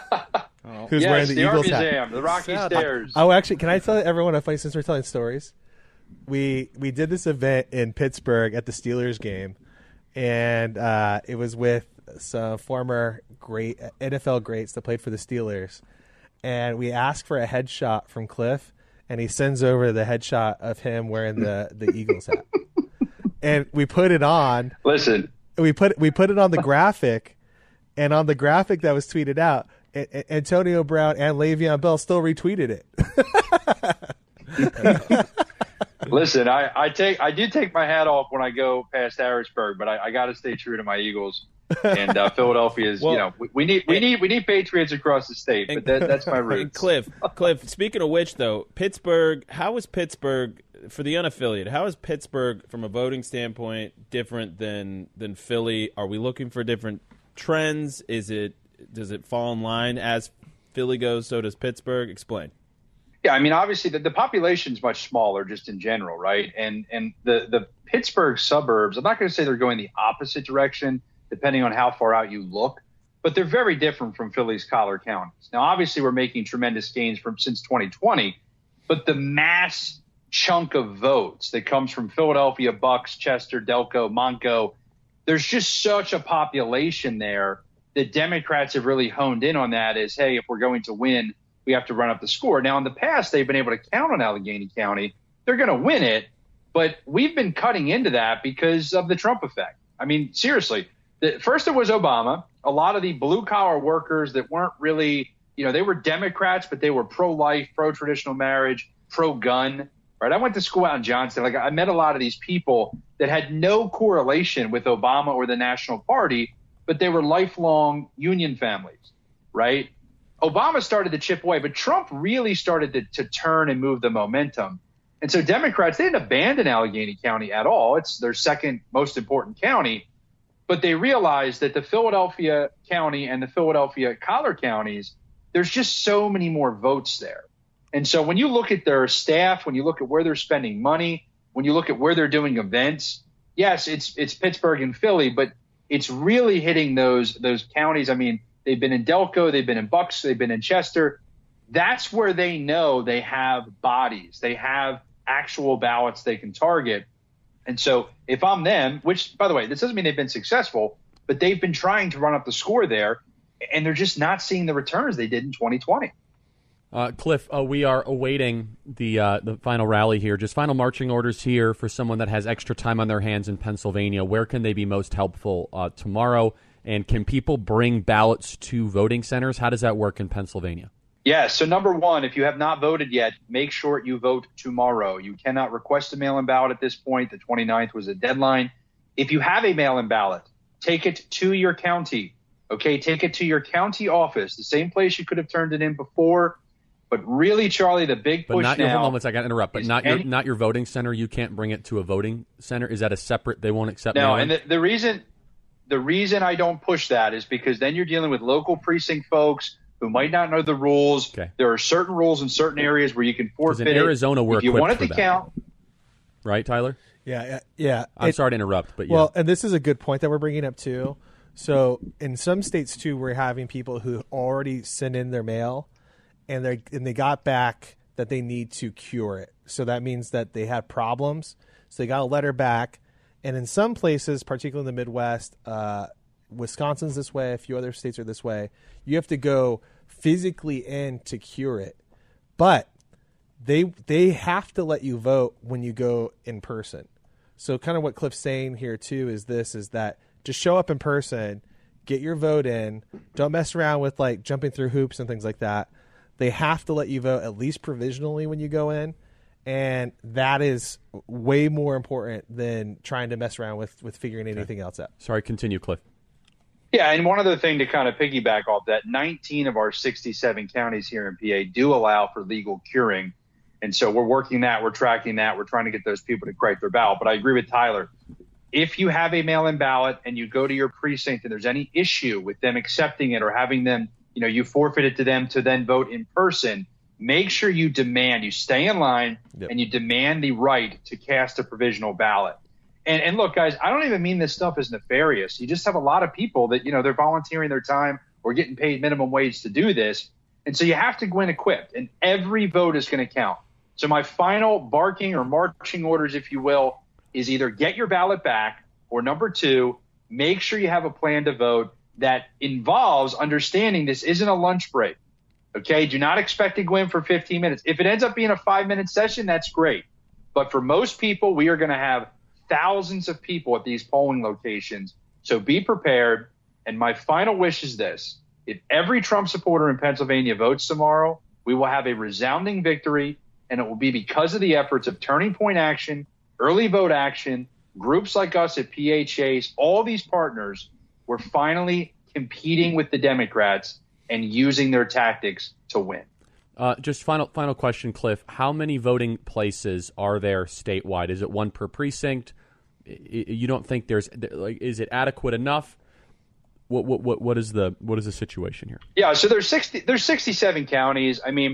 Speaker 8: Oh.
Speaker 9: Who's
Speaker 13: yes,
Speaker 9: wearing the,
Speaker 13: the Art
Speaker 9: Eagles hat?
Speaker 13: Museum, the Rocky
Speaker 8: Sad.
Speaker 13: Stairs.
Speaker 9: Oh, actually, can I tell everyone a funny, since we're telling stories? We we did this event in Pittsburgh at the Steelers game, and uh, it was with some former great N F L greats that played for the Steelers. And we asked for a headshot from Cliff, and he sends over the headshot of him wearing the, the Eagles hat. And we put it on.
Speaker 13: Listen,
Speaker 9: We put we put it on the graphic, and on the graphic that was tweeted out, A- A- Antonio Brown and Le'Veon Bell still retweeted it.
Speaker 13: listen. I, I take I do take my hat off when I go past Harrisburg, but I, I got to stay true to my Eagles. And uh, Philadelphia is,
Speaker 7: Well,
Speaker 13: you know, we, we need we need we need Patriots across the state, but that, that's my
Speaker 7: And
Speaker 13: roots.
Speaker 7: Cliff, Cliff. Speaking of which, though, Pittsburgh. How is Pittsburgh for the unaffiliated? How is Pittsburgh from a voting standpoint different than than Philly? Are we looking for different trends? Is it does it fall in line as Philly goes? So does Pittsburgh. Explain.
Speaker 13: Yeah, I mean, obviously the, the population is much smaller just in general, right? And and the, the Pittsburgh suburbs, I'm not going to say they're going the opposite direction, depending on how far out you look, but they're very different from Philly's collar counties. Now, obviously, we're making tremendous gains from since twenty twenty, but the mass chunk of votes that comes from Philadelphia, Bucks, Chester, Delco, Montco, there's just such a population there that Democrats have really honed in on that as, hey, if we're going to win, we have to run up the score. Now, in the past, they've been able to count on Allegheny County. They're going to win it, but we've been cutting into that because of the Trump effect. I mean, seriously, the, first it was Obama. A lot of the blue-collar workers that weren't really, you know, they were Democrats, but they were pro-life, pro-traditional marriage, pro-gun, right? I went to school out in Johnston. Like, I met a lot of these people that had no correlation with Obama or the National Party, but they were lifelong union families, right? Obama started to chip away, but Trump really started to, to turn and move the momentum. And so Democrats, they didn't abandon Allegheny County at all. It's their second most important county. But they realized that the Philadelphia County and the Philadelphia collar counties, there's just so many more votes there. And so when you look at their staff, when you look at where they're spending money, when you look at where they're doing events, yes, it's it's Pittsburgh and Philly, but it's really hitting those those counties. I mean, they've been in Delco, they've been in Bucks, they've been in Chester. That's where they know they have bodies. They have actual ballots they can target. And so if I'm them, which, by the way, this doesn't mean they've been successful, but they've been trying to run up the score there, and they're just not seeing the returns they did in twenty twenty.
Speaker 1: Uh, Cliff, uh, we are awaiting the uh, the final rally here. Just final marching orders here for someone that has extra time on their hands in Pennsylvania. Where can they be most helpful uh, tomorrow? And can people bring ballots to voting centers? How does that work in Pennsylvania?
Speaker 13: Yeah, so number one, if you have not voted yet, make sure you vote tomorrow. You cannot request a mail-in ballot at this point. The twenty-ninth was a deadline. If you have a mail-in ballot, take it to your county. Okay, take it to your county office, the same place you could have turned it in before. But really, Charlie, the big push
Speaker 1: but not
Speaker 13: now.
Speaker 1: Your, hold on one second, I got to interrupt. But not
Speaker 13: any,
Speaker 1: your not your voting center. You can't bring it to a voting center. Is that a separate? They won't accept.
Speaker 13: No,
Speaker 1: mail-in?
Speaker 13: and the, the reason the reason I don't push that is because then you're dealing with local precinct folks who might not know the rules.
Speaker 1: Okay.
Speaker 13: There are certain rules in certain areas where you can forfeit
Speaker 1: in Arizona,
Speaker 13: it.
Speaker 1: we're
Speaker 13: if you want it to
Speaker 1: that.
Speaker 13: count.
Speaker 1: Right, Tyler?
Speaker 9: Yeah, yeah. yeah.
Speaker 1: I'm
Speaker 9: it,
Speaker 1: sorry to interrupt, but yeah.
Speaker 9: Well, and this is a good point that we're bringing up too. So in some states too, we're having people who already send in their mail, and they and they got back that they need to cure it. So that means that they had problems. So they got a letter back, and in some places, particularly in the Midwest, uh, Wisconsin's this way. A few other states are this way. You have to go physically in to cure it, but they they have to let you vote when you go in person. So kind of what Cliff's saying here too is this is that just show up in person, get your vote in, don't mess around with like jumping through hoops and things like that. They have to let you vote at least provisionally when you go in, and that is way more important than trying to mess around with with figuring anything okay. else out.
Speaker 1: Sorry, continue, Cliff.
Speaker 13: Yeah, and one other thing to kind of piggyback off that, nineteen of our sixty-seven counties here in P A do allow for legal curing. And so we're working that, we're tracking that, we're trying to get those people to correct their ballot. But I agree with Tyler. If you have a mail-in ballot and you go to your precinct and there's any issue with them accepting it or having them, you know, you forfeit it to them to then vote in person, make sure you demand, you stay in line yep. and you demand the right to cast a provisional ballot. And, and look, guys, I don't even mean this stuff is nefarious. You just have a lot of people that, you know, they're volunteering their time or getting paid minimum wage to do this. And so you have to go in equipped, and every vote is going to count. So my final barking or marching orders, if you will, is either get your ballot back, or number two, make sure you have a plan to vote that involves understanding this isn't a lunch break. Okay, do not expect to go in for fifteen minutes. If it ends up being a five-minute session, that's great. But for most people, we are going to have thousands of people at these polling locations. So be prepared. And my final wish is this. If every Trump supporter in Pennsylvania votes tomorrow, we will have a resounding victory, and it will be because of the efforts of Turning Point Action, Early Vote Action, groups like us at P H A's, all these partners. We're finally competing with the Democrats and using their tactics to win.
Speaker 1: Uh, just final final question, Cliff. How many voting places are there statewide? Is it one per precinct? You don't think there's like? Is it adequate enough? What what what what is the what is the situation here?
Speaker 13: Yeah, so there's sixty there's sixty-seven counties. I mean,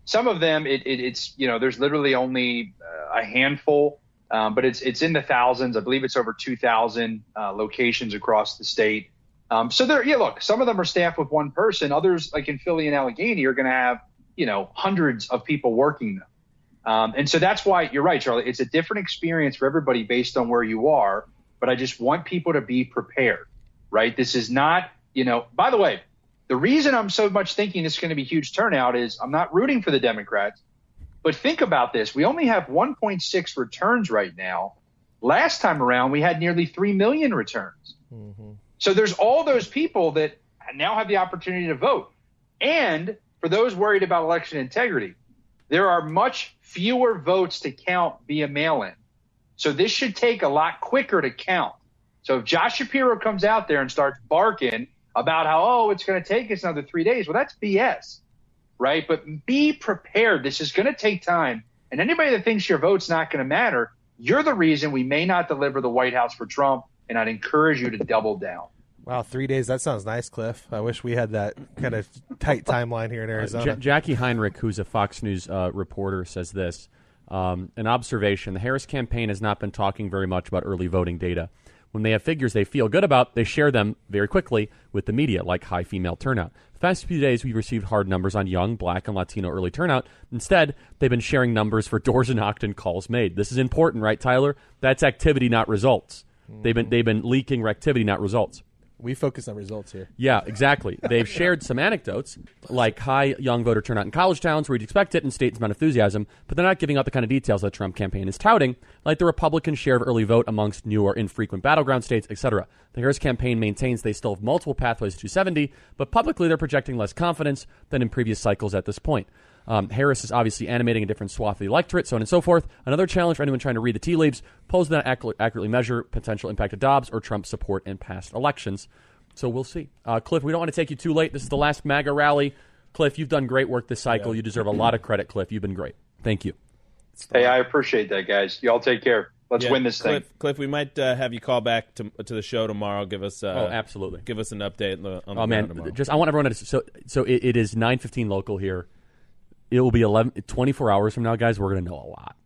Speaker 13: some of them, it, it, it's, you know, there's literally only uh, a handful, um, but it's it's in the thousands. I believe it's over two thousand uh, locations across the state. Um, so there, yeah, look, some of them are staffed with one person. Others, like in Philly and Allegheny, are going to have, you know, hundreds of people working them. Um, and so that's why you're right, Charlie. It's a different experience for everybody based on where you are. But I just want people to be prepared, right? This is not, you know, by the way, the reason I'm so much thinking this is going to be huge turnout is I'm not rooting for the Democrats. But think about this. We only have one point six returns right now. Last time around, we had nearly three million returns. Mm-hmm. So there's all those people that now have the opportunity to vote. And for those worried about election integrity, there are much fewer votes to count via mail-in. So this should take a lot quicker to count. So if Josh Shapiro comes out there and starts barking about how, oh, it's going to take us another three days, well, that's B S, right? But be prepared. This is going to take time. And anybody that thinks your vote's not going to matter, you're the reason we may not deliver the White House for Trump, and I'd encourage you to double down.
Speaker 9: Wow, three days. That sounds nice, Cliff. I wish we had that kind of tight timeline here in Arizona.
Speaker 1: Uh, J- Jackie Heinrich, who's a Fox News uh, reporter, says this. Um, an observation, the Harris campaign has not been talking very much about early voting data. When they have figures they feel good about, they share them very quickly with the media, like high female turnout. The past few days, we've received hard numbers on young, black, and Latino early turnout. Instead, they've been sharing numbers for doors knocked and calls made. This is important, right, Tyler? That's activity, not results. Mm-hmm. They've been they've been leaking activity, not results.
Speaker 9: We focus on results here.
Speaker 1: Yeah, exactly. They've shared some anecdotes, like high young voter turnout in college towns where you'd expect it and states about enthusiasm, but they're not giving out the kind of details that Trump campaign is touting, like the Republican share of early vote amongst new or infrequent battleground states, et cetera. The Harris campaign maintains they still have multiple pathways to two seventy, but publicly they're projecting less confidence than in previous cycles at this point. Um, Harris is obviously animating a different swath of the electorate, so on and so forth. Another challenge for anyone trying to read the tea leaves, polls that ac- accurately measure potential impact of Dobbs or Trump's support in past elections. So we'll see. Uh, Cliff, we don't want to take you too late. This is the last MAGA rally. Cliff, you've done great work this cycle. Yeah. You deserve a lot of credit, Cliff. You've been great. Thank you.
Speaker 13: Hey, I appreciate that, guys. Y'all take care. Let's
Speaker 7: yeah,
Speaker 13: win this
Speaker 7: Cliff,
Speaker 13: thing.
Speaker 7: Cliff, we might uh, have you call back to to the show tomorrow. Give us uh,
Speaker 1: oh, absolutely.
Speaker 7: Give us an update on the, on the
Speaker 1: oh, man.
Speaker 7: tomorrow.
Speaker 1: Just I want everyone to so so it, it is nine fifteen local here. It will be eleven, twenty-four hours from now, guys. We're going to know a lot.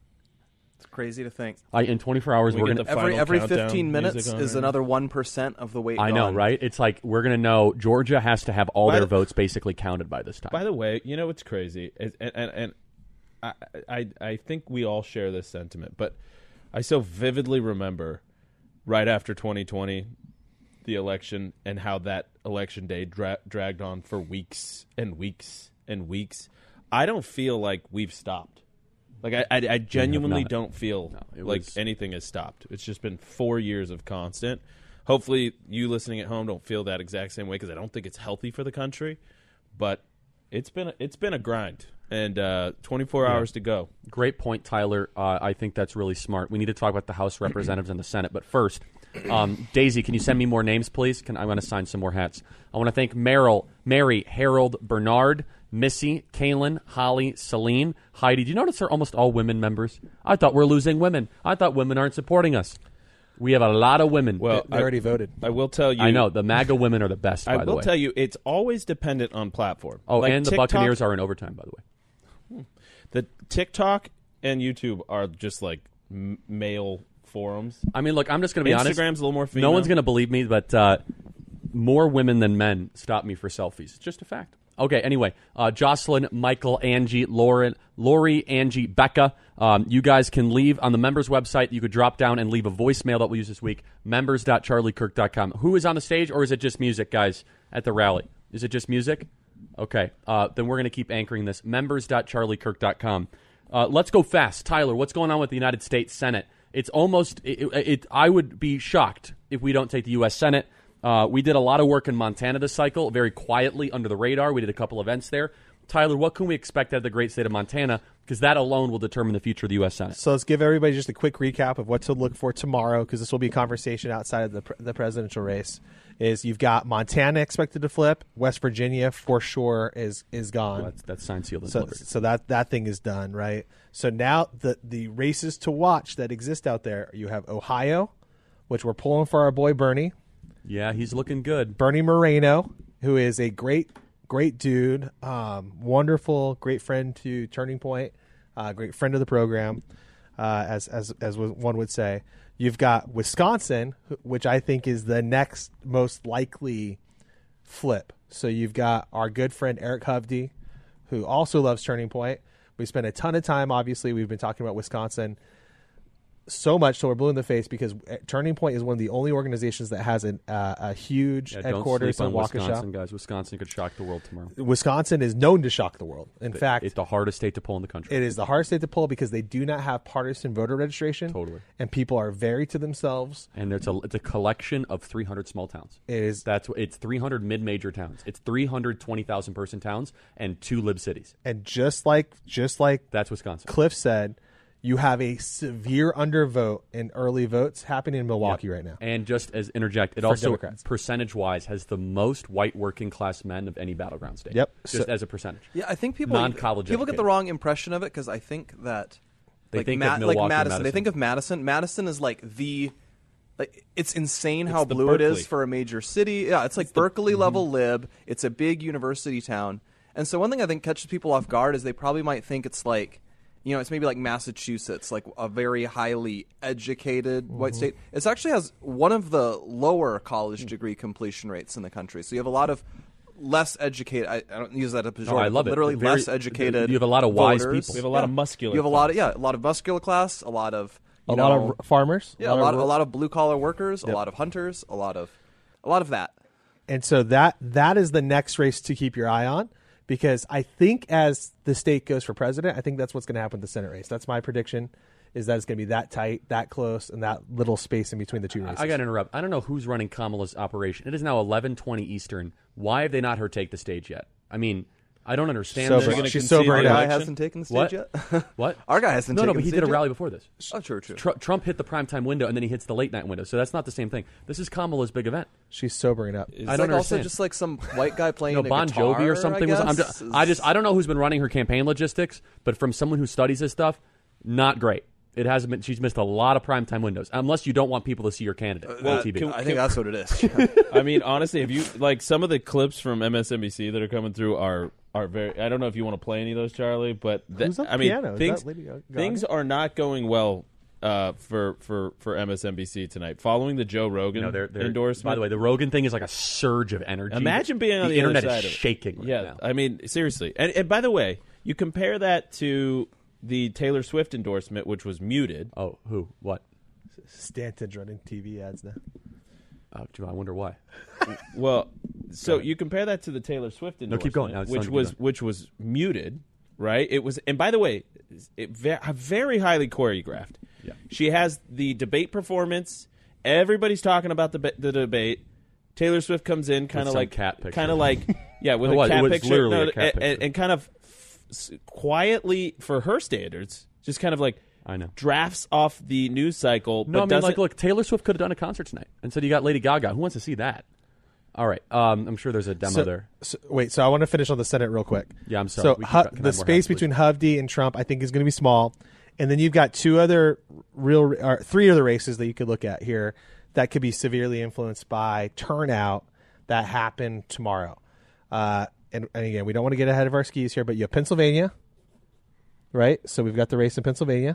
Speaker 8: It's crazy to think.
Speaker 1: I, in twenty-four hours, we we're going to
Speaker 8: every every fifteen minutes is another one percent of the weight.
Speaker 1: I
Speaker 8: gone.
Speaker 1: know, right? It's like we're going to know Georgia has to have all by their the, votes basically counted by this time.
Speaker 7: By the way, you know what's crazy, and and, and I, I I think we all share this sentiment, but I so vividly remember right after twenty twenty, the election, and how that election day dra- dragged on for weeks and weeks and weeks. I don't feel like we've stopped. Like I, I, I genuinely don't feel no, like was... anything has stopped. It's just been four years of constant. Hopefully, you listening at home don't feel that exact same way because I don't think it's healthy for the country. But it's been a, it's been a grind, and uh, twenty-four yeah. hours to go.
Speaker 1: Great point, Tyler. Uh, I think that's really smart. We need to talk about the House Representatives and the Senate, but first, um, Daisy, can you send me more names, please? Can I want to sign some more hats? I want to thank Meryl, Mary, Harold, Bernard, Missy, Kaylin, Holly, Celine, Heidi. Do you notice they're almost all women members? I thought we're losing women. I thought women aren't supporting us. We have a lot of women.
Speaker 7: Well,
Speaker 9: they already voted.
Speaker 7: I will tell you.
Speaker 1: I know. The MAGA women are the best, by
Speaker 7: I
Speaker 1: the way.
Speaker 7: will tell you, it's always dependent on platform.
Speaker 1: Oh,
Speaker 7: like
Speaker 1: and the
Speaker 7: TikTok,
Speaker 1: Buccaneers are in overtime, by the way.
Speaker 7: The TikTok and YouTube are just like m- male forums.
Speaker 1: I mean, look, I'm just going to be
Speaker 7: Instagram's
Speaker 1: honest.
Speaker 7: Instagram's a little more female.
Speaker 1: No one's going to believe me, but uh, more women than men stop me for selfies. It's just a fact. Okay, anyway, uh, Jocelyn, Michael, Angie, Lauren, Lori, Angie, Becca, um, you guys can leave on the members' website. You could drop down and leave a voicemail that we'll use this week, members dot charlie kirk dot com. Who is on the stage, or is it just music, guys, at the rally? Is it just music? Okay, uh, then we're going to keep anchoring this, members dot charlie kirk dot com. Uh, let's go fast. Tyler, what's going on with the United States Senate? It's almost, it, it, it, I would be shocked if we don't take the U S Senate. Uh, we did a lot of work in Montana this cycle, very quietly under the radar. We did a couple events there. Tyler, what can we expect out of the great state of Montana? Because that alone will determine the future of the U S Senate.
Speaker 9: So let's give everybody just a quick recap of what to look for tomorrow, because this will be a conversation outside of the the presidential race. Is you've got Montana expected to flip, West Virginia for sure is is gone.
Speaker 1: Well, that's, that's signed, sealed, and
Speaker 9: so,
Speaker 1: delivered.
Speaker 9: So that that thing is done, right? So now the the races to watch that exist out there, you have Ohio, which we're pulling for our boy Bernie.
Speaker 1: Yeah, he's looking good.
Speaker 9: Bernie Moreno, who is a great great dude, um, wonderful, great friend to Turning Point, uh, great friend of the program, uh, as as as one would say. You've got Wisconsin, which I think is the next most likely flip. So you've got our good friend Eric Hovde, who also loves Turning Point. We spent a ton of time, obviously. We've been talking about Wisconsin so much till we're blue in the face because Turning Point is one of the only organizations that has an, uh, a huge
Speaker 1: yeah,
Speaker 9: headquarters
Speaker 1: don't
Speaker 9: in
Speaker 1: sleep on
Speaker 9: Waukesha.
Speaker 1: Wisconsin, guys. Wisconsin could shock the world tomorrow.
Speaker 9: Wisconsin is known to shock the world. In
Speaker 1: But
Speaker 9: fact,
Speaker 1: it's the hardest state to pull in the country.
Speaker 9: it is the hardest state to pull because they do not have partisan voter registration.
Speaker 1: Totally.
Speaker 9: And people are very to themselves.
Speaker 1: And it's a it's a collection of three hundred small towns.
Speaker 9: It is.
Speaker 1: That's what it's three hundred mid-major towns. It's three hundred twenty thousand person towns and two lib cities.
Speaker 9: And just like just like
Speaker 1: that's Wisconsin.
Speaker 9: Cliff said, you have a severe undervote in early votes happening in Milwaukee
Speaker 1: Yep.
Speaker 9: right now.
Speaker 1: And just as interject, it
Speaker 9: For
Speaker 1: also
Speaker 9: Democrats.
Speaker 1: percentage-wise has the most white working class men of any battleground state.
Speaker 9: Yep.
Speaker 1: Just
Speaker 9: So-
Speaker 1: as a percentage.
Speaker 8: Yeah, I think people
Speaker 1: non-college
Speaker 8: people get the
Speaker 1: educated.
Speaker 8: wrong impression of it because I think that
Speaker 1: They
Speaker 8: like,
Speaker 1: think
Speaker 8: Ma-
Speaker 1: of Milwaukee,
Speaker 8: like Madison, They
Speaker 1: Madison.
Speaker 8: think of Madison. Madison is like the like it's insane how
Speaker 7: It's the
Speaker 8: blue it
Speaker 7: Berkeley.
Speaker 8: is for a major city. Yeah, it's like Berkeley level lib. It's a big university town, and so one thing I think catches people off guard is they probably might think it's like. You know, it's maybe like Massachusetts, like a very highly educated white state. It actually has one of the lower college degree completion rates in the country. So you have a lot of less educated. I, I don't use that as a pejorative.
Speaker 1: No, I love
Speaker 8: but
Speaker 1: it.
Speaker 8: Literally
Speaker 1: Very-
Speaker 8: less educated.
Speaker 1: you have a lot of wise
Speaker 8: voters.
Speaker 1: people.
Speaker 7: We have a lot of
Speaker 8: Yeah.
Speaker 7: muscular
Speaker 8: You have a lot of
Speaker 7: class.
Speaker 8: yeah, a lot of muscular class, a lot of you
Speaker 9: A
Speaker 8: know,
Speaker 9: lot of r- farmers.
Speaker 8: yeah, a lot of,
Speaker 9: ru-
Speaker 8: a lot of blue collar workers,
Speaker 9: Yep.
Speaker 8: a lot of hunters, a lot of a lot of that.
Speaker 9: And so that that is the next race to keep your eye on because I think as the state goes for president, I think that's what's going to happen with the Senate race. That's my prediction is that it's going to be that tight, that close, and that little space in between the two races.
Speaker 1: I got to interrupt. I don't know who's running Kamala's operation. It is now eleven twenty Eastern. Why have they not her take the stage yet? I mean, I don't understand
Speaker 9: Sober-
Speaker 1: this.
Speaker 9: gonna She's concede sobering
Speaker 8: Our
Speaker 9: up.
Speaker 8: guy
Speaker 9: election?
Speaker 8: hasn't taken the stage
Speaker 1: What?
Speaker 8: yet.
Speaker 1: What?
Speaker 8: Our guy hasn't.
Speaker 1: No, no,
Speaker 8: taken
Speaker 1: but he
Speaker 8: the
Speaker 1: did a
Speaker 8: stage
Speaker 1: rally
Speaker 8: yet.
Speaker 1: before this.
Speaker 8: Oh, true, true.
Speaker 1: Tr- Trump hit the primetime window, and then he hits the late night window. So that's not the same thing. This is Kamala's big event.
Speaker 9: She's sobering up.
Speaker 8: It's
Speaker 1: I don't
Speaker 8: like also
Speaker 1: understand.
Speaker 8: just like some white guy playing
Speaker 1: You know,
Speaker 8: a
Speaker 1: Bon
Speaker 8: guitar,
Speaker 1: Jovi or something.
Speaker 8: I,
Speaker 1: Was, I'm
Speaker 8: guess,
Speaker 1: just,
Speaker 8: is-
Speaker 1: I just I don't know who's been running her campaign logistics, but from someone who studies this stuff, not great. It hasn't been. She's missed a lot of primetime windows, unless you don't want people to see your candidate
Speaker 8: Well,
Speaker 1: on T V.
Speaker 8: I think that's what it is.
Speaker 7: I mean, honestly, if you like some of the clips from M S N B C that are coming through are are very. I don't know if you want to play any of those, Charlie, but the,
Speaker 9: Who's on
Speaker 7: I mean,
Speaker 9: piano? Is
Speaker 7: things
Speaker 9: that Lady Gaga?
Speaker 7: things are not going well uh, for for for M S N B C tonight. Following the Joe Rogan
Speaker 1: No, they're, they're,
Speaker 7: endorsement.
Speaker 1: By the way, the Rogan thing is like a surge of energy.
Speaker 7: Imagine being on the,
Speaker 1: internet
Speaker 7: other side
Speaker 1: is
Speaker 7: of it.
Speaker 1: shaking. Right
Speaker 7: yeah,
Speaker 1: now.
Speaker 7: I mean, seriously. And, and by the way, you compare that to the Taylor Swift endorsement, which was muted.
Speaker 1: Oh, who? What?
Speaker 9: Stanton's running T V ads now.
Speaker 1: Oh, gee, I wonder why.
Speaker 7: Well, so you compare that to the Taylor Swift
Speaker 1: No,
Speaker 7: endorsement,
Speaker 1: keep going. Now it's
Speaker 7: which
Speaker 1: time to
Speaker 7: was
Speaker 1: keep going.
Speaker 7: which was muted, right? It was, and by the way, it ve- very highly choreographed.
Speaker 1: Yeah.
Speaker 7: She has the debate performance. Everybody's talking about the ba- the debate. Taylor Swift comes in, kind of
Speaker 1: some
Speaker 7: like
Speaker 1: cat picture.
Speaker 7: kind of like yeah, with
Speaker 1: It
Speaker 7: a
Speaker 1: was- it
Speaker 7: cat
Speaker 1: was
Speaker 7: picture,
Speaker 1: literally
Speaker 7: no,
Speaker 1: a cat
Speaker 7: and,
Speaker 1: picture.
Speaker 7: and kind of f- quietly for her standards, just kind of like
Speaker 1: I know.
Speaker 7: drafts off the news cycle.
Speaker 1: No,
Speaker 7: but
Speaker 1: I mean,
Speaker 7: doesn't,
Speaker 1: like, look, Taylor Swift could have done a concert tonight, and said you got Lady Gaga. Who wants to see that? All right, um, I'm sure there's a demo
Speaker 9: So,
Speaker 1: there.
Speaker 9: so- wait, so I want to finish on the Senate real quick.
Speaker 1: Yeah, I'm sorry.
Speaker 9: So
Speaker 1: We can-
Speaker 9: Hu-
Speaker 1: can I
Speaker 9: the
Speaker 1: have more
Speaker 9: space
Speaker 1: hats,
Speaker 9: between Hovde and Trump, I think, is going to be small, and then you've got two other real, or three other races that you could look at here that could be severely influenced by turnout that happen tomorrow. Uh, and, and again, we don't want to get ahead of our skis here, but you have Pennsylvania, right? So we've got the race in Pennsylvania.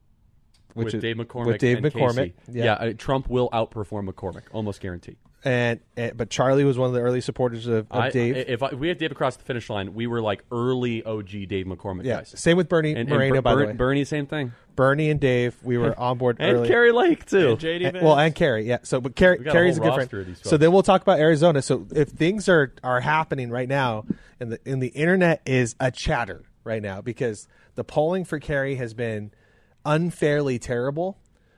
Speaker 9: Which
Speaker 1: with
Speaker 9: is,
Speaker 1: Dave McCormick.
Speaker 9: with Dave
Speaker 1: and
Speaker 9: McCormick,
Speaker 1: Casey.
Speaker 9: yeah.
Speaker 1: yeah uh, Trump will outperform McCormick, almost guaranteed.
Speaker 9: And, and but Charlie was one of the early supporters of, of
Speaker 1: I,
Speaker 9: Dave.
Speaker 1: If, I, if we had Dave across the finish line, we were like early O G Dave McCormick
Speaker 9: yeah,
Speaker 1: guys.
Speaker 9: same with Bernie
Speaker 1: And,
Speaker 9: Moreno,
Speaker 1: and
Speaker 9: by
Speaker 1: Ber-
Speaker 9: the way.
Speaker 1: Bernie, same thing.
Speaker 9: Bernie and Dave, we were on board
Speaker 1: and
Speaker 9: early.
Speaker 1: Kerry Lake too.
Speaker 7: And J D
Speaker 9: And-
Speaker 7: Vance.
Speaker 9: well, and Kerry, yeah. So, but Kerry,
Speaker 1: We got a
Speaker 9: Kerry's a
Speaker 1: whole
Speaker 9: good
Speaker 1: roster
Speaker 9: friend.
Speaker 1: of these
Speaker 9: So
Speaker 1: folks.
Speaker 9: then we'll talk about Arizona. So if things are are happening right now, and the and the internet is a chatter right now because the polling for Kerry has been unfairly terrible,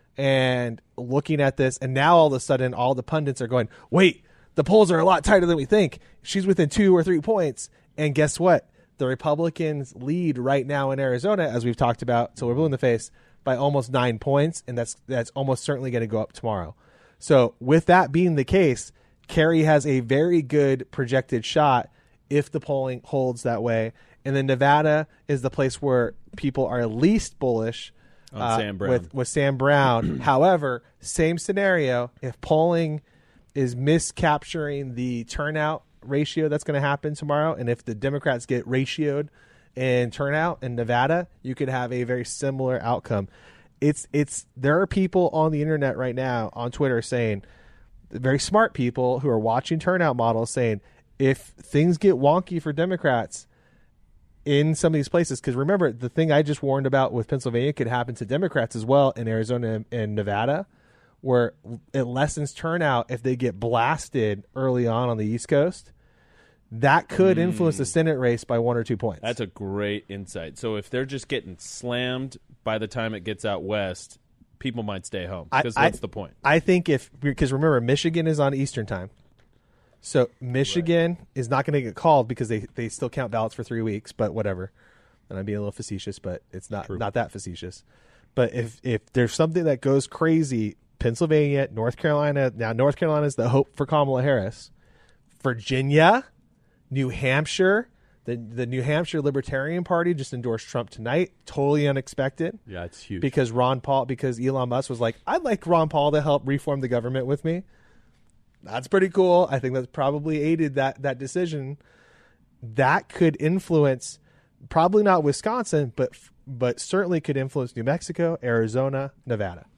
Speaker 9: and looking at this, and now all of a sudden, all the pundits are going, "Wait, the polls are a lot tighter than we think. She's within two or three points." And guess what? The Republicans lead right now in Arizona, as we've talked about, so we're blue in the face, by almost nine points, and that's that's almost certainly going to go up tomorrow. So with that being the case, Kerry has a very good projected shot if the polling holds that way. And then Nevada is the place where people are least bullish
Speaker 7: On
Speaker 9: uh,
Speaker 7: Sam Brown.
Speaker 9: with, with Sam Brown. However, same scenario, if polling is miscapturing the turnout ratio that's going to happen tomorrow, and if the Democrats get ratioed in turnout in Nevada, you could have a very similar outcome. It's it's there are people on the internet right now on Twitter saying, very smart people who are watching turnout models saying, if things get wonky for Democrats in some of these places, because remember, the thing I just warned about with Pennsylvania could happen to Democrats as well in Arizona and Nevada, where it lessens turnout if they get blasted early on on the East Coast. That could influence the Senate race by one or two points.
Speaker 7: That's a great insight. So if they're just getting slammed by the time it gets out west, people might stay home. Because what's the point?
Speaker 9: I think if, because remember, Michigan is on Eastern time. So Michigan right. is not going to get called because they, they still count ballots for three weeks, but whatever. And I'm being a little facetious, but it's not True. not that facetious. But if if there's something that goes crazy, Pennsylvania, North Carolina, now North Carolina is the hope for Kamala Harris. Virginia, New Hampshire, the the New Hampshire Libertarian Party just endorsed Trump tonight. Totally unexpected.
Speaker 1: Yeah, it's huge.
Speaker 9: Because Ron Paul, because Elon Musk was like, I'd like Ron Paul to help reform the government with me. That's pretty cool. I think that's probably aided that that decision. That could influence, probably not Wisconsin, but but certainly could influence New Mexico, Arizona, Nevada.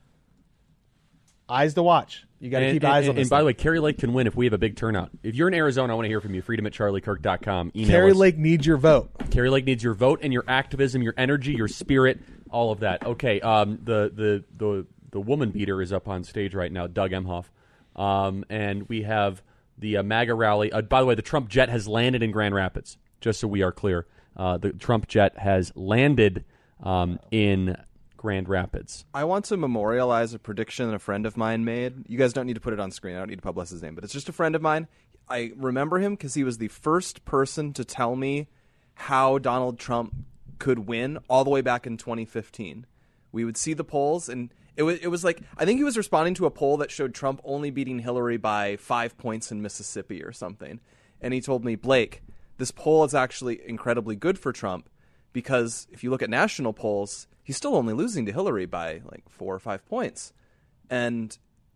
Speaker 9: Eyes to watch. You got to keep
Speaker 1: and,
Speaker 9: eyes
Speaker 1: and,
Speaker 9: on this.
Speaker 1: And by the way, Kerry Lake can win if we have a big turnout. If you're in Arizona, I want to hear from you. Freedom at charlie kirk dot com. Email
Speaker 9: Kerry
Speaker 1: us.
Speaker 9: Lake needs your vote.
Speaker 1: Kerry Lake needs your vote and your activism, your energy, your spirit, all of that. Okay, um, the, the, the, the woman beater is up on stage right now, Doug Emhoff. Um, and we have the uh, MAGA rally. Uh, by the way, the Trump jet has landed in Grand Rapids, just so we are clear. Uh, the Trump jet has landed um, in Grand Rapids.
Speaker 8: I want to memorialize a prediction a friend of mine made. You guys don't need to put it on screen. I don't need to publish his name, but it's just a friend of mine. I remember him because he was the first person to tell me how Donald Trump could win all the way back in twenty fifteen. We would see the polls, and it was, it was like, I think he was responding to a poll that showed Trump only beating Hillary by five points in Mississippi or something. And he told me, Blake, this poll is actually incredibly good for Trump because if you look at national polls, he's still only losing to Hillary by like four or five points. And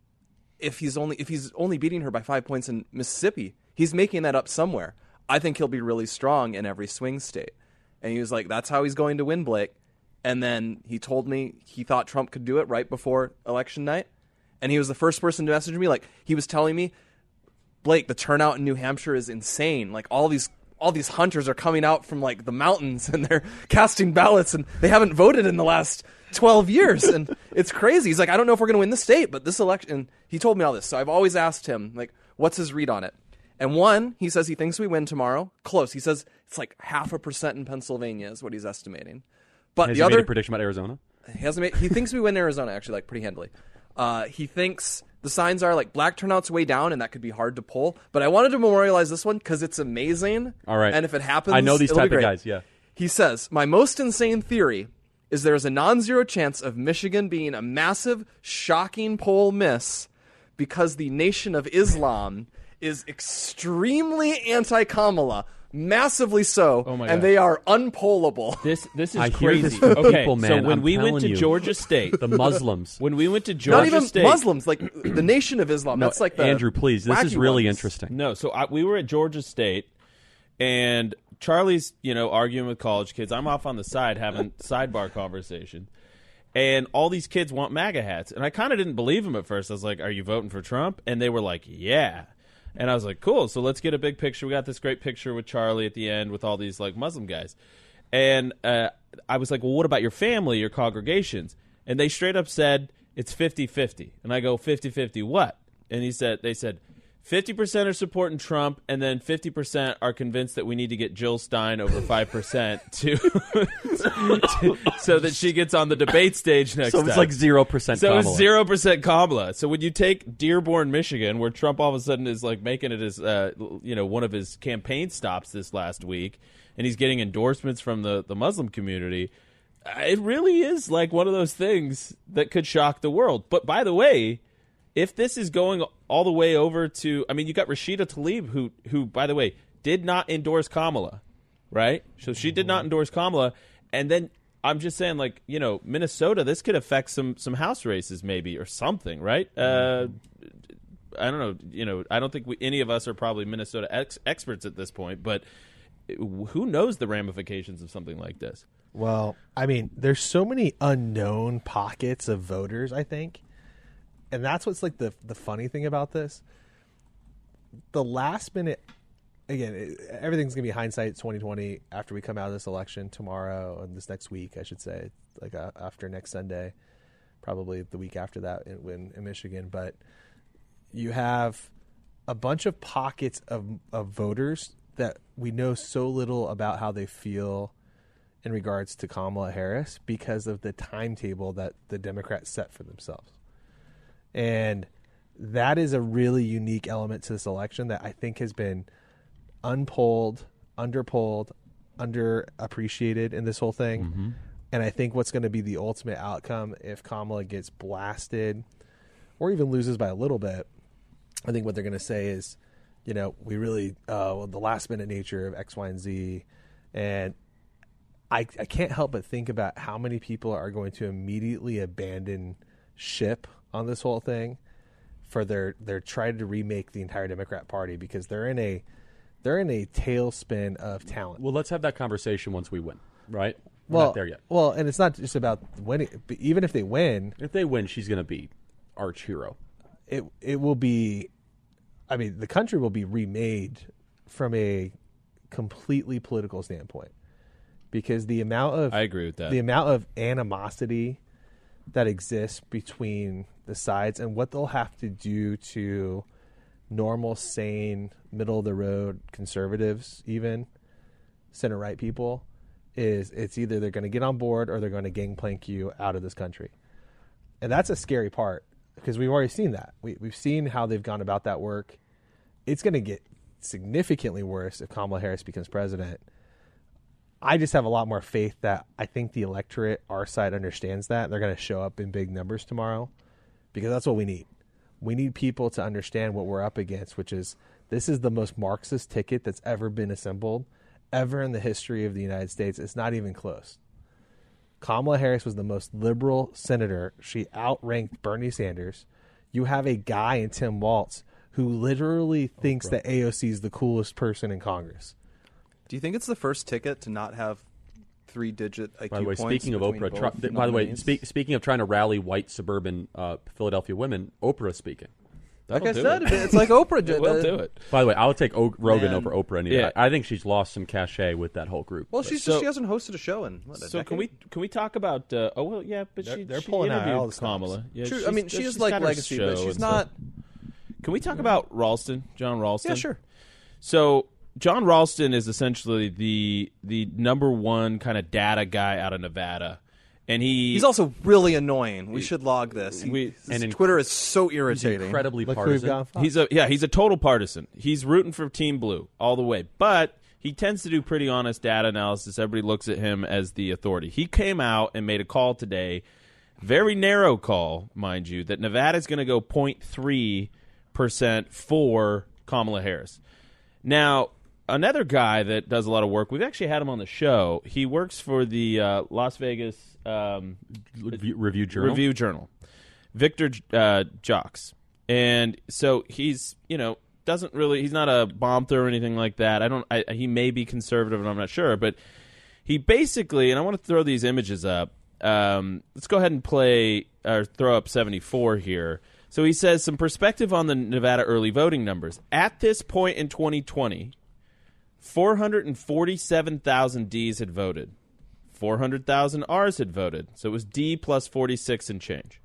Speaker 8: if he's only if he's only beating her by five points in Mississippi, he's making that up somewhere. I think he'll be really strong in every swing state. And he was like, that's how he's going to win, Blake. And then he told me he thought Trump could do it right before election night. And he was the first person to message me. Like, he was telling me, Blake, the turnout in New Hampshire is insane. Like, all these all these hunters are coming out from, like, the mountains, and they're casting ballots, and they haven't voted in the last twelve years. And it's crazy. He's like, I don't know if we're going to win the state, but this election... And he told me all this. So I've always asked him, like, what's his read on it? And one, he says he thinks we win tomorrow. Close. He says it's like half a percent in Pennsylvania is what he's estimating. But
Speaker 1: Has
Speaker 8: the
Speaker 1: he
Speaker 8: other
Speaker 1: made a prediction about Arizona?
Speaker 8: He hasn't made. He thinks we win Arizona actually, like pretty handily. Uh, he thinks the signs are like black turnout's way down, and that could be hard to pull. But I wanted to memorialize this one because it's amazing.
Speaker 1: All right,
Speaker 8: and if it happens,
Speaker 1: I know these
Speaker 8: it'll
Speaker 1: type
Speaker 8: be
Speaker 1: of
Speaker 8: great.
Speaker 1: guys. Yeah.
Speaker 8: He says my most insane theory is there is a non-zero chance of Michigan being a massive, shocking poll miss because the Nation of Islam is extremely anti-Kamala. Massively so,
Speaker 7: oh my
Speaker 8: and
Speaker 7: God.
Speaker 8: they are unpollable.
Speaker 7: This this is
Speaker 1: I hear
Speaker 7: crazy.
Speaker 1: this from
Speaker 7: okay,
Speaker 1: people, man.
Speaker 7: so when
Speaker 1: I'm
Speaker 7: we went
Speaker 1: telling
Speaker 7: to
Speaker 1: you.
Speaker 7: Georgia State,
Speaker 1: the Muslims.
Speaker 7: When we went to Georgia
Speaker 8: Not even
Speaker 7: State,
Speaker 8: Muslims, like the Nation of Islam.
Speaker 1: No,
Speaker 8: That's like the
Speaker 1: Andrew, please. This is really
Speaker 8: ones.
Speaker 1: interesting.
Speaker 7: No, so I, we were at Georgia State, and Charlie's, you know, arguing with college kids. I'm off on the side having sidebar conversation, and all these kids want MAGA hats, and I kind of didn't believe them at first. I was like, "Are you voting for Trump?" And they were like, "Yeah." And I was like, cool, so let's get a big picture. We got this great picture with Charlie at the end with all these, like, Muslim guys. And uh, I was like, well, what about your family, your congregations? And they straight up said, it's fifty-fifty. And I go, fifty-fifty what? And he said, they said, fifty percent are supporting Trump, and then fifty percent are convinced that we need to get Jill Stein over five percent to, to so that she gets on the debate stage next
Speaker 1: So
Speaker 7: time.
Speaker 1: it's like zero percent
Speaker 7: So
Speaker 1: Kamala.
Speaker 7: it's zero percent Kamala. So when you take Dearborn, Michigan, where Trump all of a sudden is like making it as uh, you know, one of his campaign stops this last week, and he's getting endorsements from the, the Muslim community, it really is like one of those things that could shock the world. But by the way, if this is going all the way over to, I mean, you got Rashida Tlaib, who, who, by the way, did not endorse Kamala, right? So she did not endorse Kamala. And then I'm just saying, like, you know, Minnesota, this could affect some some House races maybe or something, right? Uh, I don't know. You know, I don't think we, any of us are probably Minnesota ex- experts at this point, but who knows the ramifications of something like this?
Speaker 9: Well, I mean, there's so many unknown pockets of voters, I think. And that's what's like the the funny thing about this. The last minute, again, it, everything's going to be hindsight twenty twenty after we come out of this election tomorrow and this next week, I should say, like uh, after next Sunday, probably the week after that in, in, in Michigan. But you have a bunch of pockets of, of voters that we know so little about how they feel in regards to Kamala Harris because of the timetable that the Democrats set for themselves. And that is a really unique element to this election that I think has been unpolled, underpolled, underappreciated in this whole thing.
Speaker 1: Mm-hmm.
Speaker 9: And I think what's going to be the ultimate outcome if Kamala gets blasted or even loses by a little bit, I think what they're going to say is, you know, we really, uh, well, the last minute nature of X, Y, and Z. And I, I can't help but think about how many people are going to immediately abandon ship on this whole thing for their, their trying to remake the entire Democrat Party because they're in a, they're in a tailspin of talent.
Speaker 1: Well, let's have that conversation once we win, right? We're
Speaker 9: well,
Speaker 1: not there yet.
Speaker 9: Well, and it's not just about winning. But even if they win,
Speaker 1: if they win, she's going to be arch hero.
Speaker 9: It it will be. I mean, the country will be remade from a completely political standpoint because the amount of
Speaker 7: I agree with that.
Speaker 9: The amount of animosity that exists between the sides and what they'll have to do to normal, sane, middle of the road conservatives, even center right people, is it's either they're going to get on board or they're going to gangplank you out of this country. And that's a scary part because we've already seen that. We, we've seen how they've gone about that work. It's going to get significantly worse if Kamala Harris becomes president. I just have a lot more faith that I think the electorate, our side, understands that. They're going to show up in big numbers tomorrow because that's what we need. We need people to understand what we're up against, which is this is the most Marxist ticket that's ever been assembled, ever in the history of the United States. It's not even close. Kamala Harris was the most liberal senator. She outranked Bernie Sanders. You have a guy in Tim Walz who literally thinks that A O C is the coolest person in Congress.
Speaker 8: Do you think it's the first ticket to not have three-digit I Q
Speaker 1: By the way,
Speaker 8: points
Speaker 1: speaking of
Speaker 8: between
Speaker 1: Oprah,
Speaker 8: both
Speaker 1: try, th- by the way,
Speaker 8: nominees?
Speaker 1: speak, speaking of trying to rally white suburban uh, Philadelphia women, Oprah is speaking.
Speaker 8: Like
Speaker 1: That'll
Speaker 8: I
Speaker 1: do
Speaker 8: said,
Speaker 1: it.
Speaker 8: it's like Oprah did.
Speaker 7: We'll do it.
Speaker 1: By the way, I would take o- Rogan
Speaker 8: Man.
Speaker 1: over Oprah. Any
Speaker 7: Yeah.
Speaker 1: I, I think she's lost some cachet with that whole group.
Speaker 8: Well,
Speaker 1: But-
Speaker 8: she's
Speaker 7: So-
Speaker 8: just, she hasn't hosted a show in what, a
Speaker 7: So
Speaker 8: decade?
Speaker 7: can we can we talk about? Uh, oh well, yeah, but
Speaker 9: They're-
Speaker 7: she
Speaker 9: they're
Speaker 7: she
Speaker 9: pulling out
Speaker 7: interviewed
Speaker 9: all the stops.
Speaker 7: Kamala. Yeah,
Speaker 8: True. I
Speaker 7: she's-
Speaker 8: mean, she
Speaker 7: she's
Speaker 8: is like
Speaker 7: got her
Speaker 8: legacy, but
Speaker 7: show
Speaker 8: she's
Speaker 7: and
Speaker 8: not.
Speaker 7: stuff. Can we talk about Ralston, John Ralston?
Speaker 8: Yeah, sure.
Speaker 7: So John Ralston is essentially the the number one kind of data guy out of Nevada, and he
Speaker 8: He's also really annoying. We should log this. He,
Speaker 7: We-
Speaker 8: his
Speaker 1: and in-
Speaker 8: Twitter is so
Speaker 1: He's
Speaker 8: irritating.
Speaker 1: incredibly
Speaker 9: Look who we've
Speaker 1: partisan.
Speaker 9: got on Fox.
Speaker 7: He's a yeah, he's a total partisan. He's rooting for Team Blue all the way, but he tends to do pretty honest data analysis. Everybody looks at him as the authority. He came out and made a call today, very narrow call, mind you, that Nevada's going to go zero point three percent for Kamala Harris. Now, another guy that does a lot of work, we've actually had him on the show. He works for the uh, Las Vegas um,
Speaker 1: Review, Review Journal.
Speaker 7: Review Journal. Victor uh, Jocks. And so he's, you know, doesn't really, he's not a bomb thrower or anything like that. I don't, I, he may be conservative and I'm not sure, but he basically, and I want to throw these images up. Um, let's go ahead and play, or throw up seventy-four here. So he says some perspective on the Nevada early voting numbers. At this point in twenty twenty, four hundred forty-seven thousand Ds had voted. four hundred thousand Rs had voted. So it was D plus forty-six and change.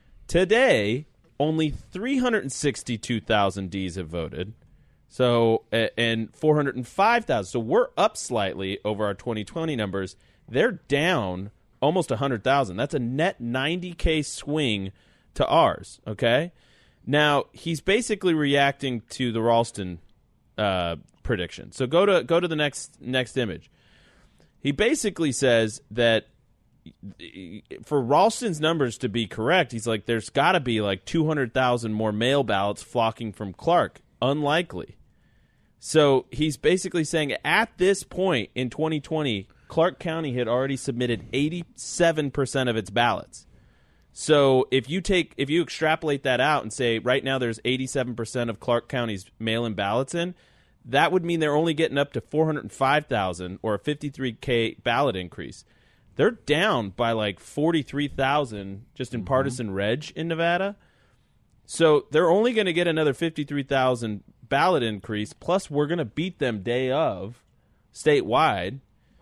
Speaker 7: Today, only three hundred sixty-two thousand Ds have voted. So, and four hundred five thousand. So we're up slightly over our twenty twenty numbers. They're down almost one hundred thousand. That's a net ninety K swing to ours, okay? Now, he's basically reacting to the Ralston uh, prediction. So go to go to the next next image. He basically says that for Ralston's numbers to be correct, he's like, there's got to be like two hundred thousand more mail ballots flocking from Clark. Unlikely. So he's basically saying at this point in twenty twenty, Clark County had already submitted eighty-seven percent of its ballots. So if you take if you extrapolate that out and say right now there's eighty-seven percent of Clark County's mail-in ballots in, that would mean they're only getting up to four hundred five thousand or a fifty-three K ballot increase. They're down by like forty-three thousand just in mm-hmm. partisan reg in Nevada. So they're only going to get another fifty-three thousand ballot increase, plus we're going to beat them day of statewide.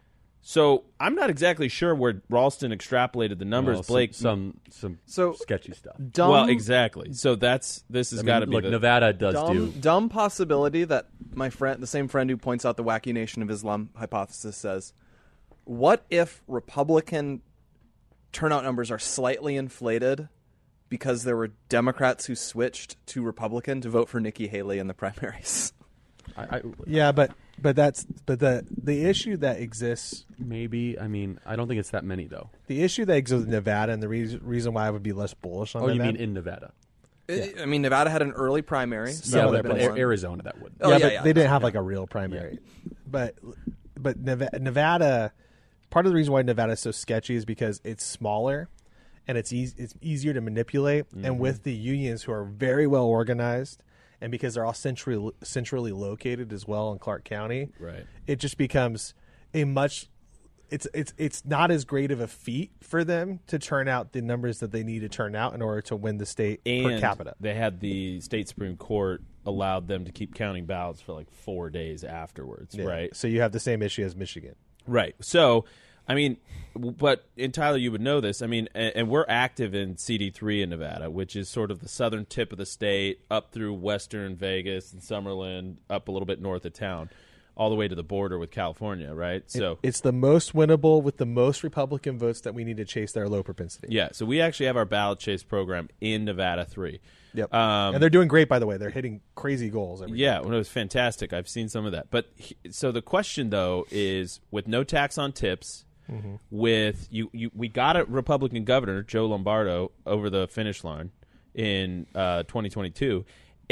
Speaker 7: So I'm not exactly sure where Ralston extrapolated the numbers,
Speaker 1: well,
Speaker 7: Blake.
Speaker 1: Some some,
Speaker 8: so
Speaker 1: some sketchy stuff.
Speaker 8: Dumb,
Speaker 7: well, exactly. So that's this has got to be
Speaker 1: look.
Speaker 7: the,
Speaker 1: Nevada does
Speaker 8: dumb,
Speaker 1: do
Speaker 8: dumb possibility that my friend, the same friend who points out the wacky Nation of Islam hypothesis, says, what if Republican turnout numbers are slightly inflated because there were Democrats who switched to Republican to vote for Nikki Haley in the primaries?
Speaker 1: I, I,
Speaker 9: yeah, but but that's but the the issue that exists.
Speaker 1: Maybe I mean I don't think it's that many though.
Speaker 9: The issue that exists in Nevada, and the reason reason why I would be less bullish on.
Speaker 1: Oh,
Speaker 9: Nevada,
Speaker 1: you mean in Nevada?
Speaker 8: Yeah. I mean, Nevada had an early primary.
Speaker 1: Yeah, but, but Arizona that would.
Speaker 8: Oh,
Speaker 9: yeah,
Speaker 8: yeah,
Speaker 9: but
Speaker 8: yeah,
Speaker 9: they didn't have
Speaker 8: yeah.
Speaker 9: like a real primary. Yeah. But but Nevada, Nevada, part of the reason why Nevada is so sketchy is because it's smaller, and it's easy, it's easier to manipulate, mm-hmm. and with the unions who are very well organized. And because they're all centrally centrally located as well in Clark County,
Speaker 7: right?
Speaker 9: It just becomes a much it's it's it's not as great of a feat for them to turn out the numbers that they need to turn out in order to win the state
Speaker 7: and
Speaker 9: per capita.
Speaker 7: They had the state Supreme Court allowed them to keep counting ballots for like four days afterwards,
Speaker 9: Yeah.
Speaker 7: right?
Speaker 9: So you have the same issue as Michigan,
Speaker 7: right? So. I mean, but and Tyler, you would know this. I mean, and, and we're active in C D three in Nevada, which is sort of the southern tip of the state, up through western Vegas and Summerlin, up a little bit north of town, all the way to the border with California, right? So
Speaker 9: it, it's the most winnable with the most Republican votes that we need to chase their low propensity.
Speaker 7: Yeah, so we actually have our ballot chase program in Nevada three.
Speaker 9: Yep,
Speaker 7: um,
Speaker 9: and they're doing great, by the way. They're hitting crazy goals. Every
Speaker 7: yeah,
Speaker 9: day.
Speaker 7: well, it was fantastic. I've seen some of that. But he, so the question though is, with no tax on tips. Mm-hmm. With you, you, we got a Republican governor, Joe Lombardo, over the finish line in uh, twenty twenty-two,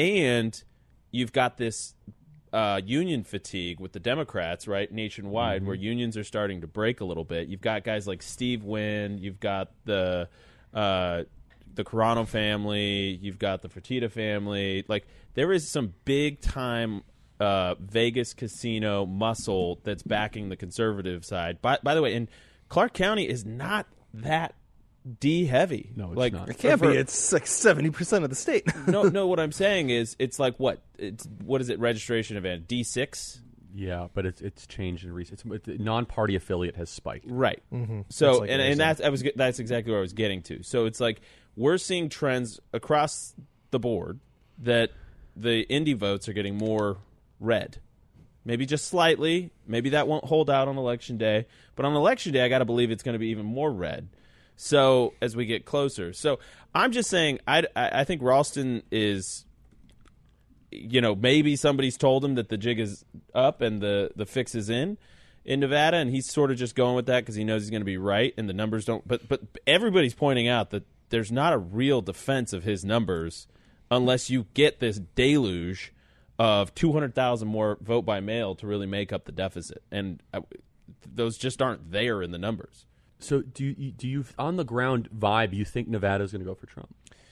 Speaker 7: and you've got this uh, union fatigue with the Democrats, right, nationwide, mm-hmm. where unions are starting to break a little bit. You've got guys like Steve Wynn, you've got the uh, the Carano family, you've got the Fertitta family. Like there is some big time. Uh, Vegas casino muscle that's backing the conservative side. By, by the way, and Clark County is not that D heavy.
Speaker 1: No, it's
Speaker 7: like,
Speaker 1: not.
Speaker 8: It can't
Speaker 7: for,
Speaker 8: be. It's like seventy percent of the state.
Speaker 7: no, no. What I'm saying is, it's like what? It's what is it? Registration event D six.
Speaker 1: Yeah, but it's it's changed in recent. It's, it's, non-party affiliate has spiked.
Speaker 7: Right.
Speaker 9: Mm-hmm.
Speaker 7: So
Speaker 9: that's like
Speaker 7: and and that's I was that's exactly where I was getting to. So it's like we're seeing trends across the board that the indie votes are getting more red, maybe just slightly. Maybe that won't hold out on election day, but on election day, I got to believe it's going to be even more red. So as we get closer, so I'm just saying, I, I think Ralston is, you know, maybe somebody's told him that the jig is up and the the fix is in in Nevada, and he's sort of just going with that because he knows he's going to be right, and the numbers don't. But but everybody's pointing out that there's not a real defense of his numbers unless you get this deluge of two hundred thousand more vote by mail to really make up the deficit. And uh, those just aren't there in the numbers.
Speaker 1: So do you, do you, on the ground vibe, you think Nevada's going to go for Trump?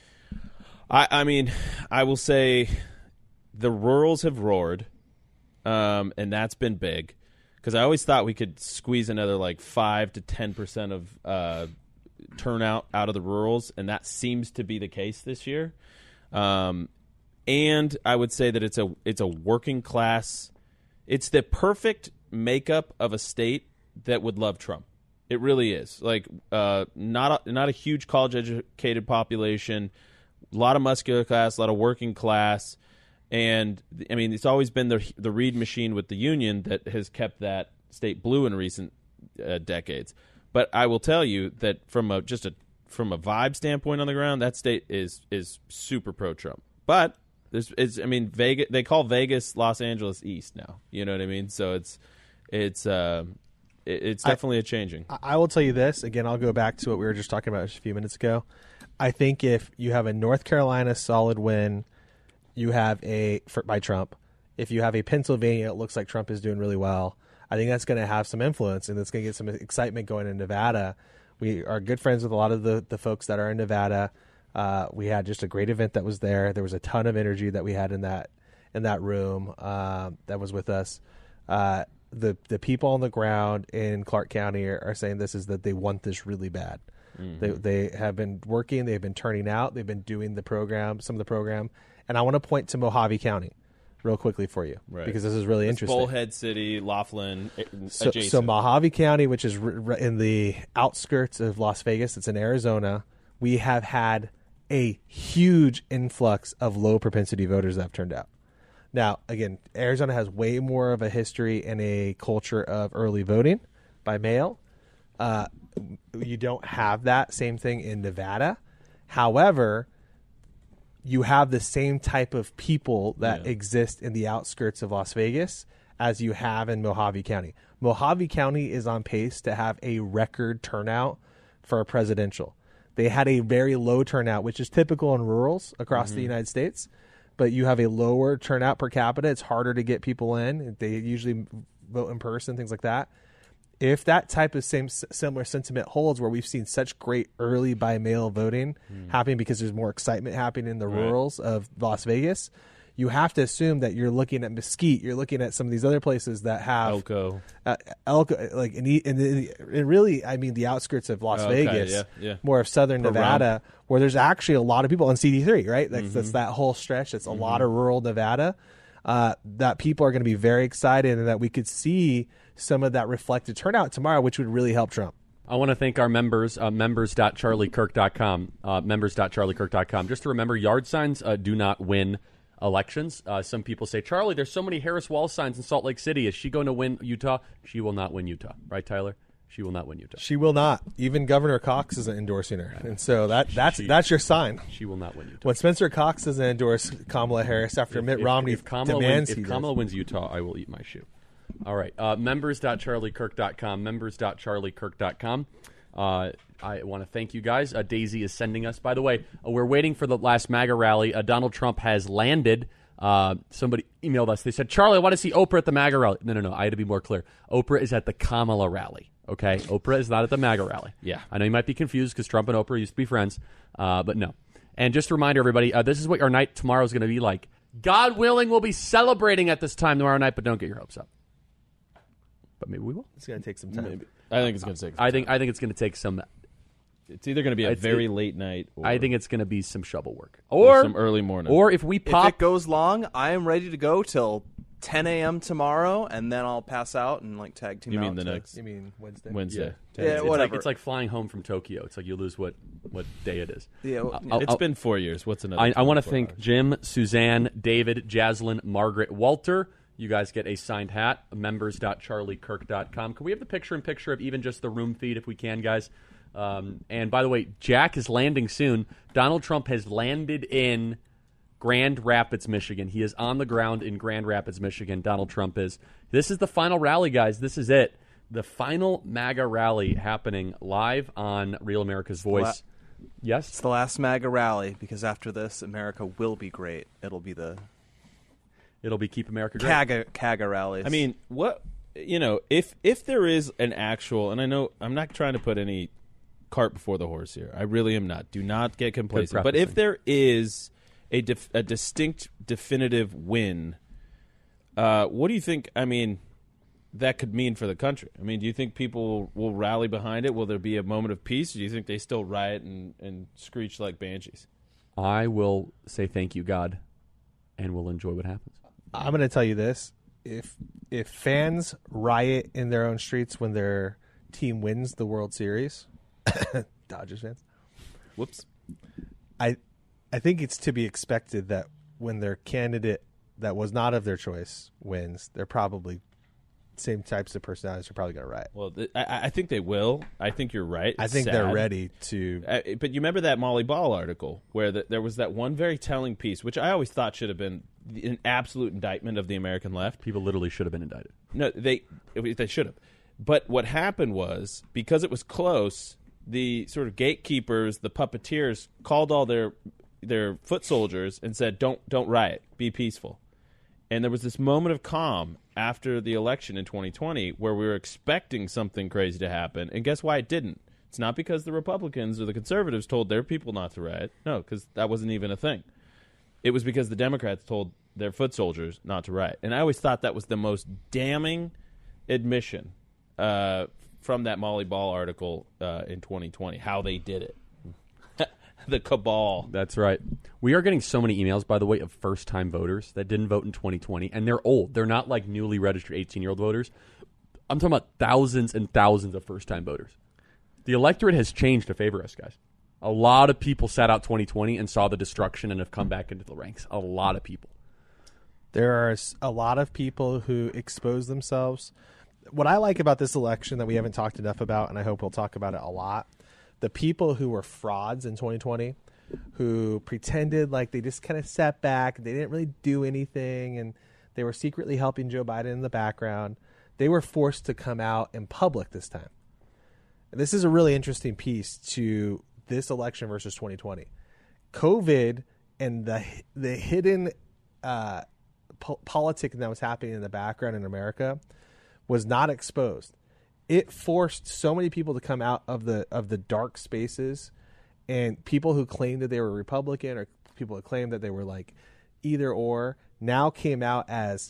Speaker 7: I, I mean, I will say the rurals have roared, um, and that's been big. Because I always thought we could squeeze another like five to ten percent of uh, turnout out of the rurals, and that seems to be the case this year. Um And I would say that it's a it's a working class. It's the perfect makeup of a state that would love Trump. It really is. Like uh, not a, not a huge college educated population, a lot of muscular class, a lot of working class, and I mean it's always been the the Reid machine with the union that has kept that state blue in recent uh, decades. But I will tell you that from a just a from a vibe standpoint on the ground, that state is is super pro Trump. But There's, it's, I mean, Vegas. They call Vegas Los Angeles East now. You know what I mean? So it's, it's, uh, it, it's definitely
Speaker 9: I,
Speaker 7: a changing.
Speaker 9: I will tell you this again. I'll go back to what we were just talking about a few minutes ago. I think if you have a North Carolina solid win, you have a for, by Trump. If you have a Pennsylvania, it looks like Trump is doing really well. I think that's going to have some influence, and it's going to get some excitement going in Nevada, We are good friends with a lot of the, the folks that are in Nevada. Uh, we had just a great event that was there. There was a ton of energy that we had in that in that room uh, that was with us. Uh, the the people on the ground in Clark County are, are saying this is that they want this really bad. Mm-hmm. They they have been working. They've been turning out. They've been doing the program, some of the program. And I want to point to Mojave County real quickly for you,
Speaker 7: right.
Speaker 9: because this is really
Speaker 7: it's
Speaker 9: interesting.
Speaker 7: Bullhead City, Laughlin,
Speaker 9: so,
Speaker 7: adjacent.
Speaker 9: So Mojave County, which is r- r- in the outskirts of Las Vegas, it's in Arizona. We have had a huge influx of low propensity voters that have turned out. Now, again, Arizona has way more of a history and a culture of early voting by mail. Uh, you don't have that same thing in Nevada. However, you have the same type of people that yeah. exist in the outskirts of Las Vegas as you have in Mojave County. Mojave County is on pace to have a record turnout for a presidential. They had a very low turnout, which is typical in rurals across mm-hmm. the United States, but you have a lower turnout per capita. It's harder to get people in. They usually vote in person, things like that. If that type of same similar sentiment holds, where we've seen such great early by mail voting mm. happening because there's more excitement happening in the right. rurals of Las Vegas, you have to assume that you're looking at Mesquite, you're looking at some of these other places that have
Speaker 7: Elko,
Speaker 9: uh, Elko, like in, the, in, the, in really, I mean, the outskirts of Las
Speaker 7: oh, okay.
Speaker 9: Vegas,
Speaker 7: yeah, yeah.
Speaker 9: more of Southern
Speaker 7: per
Speaker 9: Nevada,
Speaker 7: round.
Speaker 9: Where there's actually a lot of people on C D three, right? That's,
Speaker 7: mm-hmm.
Speaker 9: that's that whole stretch. That's a
Speaker 7: mm-hmm.
Speaker 9: lot of rural Nevada. Uh, that people are going to be very excited, and that we could see some of that reflected turnout tomorrow, which would really help Trump.
Speaker 1: I want to thank our members, uh, members dot charlie kirk dot com, uh, members dot charlie kirk dot com. Just to remember, yard signs uh, do not win elections. Uh, some people say, Charlie, there's so many Harris Wall signs in Salt Lake City. Is she going to win Utah? She will not win Utah. Right, Tyler? She will not win Utah.
Speaker 9: She will not. Even Governor Cox isn't endorsing her. And so that that's she, that's your sign.
Speaker 1: She will not win Utah.
Speaker 9: When Spencer Cox doesn't endorse Kamala Harris after
Speaker 1: if,
Speaker 9: Mitt
Speaker 1: if,
Speaker 9: Romney
Speaker 1: if Kamala
Speaker 9: demands
Speaker 1: wins,
Speaker 9: he
Speaker 1: If Kamala
Speaker 9: does.
Speaker 1: wins Utah, I will eat my shoe. All right. Uh, members dot charlie kirk dot com, members dot charlie kirk dot com. Uh, I want to thank you guys. Uh, Daisy is sending us. By the way, uh, we're waiting for the last MAGA rally. Uh, Donald Trump has landed. Uh, somebody emailed us. They said, Charlie, I want to see Oprah at the MAGA rally. No, no, no. I had to be more clear. Oprah is at the Kamala rally. Okay? Oprah is not at the MAGA rally.
Speaker 7: Yeah.
Speaker 1: I know you might be confused because Trump and Oprah used to be friends, uh, but no. And just a reminder, everybody, uh, this is what our night tomorrow is going to be like. God willing, we'll be celebrating at this time tomorrow night, but don't get your hopes up. But maybe we will.
Speaker 9: It's going to take some time.
Speaker 7: Maybe. I think it's going to take some
Speaker 1: I think
Speaker 7: time.
Speaker 1: I think it's going to take some...
Speaker 7: It's either going to be a
Speaker 1: It's-
Speaker 7: very
Speaker 1: it-
Speaker 7: late night or,
Speaker 1: I think it's going to be some shovel work.
Speaker 7: or
Speaker 1: Or,
Speaker 7: some early morning.
Speaker 1: or if we
Speaker 8: If
Speaker 1: pop...
Speaker 8: it goes long, I am ready to go till ten a.m. tomorrow, and then I'll pass out and like tag team
Speaker 7: You mean
Speaker 8: out
Speaker 7: the
Speaker 8: to-
Speaker 7: next
Speaker 9: You mean Wednesday?
Speaker 7: Wednesday.
Speaker 8: Yeah,
Speaker 1: it's, it's
Speaker 8: whatever.
Speaker 1: Like, it's like flying home from Tokyo. It's like you lose what, what day it is.
Speaker 8: Yeah, well,
Speaker 1: I'll-
Speaker 7: It's
Speaker 1: I'll-
Speaker 7: been four years. What's another?
Speaker 1: I, I want to
Speaker 7: twenty-four
Speaker 1: thank
Speaker 7: hours?
Speaker 1: Jim, Suzanne, David, Jaslyn, Margaret, Walter. You guys get a signed hat, members dot charlie kirk dot com. Can we have the picture-in-picture of even just the room feed if we can, guys? Um, and by the way, Jack is landing soon. Donald Trump has landed in Grand Rapids, Michigan. He is on the ground in Grand Rapids, Michigan. Donald Trump is. This is the final rally, guys. This is it. The final MAGA rally happening live on Real America's Voice.
Speaker 8: La-
Speaker 1: yes?
Speaker 8: It's the last MAGA rally because after this, America will be great. It'll be the
Speaker 1: It'll be Keep America Great.
Speaker 8: CAGA, CAGA rallies.
Speaker 7: I mean, what you know, if if there is an actual, and I know I'm not trying to put any cart before the horse here. I really am not. Do not get complacent. But if there is a def, a distinct, definitive win, uh, what do you think? I mean, that could mean for the country. I mean, do you think people will rally behind it? Will there be a moment of peace? Or do you think they still riot and, and screech like banshees?
Speaker 1: I will say thank you, God, and we'll enjoy what happens.
Speaker 9: I'm going to tell you this. If if fans riot in their own streets when their team wins the World Series, Dodgers fans,
Speaker 7: whoops,
Speaker 9: I I think it's to be expected that when their candidate that was not of their choice wins, they're probably same types of personalities are probably going to riot.
Speaker 7: Well, th- I, I think they will. I think you're right. It's
Speaker 9: I think
Speaker 7: sad.
Speaker 9: they're ready to.
Speaker 7: Uh, but you remember that Molly Ball article where the, there was that one very telling piece, which I always thought should have been an absolute indictment of the American left.
Speaker 1: People literally should have been indicted.
Speaker 7: No, they they should have. But what happened was, because it was close, the sort of gatekeepers, the puppeteers, called all their their foot soldiers and said, "Don't don't riot, be peaceful." And there was this moment of calm after the election in twenty twenty where we were expecting something crazy to happen, and guess why it didn't? It's not because the Republicans or the conservatives told their people not to riot. No, because that wasn't even a thing. It was because the Democrats told their foot soldiers not to riot. And I always thought that was the most damning admission uh, from that Molly Ball article uh, in twenty twenty, how they did it. The cabal.
Speaker 1: That's right. We are getting so many emails, by the way, of first-time voters that didn't vote in twenty twenty, and they're old. They're not like newly registered eighteen-year-old voters. I'm talking about thousands and thousands of first-time voters. The electorate has changed to favor us, guys. A lot of people sat out twenty twenty and saw the destruction and have come back into the ranks. A lot of people.
Speaker 9: There are a lot of people who expose themselves. What I like about this election that we haven't talked enough about, and I hope we'll talk about it a lot, the people who were frauds in twenty twenty, who pretended like they just kind of sat back, they didn't really do anything, and they were secretly helping Joe Biden in the background, they were forced to come out in public this time. And this is a really interesting piece to this election versus twenty twenty. COVID and the the hidden uh, po- politic that was happening in the background in America was not exposed. It forced so many people to come out of the of the dark spaces, and people who claimed that they were Republican or people who claimed that they were like either or now came out as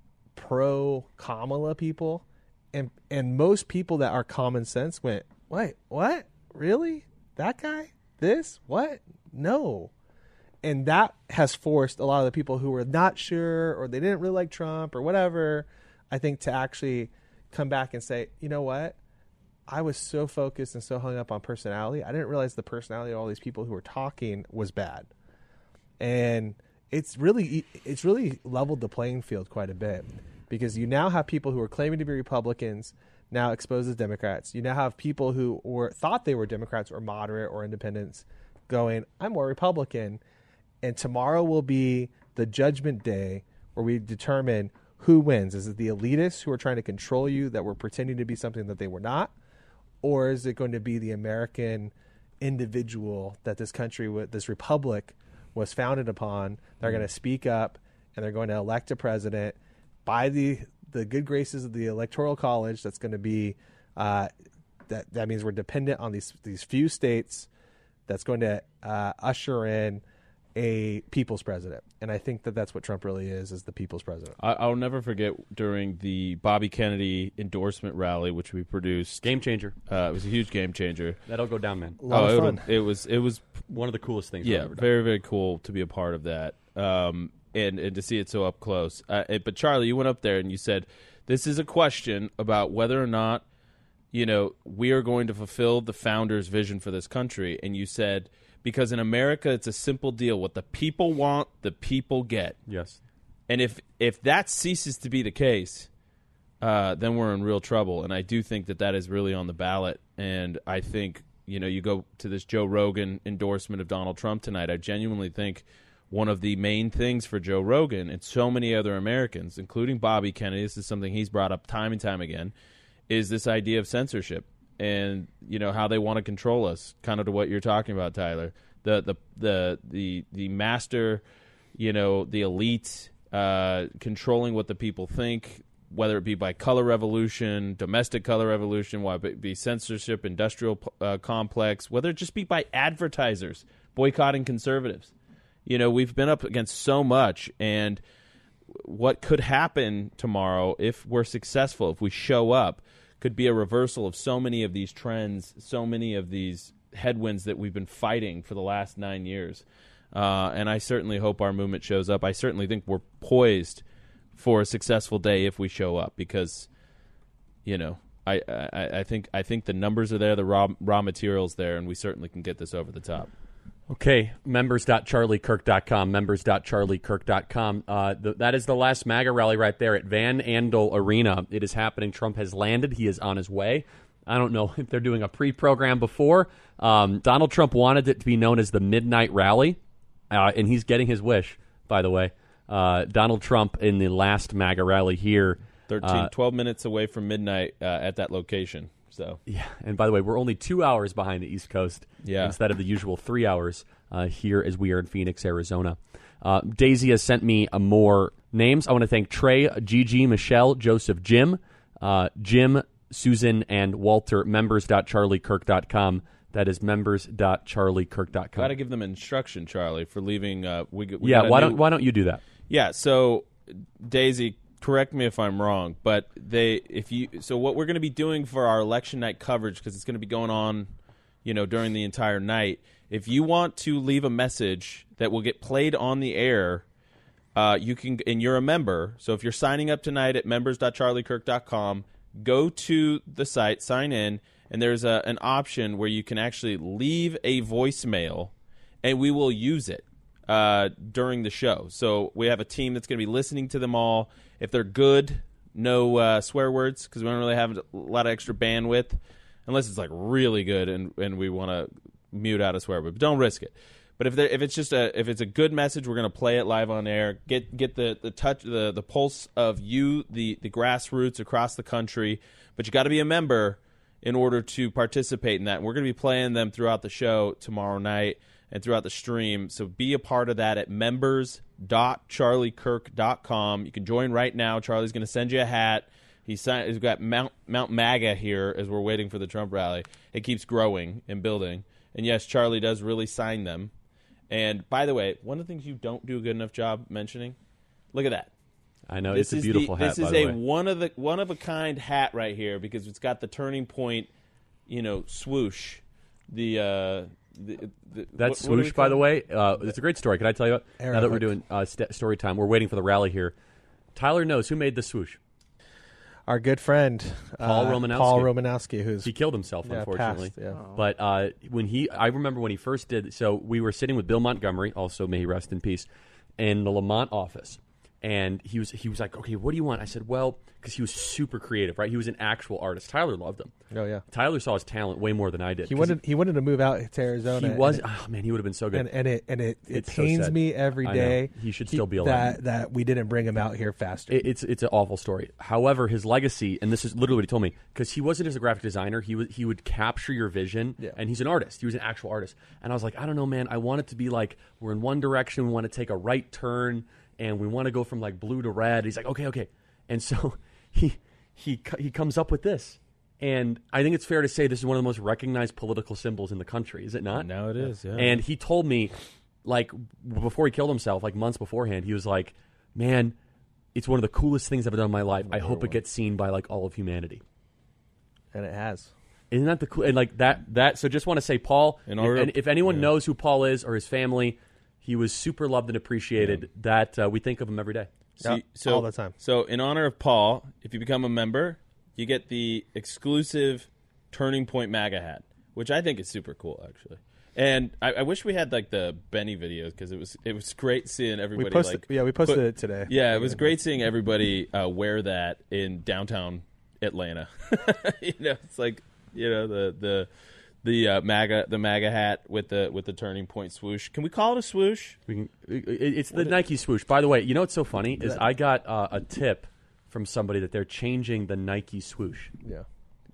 Speaker 9: pro Kamala people, and and most people that are common sense went, wait, what? Really? That guy? This? What? No. And that has forced a lot of the people who were not sure or they didn't really like Trump or whatever, I think, to actually come back and say, you know what? I was so focused and so hung up on personality. I didn't realize the personality of all these people who were talking was bad. And it's really it's really leveled the playing field quite a bit, because you now have people who are claiming to be Republicans now exposed as Democrats. You now have people who were thought they were Democrats or moderate or independents going, I'm more Republican. And tomorrow will be the judgment day where we determine who wins. Is it the elitists who are trying to control you that were pretending to be something that they were not? Or is it going to be the American individual that this country, this republic, was founded upon? They're going to speak up, and they're going to elect a president by the the good graces of the Electoral College. That's going to be uh, that. That means we're dependent on these these few states. That's going to uh, usher in a people's president, and I think that that's what Trump really is, is the people's president.
Speaker 7: I, I'll never forget during the Bobby Kennedy endorsement rally, which we produced.
Speaker 1: Game changer.
Speaker 7: Uh, it was a huge game changer.
Speaker 1: That'll go down, man.
Speaker 9: A lot
Speaker 7: oh,
Speaker 9: of fun.
Speaker 7: It, it was it was
Speaker 1: one of the coolest things.
Speaker 7: Yeah,
Speaker 1: I've ever done.
Speaker 7: very very cool to be a part of that, um, and and to see it so up close. Uh, it, but Charlie, you went up there and you said, "This is a question about whether or not, you know, we are going to fulfill the founders' vision for this country." And you said, because in America, it's a simple deal. What the people want, the people get.
Speaker 1: Yes.
Speaker 7: And if if that ceases to be the case, uh, then we're in real trouble. And I do think that that is really on the ballot. And I think, you know, you go to this Joe Rogan endorsement of Donald Trump tonight. I genuinely think one of the main things for Joe Rogan and so many other Americans, including Bobby Kennedy, this is something he's brought up time and time again, is this idea of censorship. And, you know, how they want to control us, kind of to what you're talking about, Tyler. The the the the, the master, you know, the elite uh, controlling what the people think, whether it be by color revolution, domestic color revolution, whether it be censorship, industrial uh, complex, whether it just be by advertisers boycotting conservatives. You know, we've been up against so much, and what could happen tomorrow if we're successful, if we show up, could be a reversal of so many of these trends, so many of these headwinds that we've been fighting for the last nine years. Uh, and I certainly hope our movement shows up. I certainly think we're poised for a successful day if we show up, because, you know, I, I, I think I think the numbers are there, the raw raw materials there, and we certainly can get this over the top.
Speaker 1: Okay, members dot charlie kirk dot com, members dot charlie kirk dot com. Uh, th- that is the last MAGA rally right there at Van Andel Arena. It is happening. Trump has landed. He is on his way. I don't know if they're doing a pre-program before. Um, Donald Trump wanted it to be known as the Midnight Rally, uh, and he's getting his wish, by the way. Uh, Donald Trump in the last MAGA rally here.
Speaker 7: thirteen,
Speaker 1: uh,
Speaker 7: twelve minutes away from midnight uh, at that location. So
Speaker 1: yeah, and by the way, we're only two hours behind the East Coast
Speaker 7: yeah.
Speaker 1: instead of the usual three hours uh, here as we are in Phoenix, Arizona. Uh, Daisy has sent me uh, more names. I want to thank Trey, Gigi, Michelle, Joseph, Jim, uh, Jim, Susan and Walter, members dot charlie kirk dot com. That is members dot charlie kirk dot com.
Speaker 7: Got to give them instruction, Charlie, for leaving. Uh, we, we
Speaker 1: yeah, why
Speaker 7: new...
Speaker 1: don't why don't you do that?
Speaker 7: Yeah, so Daisy, correct me if I'm wrong, but they if you so what we're going to be doing for our election night coverage, because it's going to be going on, you know, during the entire night. If you want to leave a message that will get played on the air, uh, you can, and you're a member. So if you're signing up tonight at members dot charlie kirk dot com, go to the site, sign in, and there's a, an option where you can actually leave a voicemail, and we will use it uh, during the show. So we have a team that's going to be listening to them all. If they're good, no uh, swear words, because we don't really have a lot of extra bandwidth, unless it's like really good and, and we want to mute out a swear word. But don't risk it. But if if it's just a if it's a good message, we're going to play it live on air. Get get the, the touch the, the pulse of you, the, the grassroots across the country. But you got to be a member in order to participate in that. And we're going to be playing them throughout the show tomorrow night and throughout the stream. So be a part of that at members dot charlie kirk dot com. You can join right now. Charlie's going to send you a hat. He's, signed, he's got Mount Mount MAGA here as we're waiting for the Trump rally. It keeps growing and building. And yes, Charlie does really sign them. And by the way, one of the things you don't do a good enough job mentioning, look at that.
Speaker 1: I know,
Speaker 7: this
Speaker 1: it's a beautiful
Speaker 7: the,
Speaker 1: hat,
Speaker 7: This is
Speaker 1: by the
Speaker 7: a
Speaker 1: way.
Speaker 7: one of the one of a kind hat right here because it's got the Turning Point, you know, swoosh. The uh, the, the
Speaker 1: that
Speaker 7: what,
Speaker 1: swoosh,
Speaker 7: what
Speaker 1: by the way, uh, it's a great story. Can I tell you what?
Speaker 9: Aaron,
Speaker 1: now that we're
Speaker 9: like-
Speaker 1: doing uh, st- story time, we're waiting for the rally here. Tyler knows who made the swoosh.
Speaker 9: Our good friend
Speaker 1: Paul
Speaker 9: uh,
Speaker 1: Romanowski.
Speaker 9: Paul Romanowski, who's
Speaker 1: He killed himself,
Speaker 9: yeah,
Speaker 1: unfortunately.
Speaker 9: passed, yeah.
Speaker 1: But uh, when he, I remember when he first did. So we were sitting with Bill Montgomery, also may he rest in peace, in the Lamont office, and he was he was like, "Okay, what do you want?" I said, "Well," because he was super creative, right? He was an actual artist. Tyler loved him.
Speaker 9: Oh yeah,
Speaker 1: Tyler saw his talent way more than I did.
Speaker 9: he
Speaker 1: 'cause
Speaker 9: wanted he wanted to move out to Arizona.
Speaker 1: He was.
Speaker 9: and it-
Speaker 1: Oh man, he would have been so good.
Speaker 9: and, and it and it, it
Speaker 1: It's so
Speaker 9: pains
Speaker 1: sad.
Speaker 9: me every
Speaker 1: I know.
Speaker 9: day.
Speaker 1: He should still be alive.
Speaker 9: That that we didn't bring him out here faster.
Speaker 1: It, it's it's an awful story. However, his legacy, and this is literally what he told me, because he wasn't just a graphic designer. He was he would capture your vision,
Speaker 9: Yeah.
Speaker 1: and he's an artist. He was an actual artist. And I was like, I don't know, man. I want it to be like we're in one direction. We want to take a right turn, and we want to go from like blue to red. He's like, okay, okay. And so he he co- he comes up with this. And I think it's fair to say this is one of the most recognized political symbols in the country, is it not?
Speaker 7: Now it is, yeah.
Speaker 1: And he told me, like, before he killed himself, like months beforehand, he was like, man, it's one of the coolest things I've done in my life. I hope it gets seen by, like, all of humanity.
Speaker 9: And it has.
Speaker 1: Isn't that the cool? And, like, that, that, so just want to say, Paul,
Speaker 7: In order-
Speaker 1: and if anyone
Speaker 7: yeah.
Speaker 1: knows who Paul is or his family, he was super loved and appreciated. That uh, we think of him every day.
Speaker 7: So,
Speaker 9: Yeah,
Speaker 7: so,
Speaker 9: all the time.
Speaker 7: So in honor of Paul, if you become a member, you get the exclusive Turning Point MAGA hat, which I think is super cool, actually. And I, I wish we had like the Benny videos because it was it was great seeing everybody.
Speaker 9: We posted,
Speaker 7: like
Speaker 9: yeah, we posted
Speaker 7: put-
Speaker 9: it today.
Speaker 7: Yeah, it was great seeing everybody uh, wear that in downtown Atlanta. you know, it's like you know the the the uh, MAGA the MAGA hat with the with the Turning Point swoosh. Can we call it a swoosh?
Speaker 1: We can, it, it's the Nike swoosh. By the way, you know what's so funny is I got uh, a tip from somebody that they're changing the Nike swoosh.
Speaker 9: Yeah.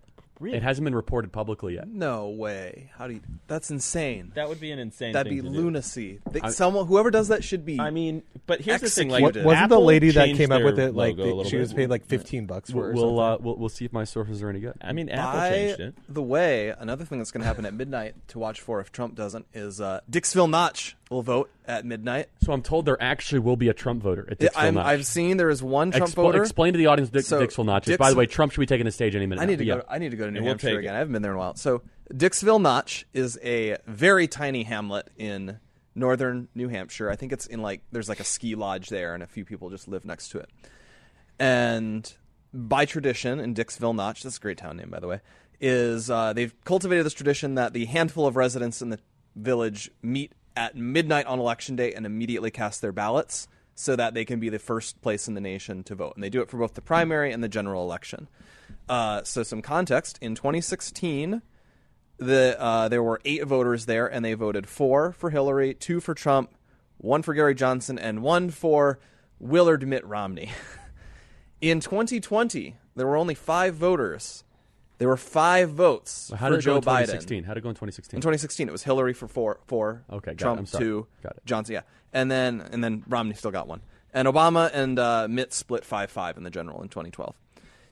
Speaker 1: It hasn't been reported publicly yet.
Speaker 8: No way. How do you? That's insane.
Speaker 7: That would be an insane.
Speaker 8: That'd
Speaker 7: thing
Speaker 8: be
Speaker 7: to do.
Speaker 8: lunacy. They,
Speaker 1: I-
Speaker 8: someone, whoever does that should be.
Speaker 7: I mean, but here's the thing: like,
Speaker 8: executed.
Speaker 9: Wasn't the
Speaker 7: Apple
Speaker 9: lady that
Speaker 7: changed
Speaker 9: came up with
Speaker 7: their
Speaker 9: it like
Speaker 7: logo a
Speaker 9: the-
Speaker 7: little
Speaker 9: she was
Speaker 7: bit.
Speaker 9: paid like fifteen bucks for it? or
Speaker 1: We'll
Speaker 9: something?
Speaker 1: uh, we'll, we'll see if my sources are any good.
Speaker 7: I mean, Apple
Speaker 8: By
Speaker 7: changed it.
Speaker 8: the way, another thing that's going to happen at midnight to watch for if Trump doesn't is uh, Dixville Notch will vote at midnight.
Speaker 1: So I'm told there actually will be a Trump voter at Dixville
Speaker 8: I'm,
Speaker 1: Notch.
Speaker 8: I've seen there is one Trump
Speaker 1: Expl-
Speaker 8: voter.
Speaker 1: Explain to the audience Dick,
Speaker 8: So,
Speaker 1: Dixville Notch is.
Speaker 8: Dix-
Speaker 1: By the way, Trump should be taking the stage any minute
Speaker 8: I
Speaker 1: now.
Speaker 8: need to
Speaker 1: Yeah.
Speaker 8: go. I need to go to New
Speaker 7: And we'll
Speaker 8: Hampshire
Speaker 7: take
Speaker 8: again.
Speaker 7: it.
Speaker 8: I haven't been there in a while. So Dixville Notch is a very tiny hamlet in northern New Hampshire. I think it's in like there's like a ski lodge there, and a few people just live next to it. And by tradition, in Dixville Notch, that's a great town name, by the way, is uh, they've cultivated this tradition that the handful of residents in the village meet at midnight on election day and immediately cast their ballots so that they can be the first place in the nation to vote. And they do it for both the primary and the general election. Uh, so some context, in twenty sixteen, the uh, there were eight voters there, and they voted four for Hillary, two for Trump, one for Gary Johnson, and one for Willard Mitt Romney. In twenty twenty, there were only five voters. There were five votes
Speaker 1: How
Speaker 8: for
Speaker 1: did it go
Speaker 8: Joe
Speaker 1: in twenty
Speaker 8: Biden.
Speaker 1: sixteen? How did it go in twenty sixteen?
Speaker 8: In twenty sixteen, it was Hillary for four, four
Speaker 1: Okay, got it.
Speaker 8: Trump
Speaker 1: I'm sorry.
Speaker 8: two,
Speaker 1: Got it.
Speaker 8: Johnson, yeah, and then and then Romney still got one, and Obama and uh, Mitt split five five in the general in twenty twelve.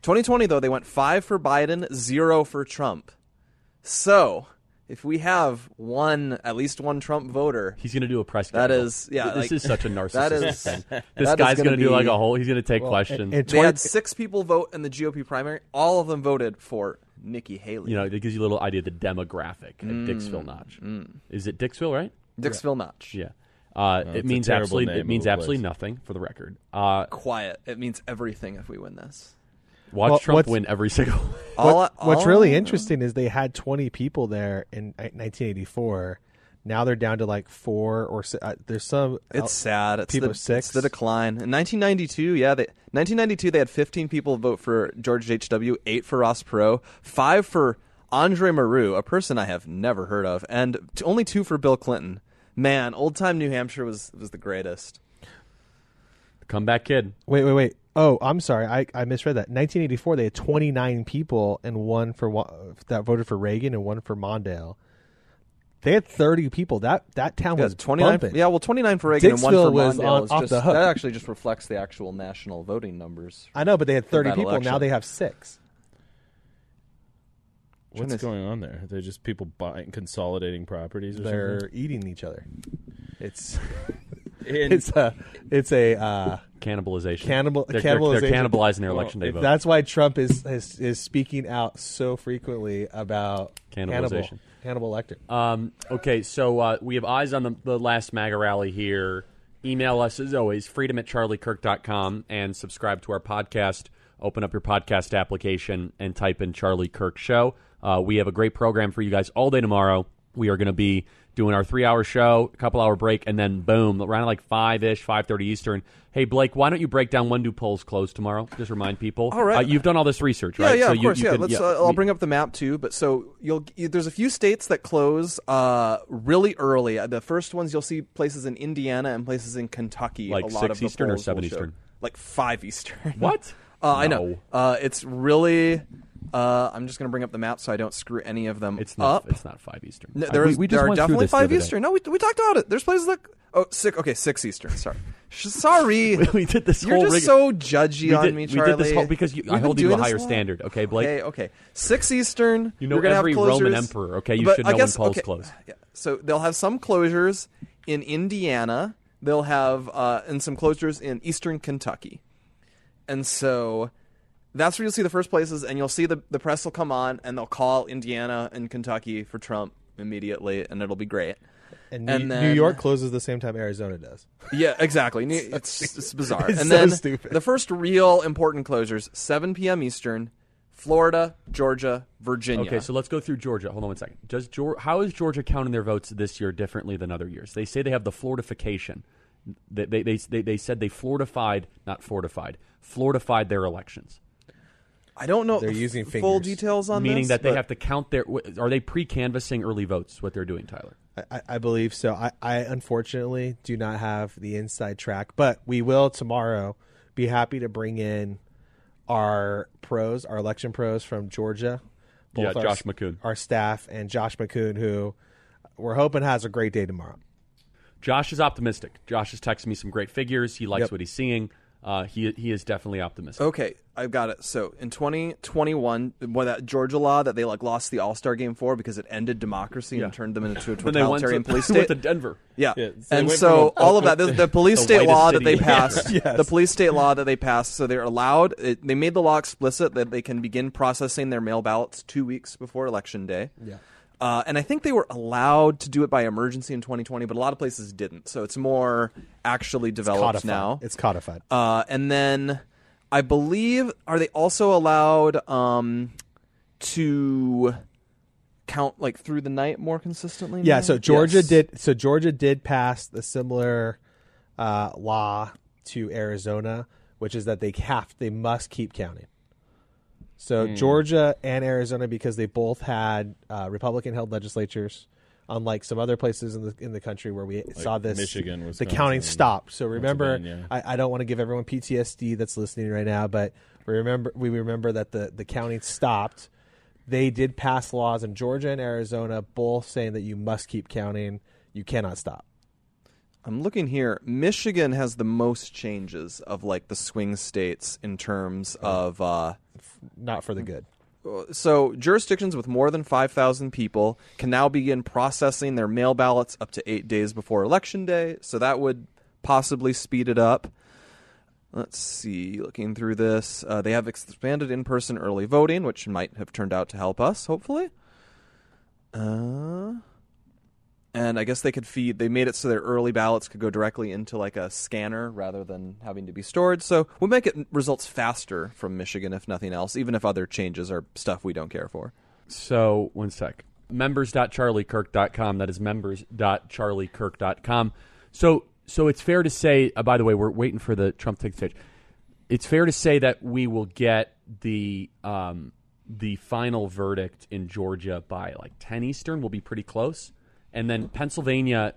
Speaker 8: twenty twenty, though, they went five for Biden, zero for Trump. So if we have one, at least one Trump voter,
Speaker 1: he's going to do a press.
Speaker 8: That
Speaker 1: conference.
Speaker 8: is, yeah.
Speaker 1: This
Speaker 8: like,
Speaker 1: is such a narcissistic
Speaker 8: that is,
Speaker 1: thing. This
Speaker 8: that
Speaker 1: guy's going to do
Speaker 8: be,
Speaker 1: like a whole. He's going to take
Speaker 9: well,
Speaker 1: questions.
Speaker 9: And, and
Speaker 8: they had six people vote in the G O P primary. All of them voted for Nikki Haley.
Speaker 1: You know, it gives you a little idea of the demographic at
Speaker 8: Mm,
Speaker 1: Dixville Notch.
Speaker 8: mm.
Speaker 1: Is it Dixville, right?
Speaker 8: Dixville Notch.
Speaker 1: Yeah. Uh,
Speaker 7: No,
Speaker 1: it
Speaker 7: it's a
Speaker 1: means
Speaker 7: terrible
Speaker 1: absolutely.
Speaker 7: name
Speaker 1: It
Speaker 7: of
Speaker 1: means
Speaker 7: a
Speaker 1: absolutely
Speaker 7: place.
Speaker 1: nothing for the record. Uh,
Speaker 8: Quiet. It means everything if we win this.
Speaker 1: watch
Speaker 9: Well,
Speaker 1: Trump
Speaker 9: what's-
Speaker 1: win every single.
Speaker 8: All,
Speaker 9: What, what's
Speaker 8: all-
Speaker 9: really interesting is they had twenty people there in nineteen eighty-four. Now they're down to like four or si- uh, there's some.
Speaker 8: It's sad. It's
Speaker 9: people
Speaker 8: the,
Speaker 9: of six.
Speaker 8: It's the decline. In nineteen ninety-two, yeah, they, nineteen ninety-two they had fifteen people vote for George H W, eight for Ross Perot, five for Andre Maru, a person I have never heard of, and t- only two for Bill Clinton. Man, old time New Hampshire was was the greatest.
Speaker 1: Comeback kid.
Speaker 9: Wait, wait, wait. Oh, I'm sorry. I, I misread that. nineteen eighty-four, they had twenty-nine people and one for wa- that voted for Reagan and one for Mondale. They had thirty people. That that town
Speaker 8: Yeah,
Speaker 9: was
Speaker 8: twenty-nine.
Speaker 9: bumping.
Speaker 8: Yeah, well, twenty-nine for Reagan and one
Speaker 9: Dixville
Speaker 8: for
Speaker 9: was
Speaker 8: Mondale.
Speaker 9: on-
Speaker 8: is
Speaker 9: off
Speaker 8: just,
Speaker 9: the hook.
Speaker 8: That actually just reflects the actual national voting numbers.
Speaker 9: I know, but they had
Speaker 8: for
Speaker 9: thirty
Speaker 8: that
Speaker 9: people.
Speaker 8: election.
Speaker 9: Now they have six.
Speaker 7: What's
Speaker 8: Trying to-
Speaker 7: going on there? They're just people buying, consolidating properties or
Speaker 9: They're
Speaker 7: something?
Speaker 9: eating each other. It's
Speaker 7: In-
Speaker 9: it's a it's a uh,
Speaker 1: Cannibalization.
Speaker 9: cannibal
Speaker 1: They're, they're-
Speaker 9: cannibalization.
Speaker 1: they're cannibalizing their
Speaker 7: Well,
Speaker 1: election day
Speaker 7: if
Speaker 1: vote.
Speaker 9: That's why Trump is, is is speaking out so frequently about
Speaker 1: Cannibalization.
Speaker 9: Hannibal, Hannibal Lecter.
Speaker 1: Um, okay, so uh, we have eyes on the, the last MAGA rally here. Email us, as always, freedom at charlie kirk dot com, and subscribe to our podcast. Open up your podcast application and type in Charlie Kirk Show. Uh, we have a great program for you guys all day tomorrow. We are going to be doing our three-hour show, a couple-hour break, and then boom, around like five-ish, five thirty Eastern. Hey, Blake, why don't you break down when do polls close tomorrow? Just remind people.
Speaker 8: All right.
Speaker 1: Uh, you've done all this research,
Speaker 8: Yeah,
Speaker 1: right?
Speaker 8: yeah,
Speaker 1: So
Speaker 8: of
Speaker 1: you-
Speaker 8: course.
Speaker 1: you
Speaker 8: yeah,
Speaker 1: can-
Speaker 8: let's.
Speaker 1: yeah,
Speaker 8: uh, I'll
Speaker 1: we-
Speaker 8: bring up the map too. But so you'll you, there's a few states that close uh, really early. The first ones you'll see places in Indiana and places in Kentucky.
Speaker 1: Like
Speaker 8: a lot
Speaker 1: six
Speaker 8: of the
Speaker 1: Eastern or
Speaker 8: polls
Speaker 1: seven
Speaker 8: will show.
Speaker 1: Eastern?
Speaker 8: Like five Eastern.
Speaker 1: What?
Speaker 8: Uh, I
Speaker 1: No.
Speaker 8: know. Uh, it's really. Uh, I'm just going to bring up the map so I don't screw any of them
Speaker 1: It's not.
Speaker 8: up.
Speaker 1: It's not five Eastern.
Speaker 8: No,
Speaker 1: I-
Speaker 8: there,
Speaker 1: we-
Speaker 8: is-
Speaker 1: we just
Speaker 8: there are
Speaker 1: went through
Speaker 8: definitely
Speaker 1: this the
Speaker 8: five
Speaker 1: other day.
Speaker 8: Eastern. No, we, we talked about it. There's places that oh six. Okay, six Eastern. Sorry, Sh- sorry.
Speaker 1: we did this
Speaker 8: You're
Speaker 1: whole
Speaker 8: just
Speaker 1: rig-
Speaker 8: so judgy
Speaker 1: we
Speaker 8: on
Speaker 1: did,
Speaker 8: me,
Speaker 1: we
Speaker 8: Charlie.
Speaker 1: did this whole because you,
Speaker 8: We've
Speaker 1: I
Speaker 8: been
Speaker 1: hold you to
Speaker 8: doing
Speaker 1: a
Speaker 8: this
Speaker 1: higher
Speaker 8: long.
Speaker 1: standard. Okay, Blake.
Speaker 8: Okay, okay. Six Eastern.
Speaker 1: You know
Speaker 8: you're gonna
Speaker 1: every
Speaker 8: have closures,
Speaker 1: Roman emperor, okay? You
Speaker 8: but
Speaker 1: should
Speaker 8: I
Speaker 1: know
Speaker 8: guess,
Speaker 1: when polls
Speaker 8: okay,
Speaker 1: close.
Speaker 8: Yeah. So they'll have some closures in Indiana. They'll have uh, and some closures in Eastern Kentucky, and so. That's where you'll see the first places, and you'll see the, the press will come on, and they'll call Indiana and Kentucky for Trump immediately, and it'll be great.
Speaker 9: And, New,
Speaker 8: and then,
Speaker 9: New York closes the same time Arizona does.
Speaker 8: Yeah, exactly. New- It's, it's bizarre.
Speaker 9: It's
Speaker 8: and
Speaker 9: so
Speaker 8: then
Speaker 9: stupid.
Speaker 8: the first real important closures, seven p.m. Eastern, Florida, Georgia, Virginia.
Speaker 1: Okay, so let's go through Georgia. Hold on one second. Does Geor- how is Georgia counting their votes this year differently than other years? They say they have the Floridification. They they they, they, they said they Floridified, not fortified, Floridified their elections.
Speaker 8: I don't know
Speaker 9: They're
Speaker 8: f-
Speaker 9: using
Speaker 8: full
Speaker 9: fingers.
Speaker 8: details on
Speaker 1: Meaning
Speaker 8: this.
Speaker 1: that they
Speaker 8: but-
Speaker 1: have to count their. Are they pre-canvassing early votes? What they're doing, Tyler?
Speaker 9: I, I believe so. I, I unfortunately do not have the inside track, but we will tomorrow be happy to bring in our pros, our election pros from Georgia.
Speaker 1: Yeah,
Speaker 9: our,
Speaker 1: Josh McCoon.
Speaker 9: Our staff and Josh McCoon, who we're hoping has a great day tomorrow.
Speaker 1: Josh is optimistic. Josh is texting me some great figures. He likes
Speaker 9: Yep.
Speaker 1: what he's seeing. Uh, he he is definitely optimistic.
Speaker 8: Okay, I've got it. So in twenty twenty-one, when that Georgia law that they like lost the All Star game for because it ended democracy
Speaker 1: Yeah.
Speaker 8: and turned them into a
Speaker 1: Then they went to,
Speaker 8: totalitarian police
Speaker 1: went
Speaker 8: state.
Speaker 1: to Denver.
Speaker 8: Yeah,
Speaker 7: Yeah, so they
Speaker 8: and
Speaker 7: went
Speaker 8: so
Speaker 7: from a-
Speaker 8: all of that, the, the police
Speaker 1: The
Speaker 8: state
Speaker 1: whitest
Speaker 8: law that
Speaker 1: city
Speaker 8: they
Speaker 1: in
Speaker 8: passed,
Speaker 9: Yes.
Speaker 8: the police state law that they passed, so they're allowed. It, they made the law explicit that they can begin processing their mail ballots two weeks before election day.
Speaker 9: Yeah.
Speaker 8: Uh, and I think they were allowed to do it by emergency in twenty twenty, but a lot of places didn't. So it's more actually developed
Speaker 9: Codified.
Speaker 8: now.
Speaker 9: It's codified.
Speaker 8: Uh, and then I believe, are they also allowed um, to count like through the night more consistently?
Speaker 9: Yeah,
Speaker 8: now?
Speaker 9: so Georgia
Speaker 8: Yes.
Speaker 9: did. So Georgia did pass the similar uh, law to Arizona, which is that they have, they must keep counting. So
Speaker 8: Hmm.
Speaker 9: Georgia and Arizona, because they both had uh, Republican-held legislatures, unlike some other places in the in the country where we saw this,
Speaker 7: Michigan,
Speaker 9: the
Speaker 7: Wisconsin,
Speaker 9: counting stopped. So remember,
Speaker 7: Pennsylvania.
Speaker 9: I, I don't want to give everyone P T S D that's listening right now, but we remember we remember that the the counting stopped. They did pass laws in Georgia and Arizona, both saying that you must keep counting. You cannot stop.
Speaker 8: I'm looking here. Michigan has the most changes of like the swing states in terms of uh,
Speaker 9: not for the good.
Speaker 8: So jurisdictions with more than five thousand people can now begin processing their mail ballots up to eight days before Election Day. So that would possibly speed it up. Let's see. Looking through this, uh, they have expanded in-person early voting, which might have turned out to help us, hopefully. Uh, and I guess they could feed, they made it so their early ballots could go directly into like a scanner rather than having to be stored. So we'll make it results faster from Michigan, if nothing else, even if other changes are stuff we don't care for.
Speaker 1: So, one sec. members dot charlie kirk dot com. That is members dot charlie kirk dot com. So, so it's fair to say, uh, by the way, we're waiting for the Trump to take stage. It's fair to say that we will get the um, the final verdict in Georgia by like ten Eastern. We'll be pretty close. And then Pennsylvania,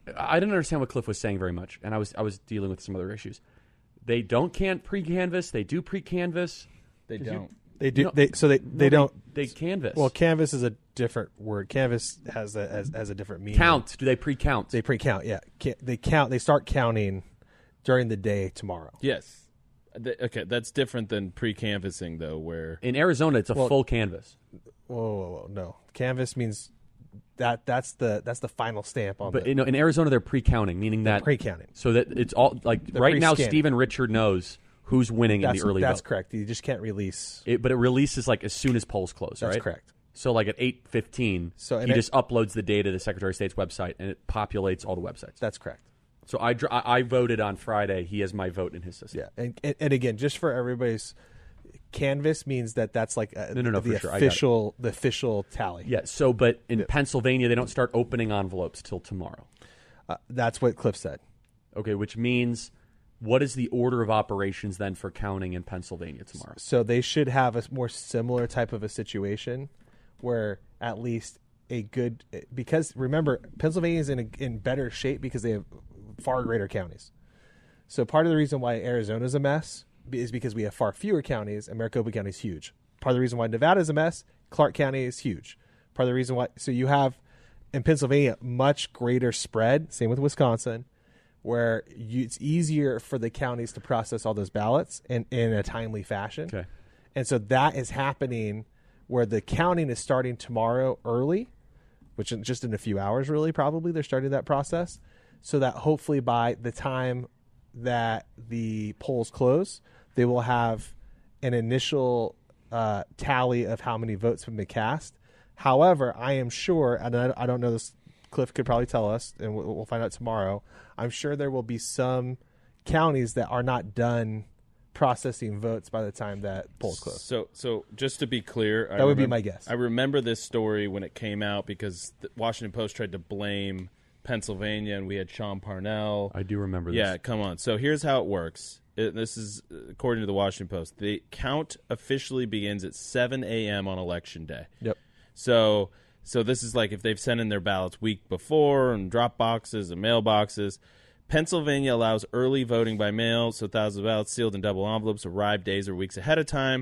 Speaker 1: I didn't understand what Cliff was saying very much, and I was I was dealing with some other issues. They don't can pre-canvass. They do pre-canvass.
Speaker 7: They
Speaker 1: Did
Speaker 7: don't.
Speaker 1: You,
Speaker 9: They do.
Speaker 1: no,
Speaker 9: they so they, they
Speaker 1: no,
Speaker 9: don't.
Speaker 1: They, they canvass.
Speaker 9: Well, canvass is a different word. Canvass has a has, has a different meaning.
Speaker 1: Count. Do they pre-count?
Speaker 9: They pre-count. Yeah. Ca- They count. They start counting during the day tomorrow.
Speaker 7: Yes. Th- Okay, that's different than pre-canvassing, though, where...
Speaker 1: In Arizona, it's a
Speaker 9: Well-
Speaker 1: full canvass.
Speaker 9: Whoa, whoa, whoa, no. Canvass means that that's the that's the final stamp on
Speaker 1: But
Speaker 9: the
Speaker 1: you know, in Arizona, they're pre-counting, meaning that
Speaker 9: pre-counting.
Speaker 1: so that it's all like
Speaker 9: They're
Speaker 1: right now.
Speaker 9: pre-scanning.
Speaker 1: Stephen Richard knows who's winning
Speaker 9: That's,
Speaker 1: in the early
Speaker 9: that's
Speaker 1: vote.
Speaker 9: correct. You just can't release.
Speaker 1: It, but it releases like as soon as polls close.
Speaker 9: That's
Speaker 1: right?
Speaker 9: correct.
Speaker 1: So like at eight fifteen,
Speaker 9: So, and
Speaker 1: he
Speaker 9: it-
Speaker 1: just uploads the data to the Secretary of State's website, and it populates all the websites.
Speaker 9: That's correct.
Speaker 1: So I, dr- I I voted on Friday. He has my vote in his system.
Speaker 9: Yeah, and and, and again, just for everybody's, canvass means that that's like a,
Speaker 1: No, no, no,
Speaker 9: the
Speaker 1: for sure. I got it.
Speaker 9: official the official tally.
Speaker 1: Yeah. So, but in Pennsylvania, they don't start opening envelopes till tomorrow.
Speaker 9: Uh, that's what Cliff said.
Speaker 1: Okay, which means what is the order of operations then for counting in Pennsylvania tomorrow?
Speaker 9: So they should have a more similar type of a situation where at least a good, because remember, Pennsylvania is in a, in better shape because they have far greater counties. So part of the reason why Arizona is a mess is because we have far fewer counties, and Maricopa County is huge. Part of the reason why Nevada is a mess, Clark County is huge. Part of the reason why, so you have in Pennsylvania much greater spread. Same with Wisconsin, where you, it's easier for the counties to process all those ballots in, in a timely fashion.
Speaker 1: Okay.
Speaker 9: And so that is happening where the counting is starting tomorrow early, which in just in a few hours, really, probably they're starting that process, so that hopefully by the time that the polls close, they will have an initial uh, tally of how many votes have been cast. However, I am sure, and I, I don't know this, Cliff could probably tell us, and we'll, we'll find out tomorrow, I'm sure there will be some counties that are not done processing votes by the time that polls close.
Speaker 7: So, so just to be clear, I
Speaker 9: That would be
Speaker 7: remem-
Speaker 9: my guess.
Speaker 7: I remember this story when it came out because the Washington Post tried to blame Pennsylvania, and we had Sean Parnell.
Speaker 1: I do remember this.
Speaker 7: Yeah, come on. So here's how it works. It, this is according to the Washington Post. The count officially begins at seven a.m. on Election Day.
Speaker 9: Yep.
Speaker 7: So, so this is like if they've sent in their ballots week before and drop boxes and mailboxes. Pennsylvania allows early voting by mail, so thousands of ballots sealed in double envelopes arrive days or weeks ahead of time.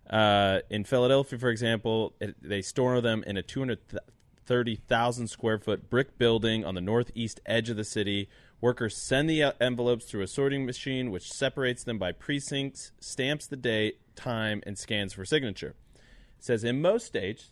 Speaker 7: Uh, in Philadelphia, for example, it, they store them in a two hundred thirty thousand square foot brick building on the northeast edge of the city. Workers send the envelopes through a sorting machine, which separates them by precincts, stamps the date, time, and scans for signature. It says in most states,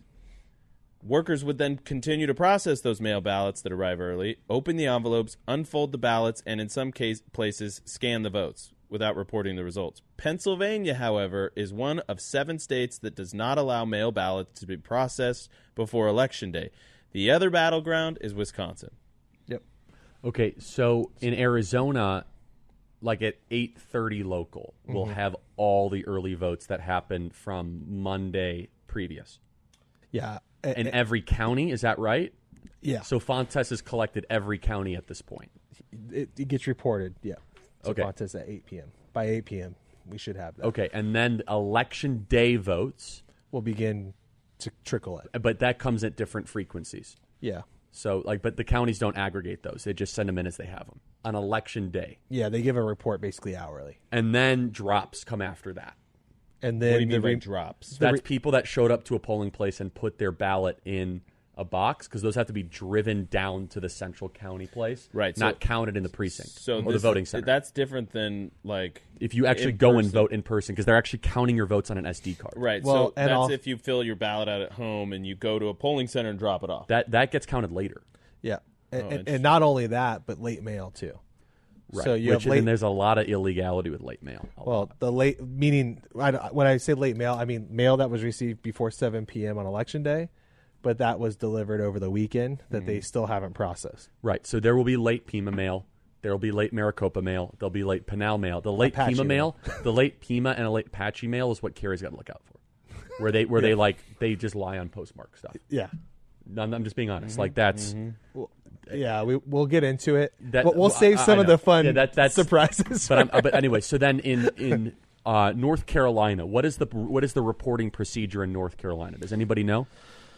Speaker 7: workers would then continue to process those mail ballots that arrive early, open the envelopes, unfold the ballots, and in some case places scan the votes without reporting the results. Pennsylvania, however, is one of seven states that does not allow mail ballots to be processed before Election Day. The other battleground is Wisconsin.
Speaker 9: Yep.
Speaker 1: Okay, so in Arizona, like at eight thirty local, we'll
Speaker 9: Mhm.
Speaker 1: have all the early votes that happened from Monday previous.
Speaker 9: Yeah.
Speaker 1: In every county, is that right?
Speaker 9: Yeah.
Speaker 1: So Fontes has collected every county at this point.
Speaker 9: It, it gets reported, yeah. So
Speaker 1: Okay.
Speaker 9: Fontes at eight p.m. By eight p.m., we should have that.
Speaker 1: Okay, and then election day votes
Speaker 9: will begin to trickle in.
Speaker 1: But that comes at different frequencies.
Speaker 9: Yeah.
Speaker 1: So, like, but the counties don't aggregate those. They just send them in as they have them on election day.
Speaker 9: Yeah, they give a report basically hourly.
Speaker 1: And then drops come after that.
Speaker 9: And then
Speaker 7: What do you
Speaker 9: the
Speaker 7: mean by
Speaker 9: re-
Speaker 7: drops?
Speaker 9: the
Speaker 1: That's
Speaker 9: re-
Speaker 1: people that showed up to a polling place and put their ballot in a box because those have to be driven down to the central county place,
Speaker 7: right?
Speaker 1: Not
Speaker 7: so,
Speaker 1: counted in the precinct
Speaker 7: so
Speaker 1: or
Speaker 7: this,
Speaker 1: the voting center.
Speaker 7: That's different than like
Speaker 1: if you actually go person. and vote in person because they're actually counting your votes on an S D card.
Speaker 7: Right. Well, so that's all, if you fill your ballot out at home and you go to a polling center and drop it off.
Speaker 1: That that gets counted later.
Speaker 9: Yeah, and, oh, and, and not only that, but late mail too.
Speaker 1: Right.
Speaker 9: So you
Speaker 1: Which,
Speaker 9: have late,
Speaker 1: and there's a lot of illegality with late mail.
Speaker 9: Well, the late meaning I, when I say late mail, I mean mail that was received before seven p.m. on election day, but that was delivered over the weekend that mm. they still haven't processed.
Speaker 1: Right. So there will be late Pima mail. There will be late Maricopa mail. There'll be late Pinal mail. The late Apache Pima mail, the late Pima and a late Apache mail is what Kerry's got to look out for. Where they where yeah. they like they just lie on postmark stuff.
Speaker 9: Yeah.
Speaker 1: I'm, I'm just being honest.
Speaker 9: Mm-hmm.
Speaker 1: Like that's.
Speaker 9: Mm-hmm. Well, yeah, we we'll get into it.
Speaker 1: That,
Speaker 9: but we'll
Speaker 1: well,
Speaker 9: save
Speaker 1: I,
Speaker 9: some
Speaker 1: I
Speaker 9: of the fun
Speaker 1: yeah, that, that's,
Speaker 9: surprises.
Speaker 1: But I'm, but anyway, so then in in uh, North Carolina, what is the what is the reporting procedure in North Carolina? Does anybody know?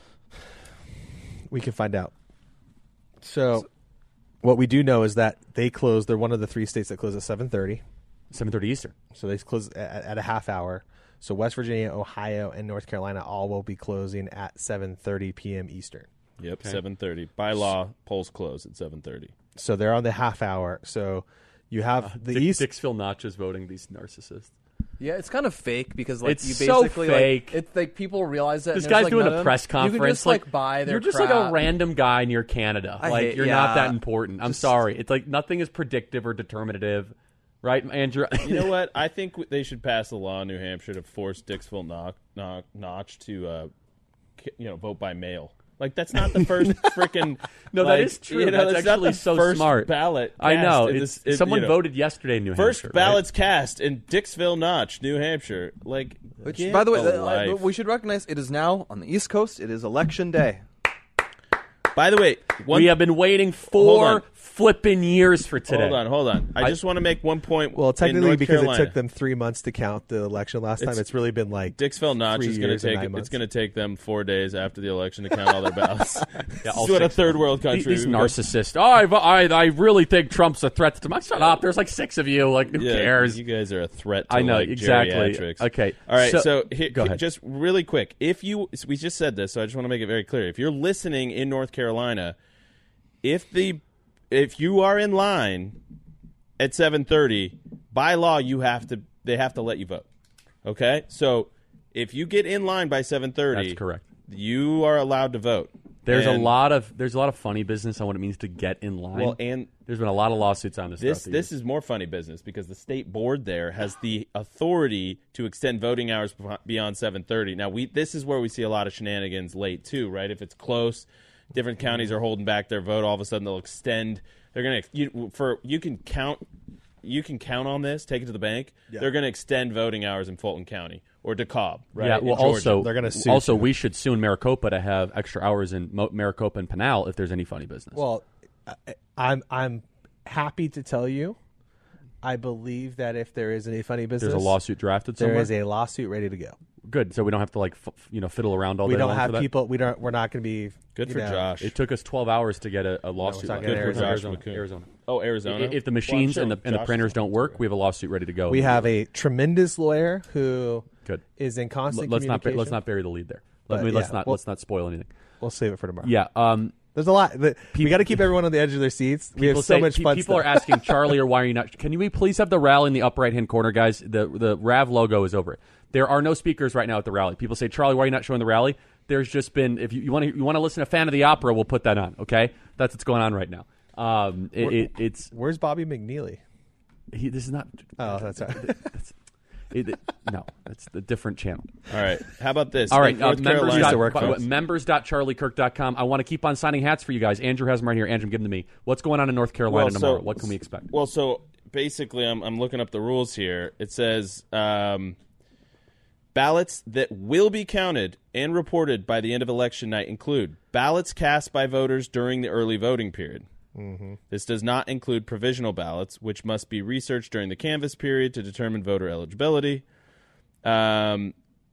Speaker 9: We can find out. So, what we do know is that they close. They're one of the three states that close at seven thirty.
Speaker 1: seven thirty Eastern.
Speaker 9: So they close at, at a half hour. So West Virginia, Ohio, and North Carolina all will be closing at seven thirty p.m. Eastern.
Speaker 7: Yep, okay. seven thirty. By law, polls close at seven thirty.
Speaker 9: So they're on the half hour. So you have uh, the
Speaker 1: Dick,
Speaker 9: East.
Speaker 1: Dixville Notch is voting these narcissists.
Speaker 8: Yeah, it's kind of fake because like
Speaker 1: it's
Speaker 8: you basically
Speaker 1: so fake.
Speaker 8: Like, it's like people realize that
Speaker 1: this
Speaker 8: and
Speaker 1: guy's
Speaker 8: like
Speaker 1: doing
Speaker 8: none
Speaker 1: a
Speaker 8: of
Speaker 1: press
Speaker 8: them.
Speaker 1: conference.
Speaker 8: You can just
Speaker 1: like,
Speaker 8: like buy their
Speaker 1: You're just
Speaker 8: crap.
Speaker 1: like a random guy near Canada.
Speaker 8: I
Speaker 1: like
Speaker 8: hate,
Speaker 1: you're
Speaker 8: yeah.
Speaker 1: not that important. I'm
Speaker 8: just,
Speaker 1: sorry. It's like nothing is predictive or determinative, right, Andrew?
Speaker 7: You know what? I think they should pass a law in New Hampshire to force Dixville Notch, Notch, Notch to, uh, you know, vote by mail. Like that's not the first freaking.
Speaker 1: No,
Speaker 7: like,
Speaker 1: that is true.
Speaker 7: You know,
Speaker 1: that's
Speaker 7: not
Speaker 1: actually
Speaker 7: the
Speaker 1: so
Speaker 7: first
Speaker 1: smart.
Speaker 7: Ballot.
Speaker 1: I know.
Speaker 7: In
Speaker 1: it's,
Speaker 7: this, in,
Speaker 1: someone
Speaker 7: you know,
Speaker 1: voted yesterday in New
Speaker 7: first
Speaker 1: Hampshire.
Speaker 7: First ballots
Speaker 1: right?
Speaker 7: cast in Dixville Notch, New Hampshire. Like,
Speaker 8: which, by the way, uh, we should recognize it is now on the East Coast. It is election day.
Speaker 7: By the way, one,
Speaker 1: we have been waiting four flipping years for today.
Speaker 7: Hold on, hold on. I, I just want to make one point.
Speaker 9: Well, technically, because
Speaker 7: Carolina.
Speaker 9: it took them three months to count the election last time, it's, it's really been like
Speaker 7: Dixville Notch is going to take. It's going to take them four days after the election to count all their ballots. yeah, all what a third world country.
Speaker 1: These, these narcissists. Oh, I, I, I really think Trump's a threat to them. Shut up. There's like six of you. Like, who
Speaker 7: yeah,
Speaker 1: cares?
Speaker 7: You guys are a threat. To,
Speaker 1: I know
Speaker 7: like,
Speaker 1: exactly.
Speaker 7: Geriatrics.
Speaker 1: Okay.
Speaker 7: All right. So,
Speaker 1: so
Speaker 7: here,
Speaker 1: go ahead.
Speaker 7: Just really quick, if you, we just said this, so I just want to make it very clear. If you're listening in North Carolina. If the if you are in line at seven thirty, by law you have to they have to let you vote. Okay? So if you get in line by seven thirty,
Speaker 1: that's correct.
Speaker 7: You are allowed to vote.
Speaker 1: There's
Speaker 7: and
Speaker 1: a lot of there's a lot of funny business on what it means to get in line.
Speaker 7: Well, and
Speaker 1: there's been a lot of lawsuits on this.
Speaker 7: This this is more funny business because the state board there has the authority to extend voting hours beyond seven thirty. Now we this is where we see a lot of shenanigans late too, right? If it's close, different counties are holding back their vote. All of a sudden, they'll extend. They're going to you, for you can count. You can count on this. Take it to the bank. Yeah. They're going to extend voting hours in Fulton County or DeKalb. Right?
Speaker 1: Yeah. Well, also
Speaker 9: they're going to
Speaker 1: also we should sue Maricopa to have extra hours in Mo- Maricopa and Pinal if there's any funny business.
Speaker 9: Well, I'm I'm happy to tell you. I believe that if there is any funny business,
Speaker 1: there's a lawsuit drafted somewhere.
Speaker 9: There is a lawsuit ready to go.
Speaker 1: Good, so we don't have to like f- you know fiddle around all
Speaker 9: we
Speaker 1: day.
Speaker 9: We don't
Speaker 1: long
Speaker 9: have
Speaker 1: for that.
Speaker 9: people. We don't. We're not going to be
Speaker 7: good for
Speaker 9: know,
Speaker 7: Josh.
Speaker 1: It took us twelve hours to get a, a lawsuit.
Speaker 9: No,
Speaker 1: good
Speaker 9: for
Speaker 1: Arizona.
Speaker 7: Josh
Speaker 1: Arizona.
Speaker 7: Arizona. Oh, Arizona.
Speaker 1: If the machines
Speaker 7: well, sure
Speaker 1: and the and the printers don't work, we have a lawsuit ready to go.
Speaker 9: We have a tremendous lawyer who
Speaker 1: good
Speaker 9: is in constant.
Speaker 1: L- let's
Speaker 9: communication.
Speaker 1: not let's not bury the lead there. Let
Speaker 9: but,
Speaker 1: me,
Speaker 9: yeah,
Speaker 1: let's not
Speaker 9: well,
Speaker 1: let's not spoil anything.
Speaker 9: We'll save it for tomorrow.
Speaker 1: Yeah. Um,
Speaker 9: There's a lot. The, we got to keep everyone on the edge of their seats. We have so
Speaker 1: say,
Speaker 9: much
Speaker 1: pe-
Speaker 9: fun
Speaker 1: People
Speaker 9: stuff.
Speaker 1: are asking, Charlie, or why are you not? Can we please have the rally in the upper right hand corner, guys? The the R A V logo is over it. There are no speakers right now at the rally. People say, Charlie, why are you not showing the rally? There's just been, if you, you want to you want to listen to Fan of the Opera, we'll put that on. Okay, that's what's going on right now. Um, it, it, it's
Speaker 9: where's Bobby McNeely?
Speaker 1: He, this is not.
Speaker 9: Oh, that's right.
Speaker 1: that's, it, it, no, that's the different channel.
Speaker 7: All right. How about this?
Speaker 1: All right. Uh,
Speaker 7: North
Speaker 1: members.
Speaker 7: Carolina-
Speaker 1: Dot,
Speaker 9: work
Speaker 1: uh,
Speaker 9: for us.
Speaker 1: members dot charlie kirk dot com. I want to keep on signing hats for you guys. Andrew has them right here. Andrew, give them to me. What's going on in North Carolina
Speaker 7: well, so,
Speaker 1: tomorrow? What can we expect?
Speaker 7: Well, so basically, I'm I'm looking up the rules here. It says um, ballots that will be counted and reported by the end of election night include ballots cast by voters during the early voting period.
Speaker 9: Mm-hmm.
Speaker 7: This does not include provisional ballots, which must be researched during the canvass period to determine voter eligibility. Um,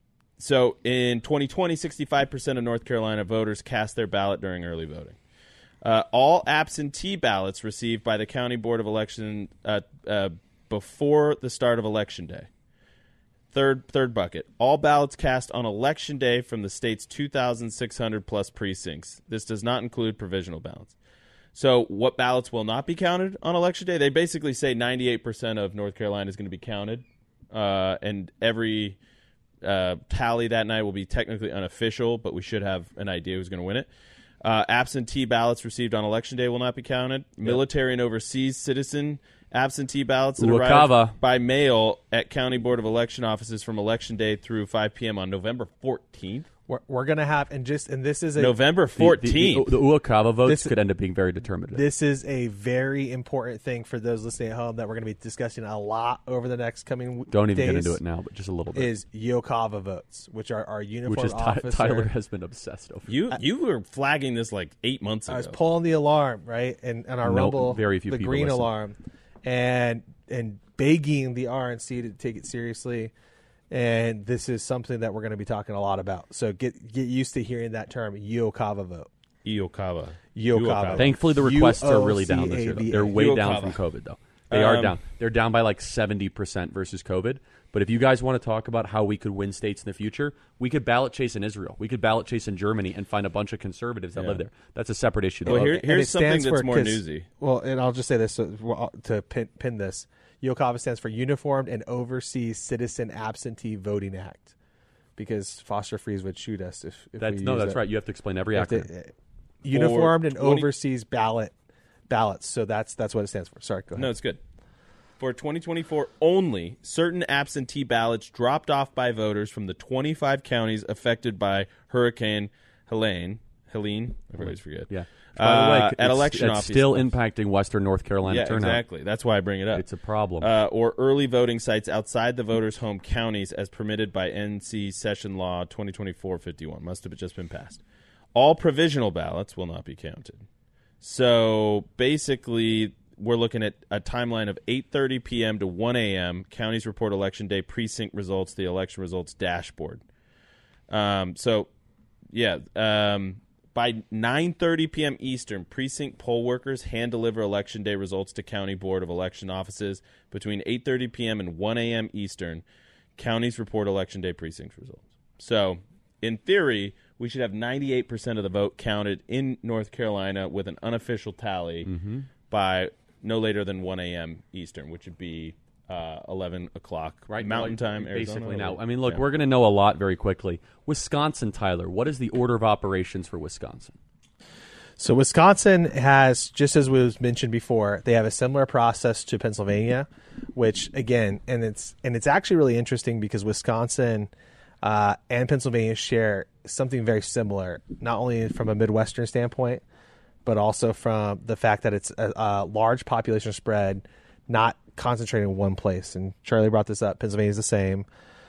Speaker 7: so in twenty twenty, sixty-five percent of North Carolina voters cast their ballot during early voting. Uh, all absentee ballots received by the County Board of Election uh, uh, before the start of Election Day. third third bucket. All ballots cast on Election Day from the state's two thousand six hundred plus precincts. This does not include provisional ballots. So what ballots will not be counted on Election Day? They basically say ninety-eight percent of North Carolina is going to be counted, uh, and every uh, tally that night will be technically unofficial, but we should have an idea who's going to win it. Uh, absentee ballots received on Election Day will not be counted. Yep. Military and overseas citizen absentee ballots that arrive by mail at County Board of Election offices from Election Day through five p.m. on November fourteenth.
Speaker 9: We're, we're going to have, and just, and this is a
Speaker 7: November fourteenth.
Speaker 1: The, the, the Uokava votes this, could end up being very determinative.
Speaker 9: This is a very important thing for those listening at home that we're going to be discussing a lot over the next coming days.
Speaker 1: Don't even get into it now, but just a little bit.
Speaker 9: Is Uokava votes, which are our uniformed
Speaker 1: which is
Speaker 9: officer.
Speaker 1: Tyler has been obsessed over.
Speaker 7: You you were flagging this like eight months ago.
Speaker 9: I was pulling the alarm, right, and, and our
Speaker 1: no,
Speaker 9: Rumble,
Speaker 1: very few
Speaker 9: the
Speaker 1: people
Speaker 9: green
Speaker 1: listen.
Speaker 9: alarm, and and begging the R N C to take it seriously. And this is something that we're going to be talking a lot about. So get get used to hearing that term, Uokava vote.
Speaker 7: Uokava.
Speaker 9: Uokava.
Speaker 1: Thankfully, the requests are really down this year. Though. They're way
Speaker 7: Uokava.
Speaker 1: down from COVID, though. They
Speaker 7: um,
Speaker 1: are down. They're down by like seventy percent versus COVID. But if you guys want to talk about how we could win states in the future, we could ballot chase in Israel. We could ballot chase in Germany and find a bunch of conservatives that
Speaker 7: yeah.
Speaker 1: live there. That's a separate issue. Though.
Speaker 7: Well, here, here's something that's
Speaker 9: for,
Speaker 7: more newsy.
Speaker 9: Well, and I'll just say this so, to pin, pin this. Uokava stands for Uniformed and Overseas Citizen Absentee Voting Act, because Foster Freeze would shoot us if, if
Speaker 1: that's,
Speaker 9: we
Speaker 1: no,
Speaker 9: use
Speaker 1: that's
Speaker 9: it.
Speaker 1: right. You have to explain every acronym. To, uh,
Speaker 9: uniformed and
Speaker 7: twenty
Speaker 9: Overseas ballot ballots. So that's that's what it stands for. Sorry, go ahead.
Speaker 7: No, it's good. For twenty twenty-four only, certain absentee ballots dropped off by voters from the twenty-five counties affected by Hurricane Helene. Helene? I always forget.
Speaker 1: Yeah.
Speaker 7: Uh,
Speaker 1: By the way,
Speaker 7: at election
Speaker 1: it's
Speaker 7: offices.
Speaker 1: still impacting Western North Carolina
Speaker 7: yeah,
Speaker 1: turnout.
Speaker 7: exactly. That's why I bring it up.
Speaker 1: It's a problem.
Speaker 7: Uh, or early voting sites outside the voters' home counties as permitted by N C Session Law twenty twenty-four fifty-one. Must have just been passed. All provisional ballots will not be counted. So basically, we're looking at a timeline of eight thirty p.m. to one a.m. Counties report Election Day precinct results, the election results dashboard. Um, so, yeah, um, by nine thirty p.m. Eastern, precinct poll workers hand-deliver Election Day results to County Board of Election offices. Between eight thirty p.m. and one a.m. Eastern, counties report Election Day precinct results. So, in theory, we should have ninety-eight percent of the vote counted in North Carolina with an unofficial tally
Speaker 1: mm-hmm.
Speaker 7: by no later than one a.m. Eastern, which would be uh, eleven o'clock
Speaker 1: right,
Speaker 7: Mountain
Speaker 1: like,
Speaker 7: Time,
Speaker 1: basically
Speaker 7: Arizona.
Speaker 1: now. I mean, look,
Speaker 7: yeah.
Speaker 1: we're going to know a lot very quickly. Wisconsin, Tyler, what is the order of operations for Wisconsin?
Speaker 9: So Wisconsin has, just as was mentioned before, they have a similar process to Pennsylvania, which again, and it's and it's actually really interesting because Wisconsin uh, and Pennsylvania share something very similar, not only from a Midwestern standpoint, but also from the fact that it's a, a large population spread, not concentrated in one place. And Charlie brought this up. Pennsylvania is the same.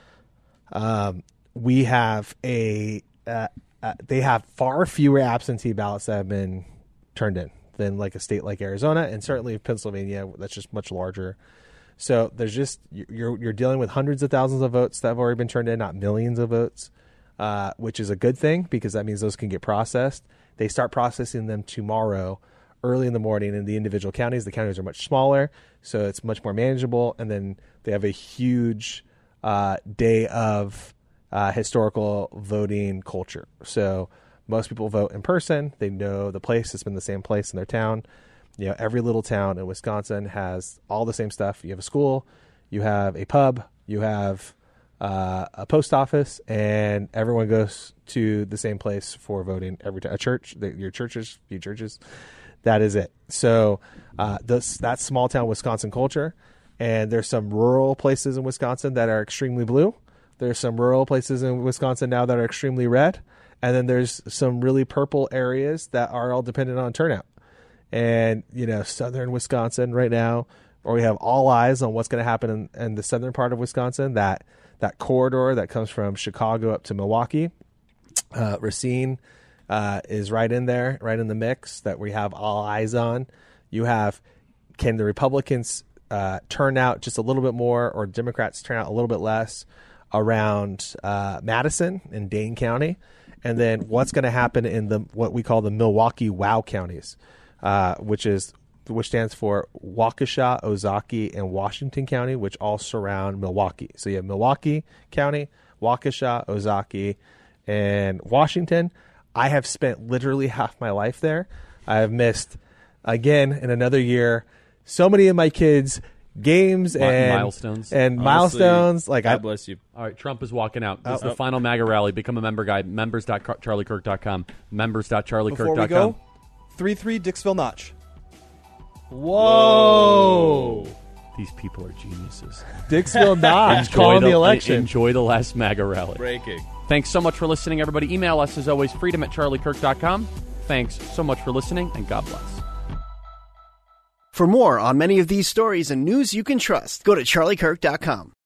Speaker 9: Um, we have a uh, uh, they have far fewer absentee ballots that have been turned in than like a state like Arizona, and certainly Pennsylvania. That's just much larger. So there's just you're you're dealing with hundreds of thousands of votes that have already been turned in, not millions of votes, uh, which is a good thing because that means those can get processed. They start processing them tomorrow, early in the morning in the individual counties. The counties are much smaller, so it's much more manageable. And then they have a huge uh, day of uh, historical voting culture. So most people vote in person. They know the place. It's been the same place in their town. You know, every little town in Wisconsin has all the same stuff. You have a school, you have a pub, you have uh, a post office, and everyone goes to the same place for voting every time. A church, the, your churches, few churches. That is it. So uh, this that small town Wisconsin culture, and there's some rural places in Wisconsin that are extremely blue. There's some rural places in Wisconsin now that are extremely red, and then there's some really purple areas that are all dependent on turnout. And you know, southern Wisconsin right now, or we have all eyes on what's going to happen in, in the southern part of Wisconsin. That that corridor that comes from Chicago up to Milwaukee, uh, Racine. Uh, is right in there, right in the mix that we have all eyes on. You have, can the Republicans uh, turn out just a little bit more, or Democrats turn out a little bit less around uh, Madison and Dane County? And then what's going to happen in the what we call the Milwaukee Wow counties, uh, which is which stands for Waukesha, Ozaki, and Washington County, which all surround Milwaukee. So you have Milwaukee County, Waukesha, Ozaki, and Washington. I have spent literally half my life there. I have missed, again, in another year, so many of my kids' games
Speaker 1: Mi-
Speaker 9: and
Speaker 1: milestones.
Speaker 9: And
Speaker 7: Honestly,
Speaker 9: milestones. Like
Speaker 7: God
Speaker 9: I,
Speaker 7: bless you.
Speaker 1: All right, Trump is walking out. This is
Speaker 9: Oh.
Speaker 1: the final MAGA rally. Become a member guide. members dot charlie kirk dot com. members dot charlie kirk
Speaker 14: Before we
Speaker 1: dot com.
Speaker 14: go, three three Dixville Notch.
Speaker 9: Whoa.
Speaker 1: These people are geniuses.
Speaker 9: Dixville Notch
Speaker 1: Enjoy
Speaker 9: calling the
Speaker 1: the
Speaker 9: election.
Speaker 1: Enjoy the last MAGA rally.
Speaker 7: Breaking.
Speaker 1: Thanks so much for listening, everybody. Email us, as always, freedom at charlie kirk dot com. Thanks so much for listening, and God bless.
Speaker 15: For more on many of these stories and news you can trust, go to charlie kirk dot com.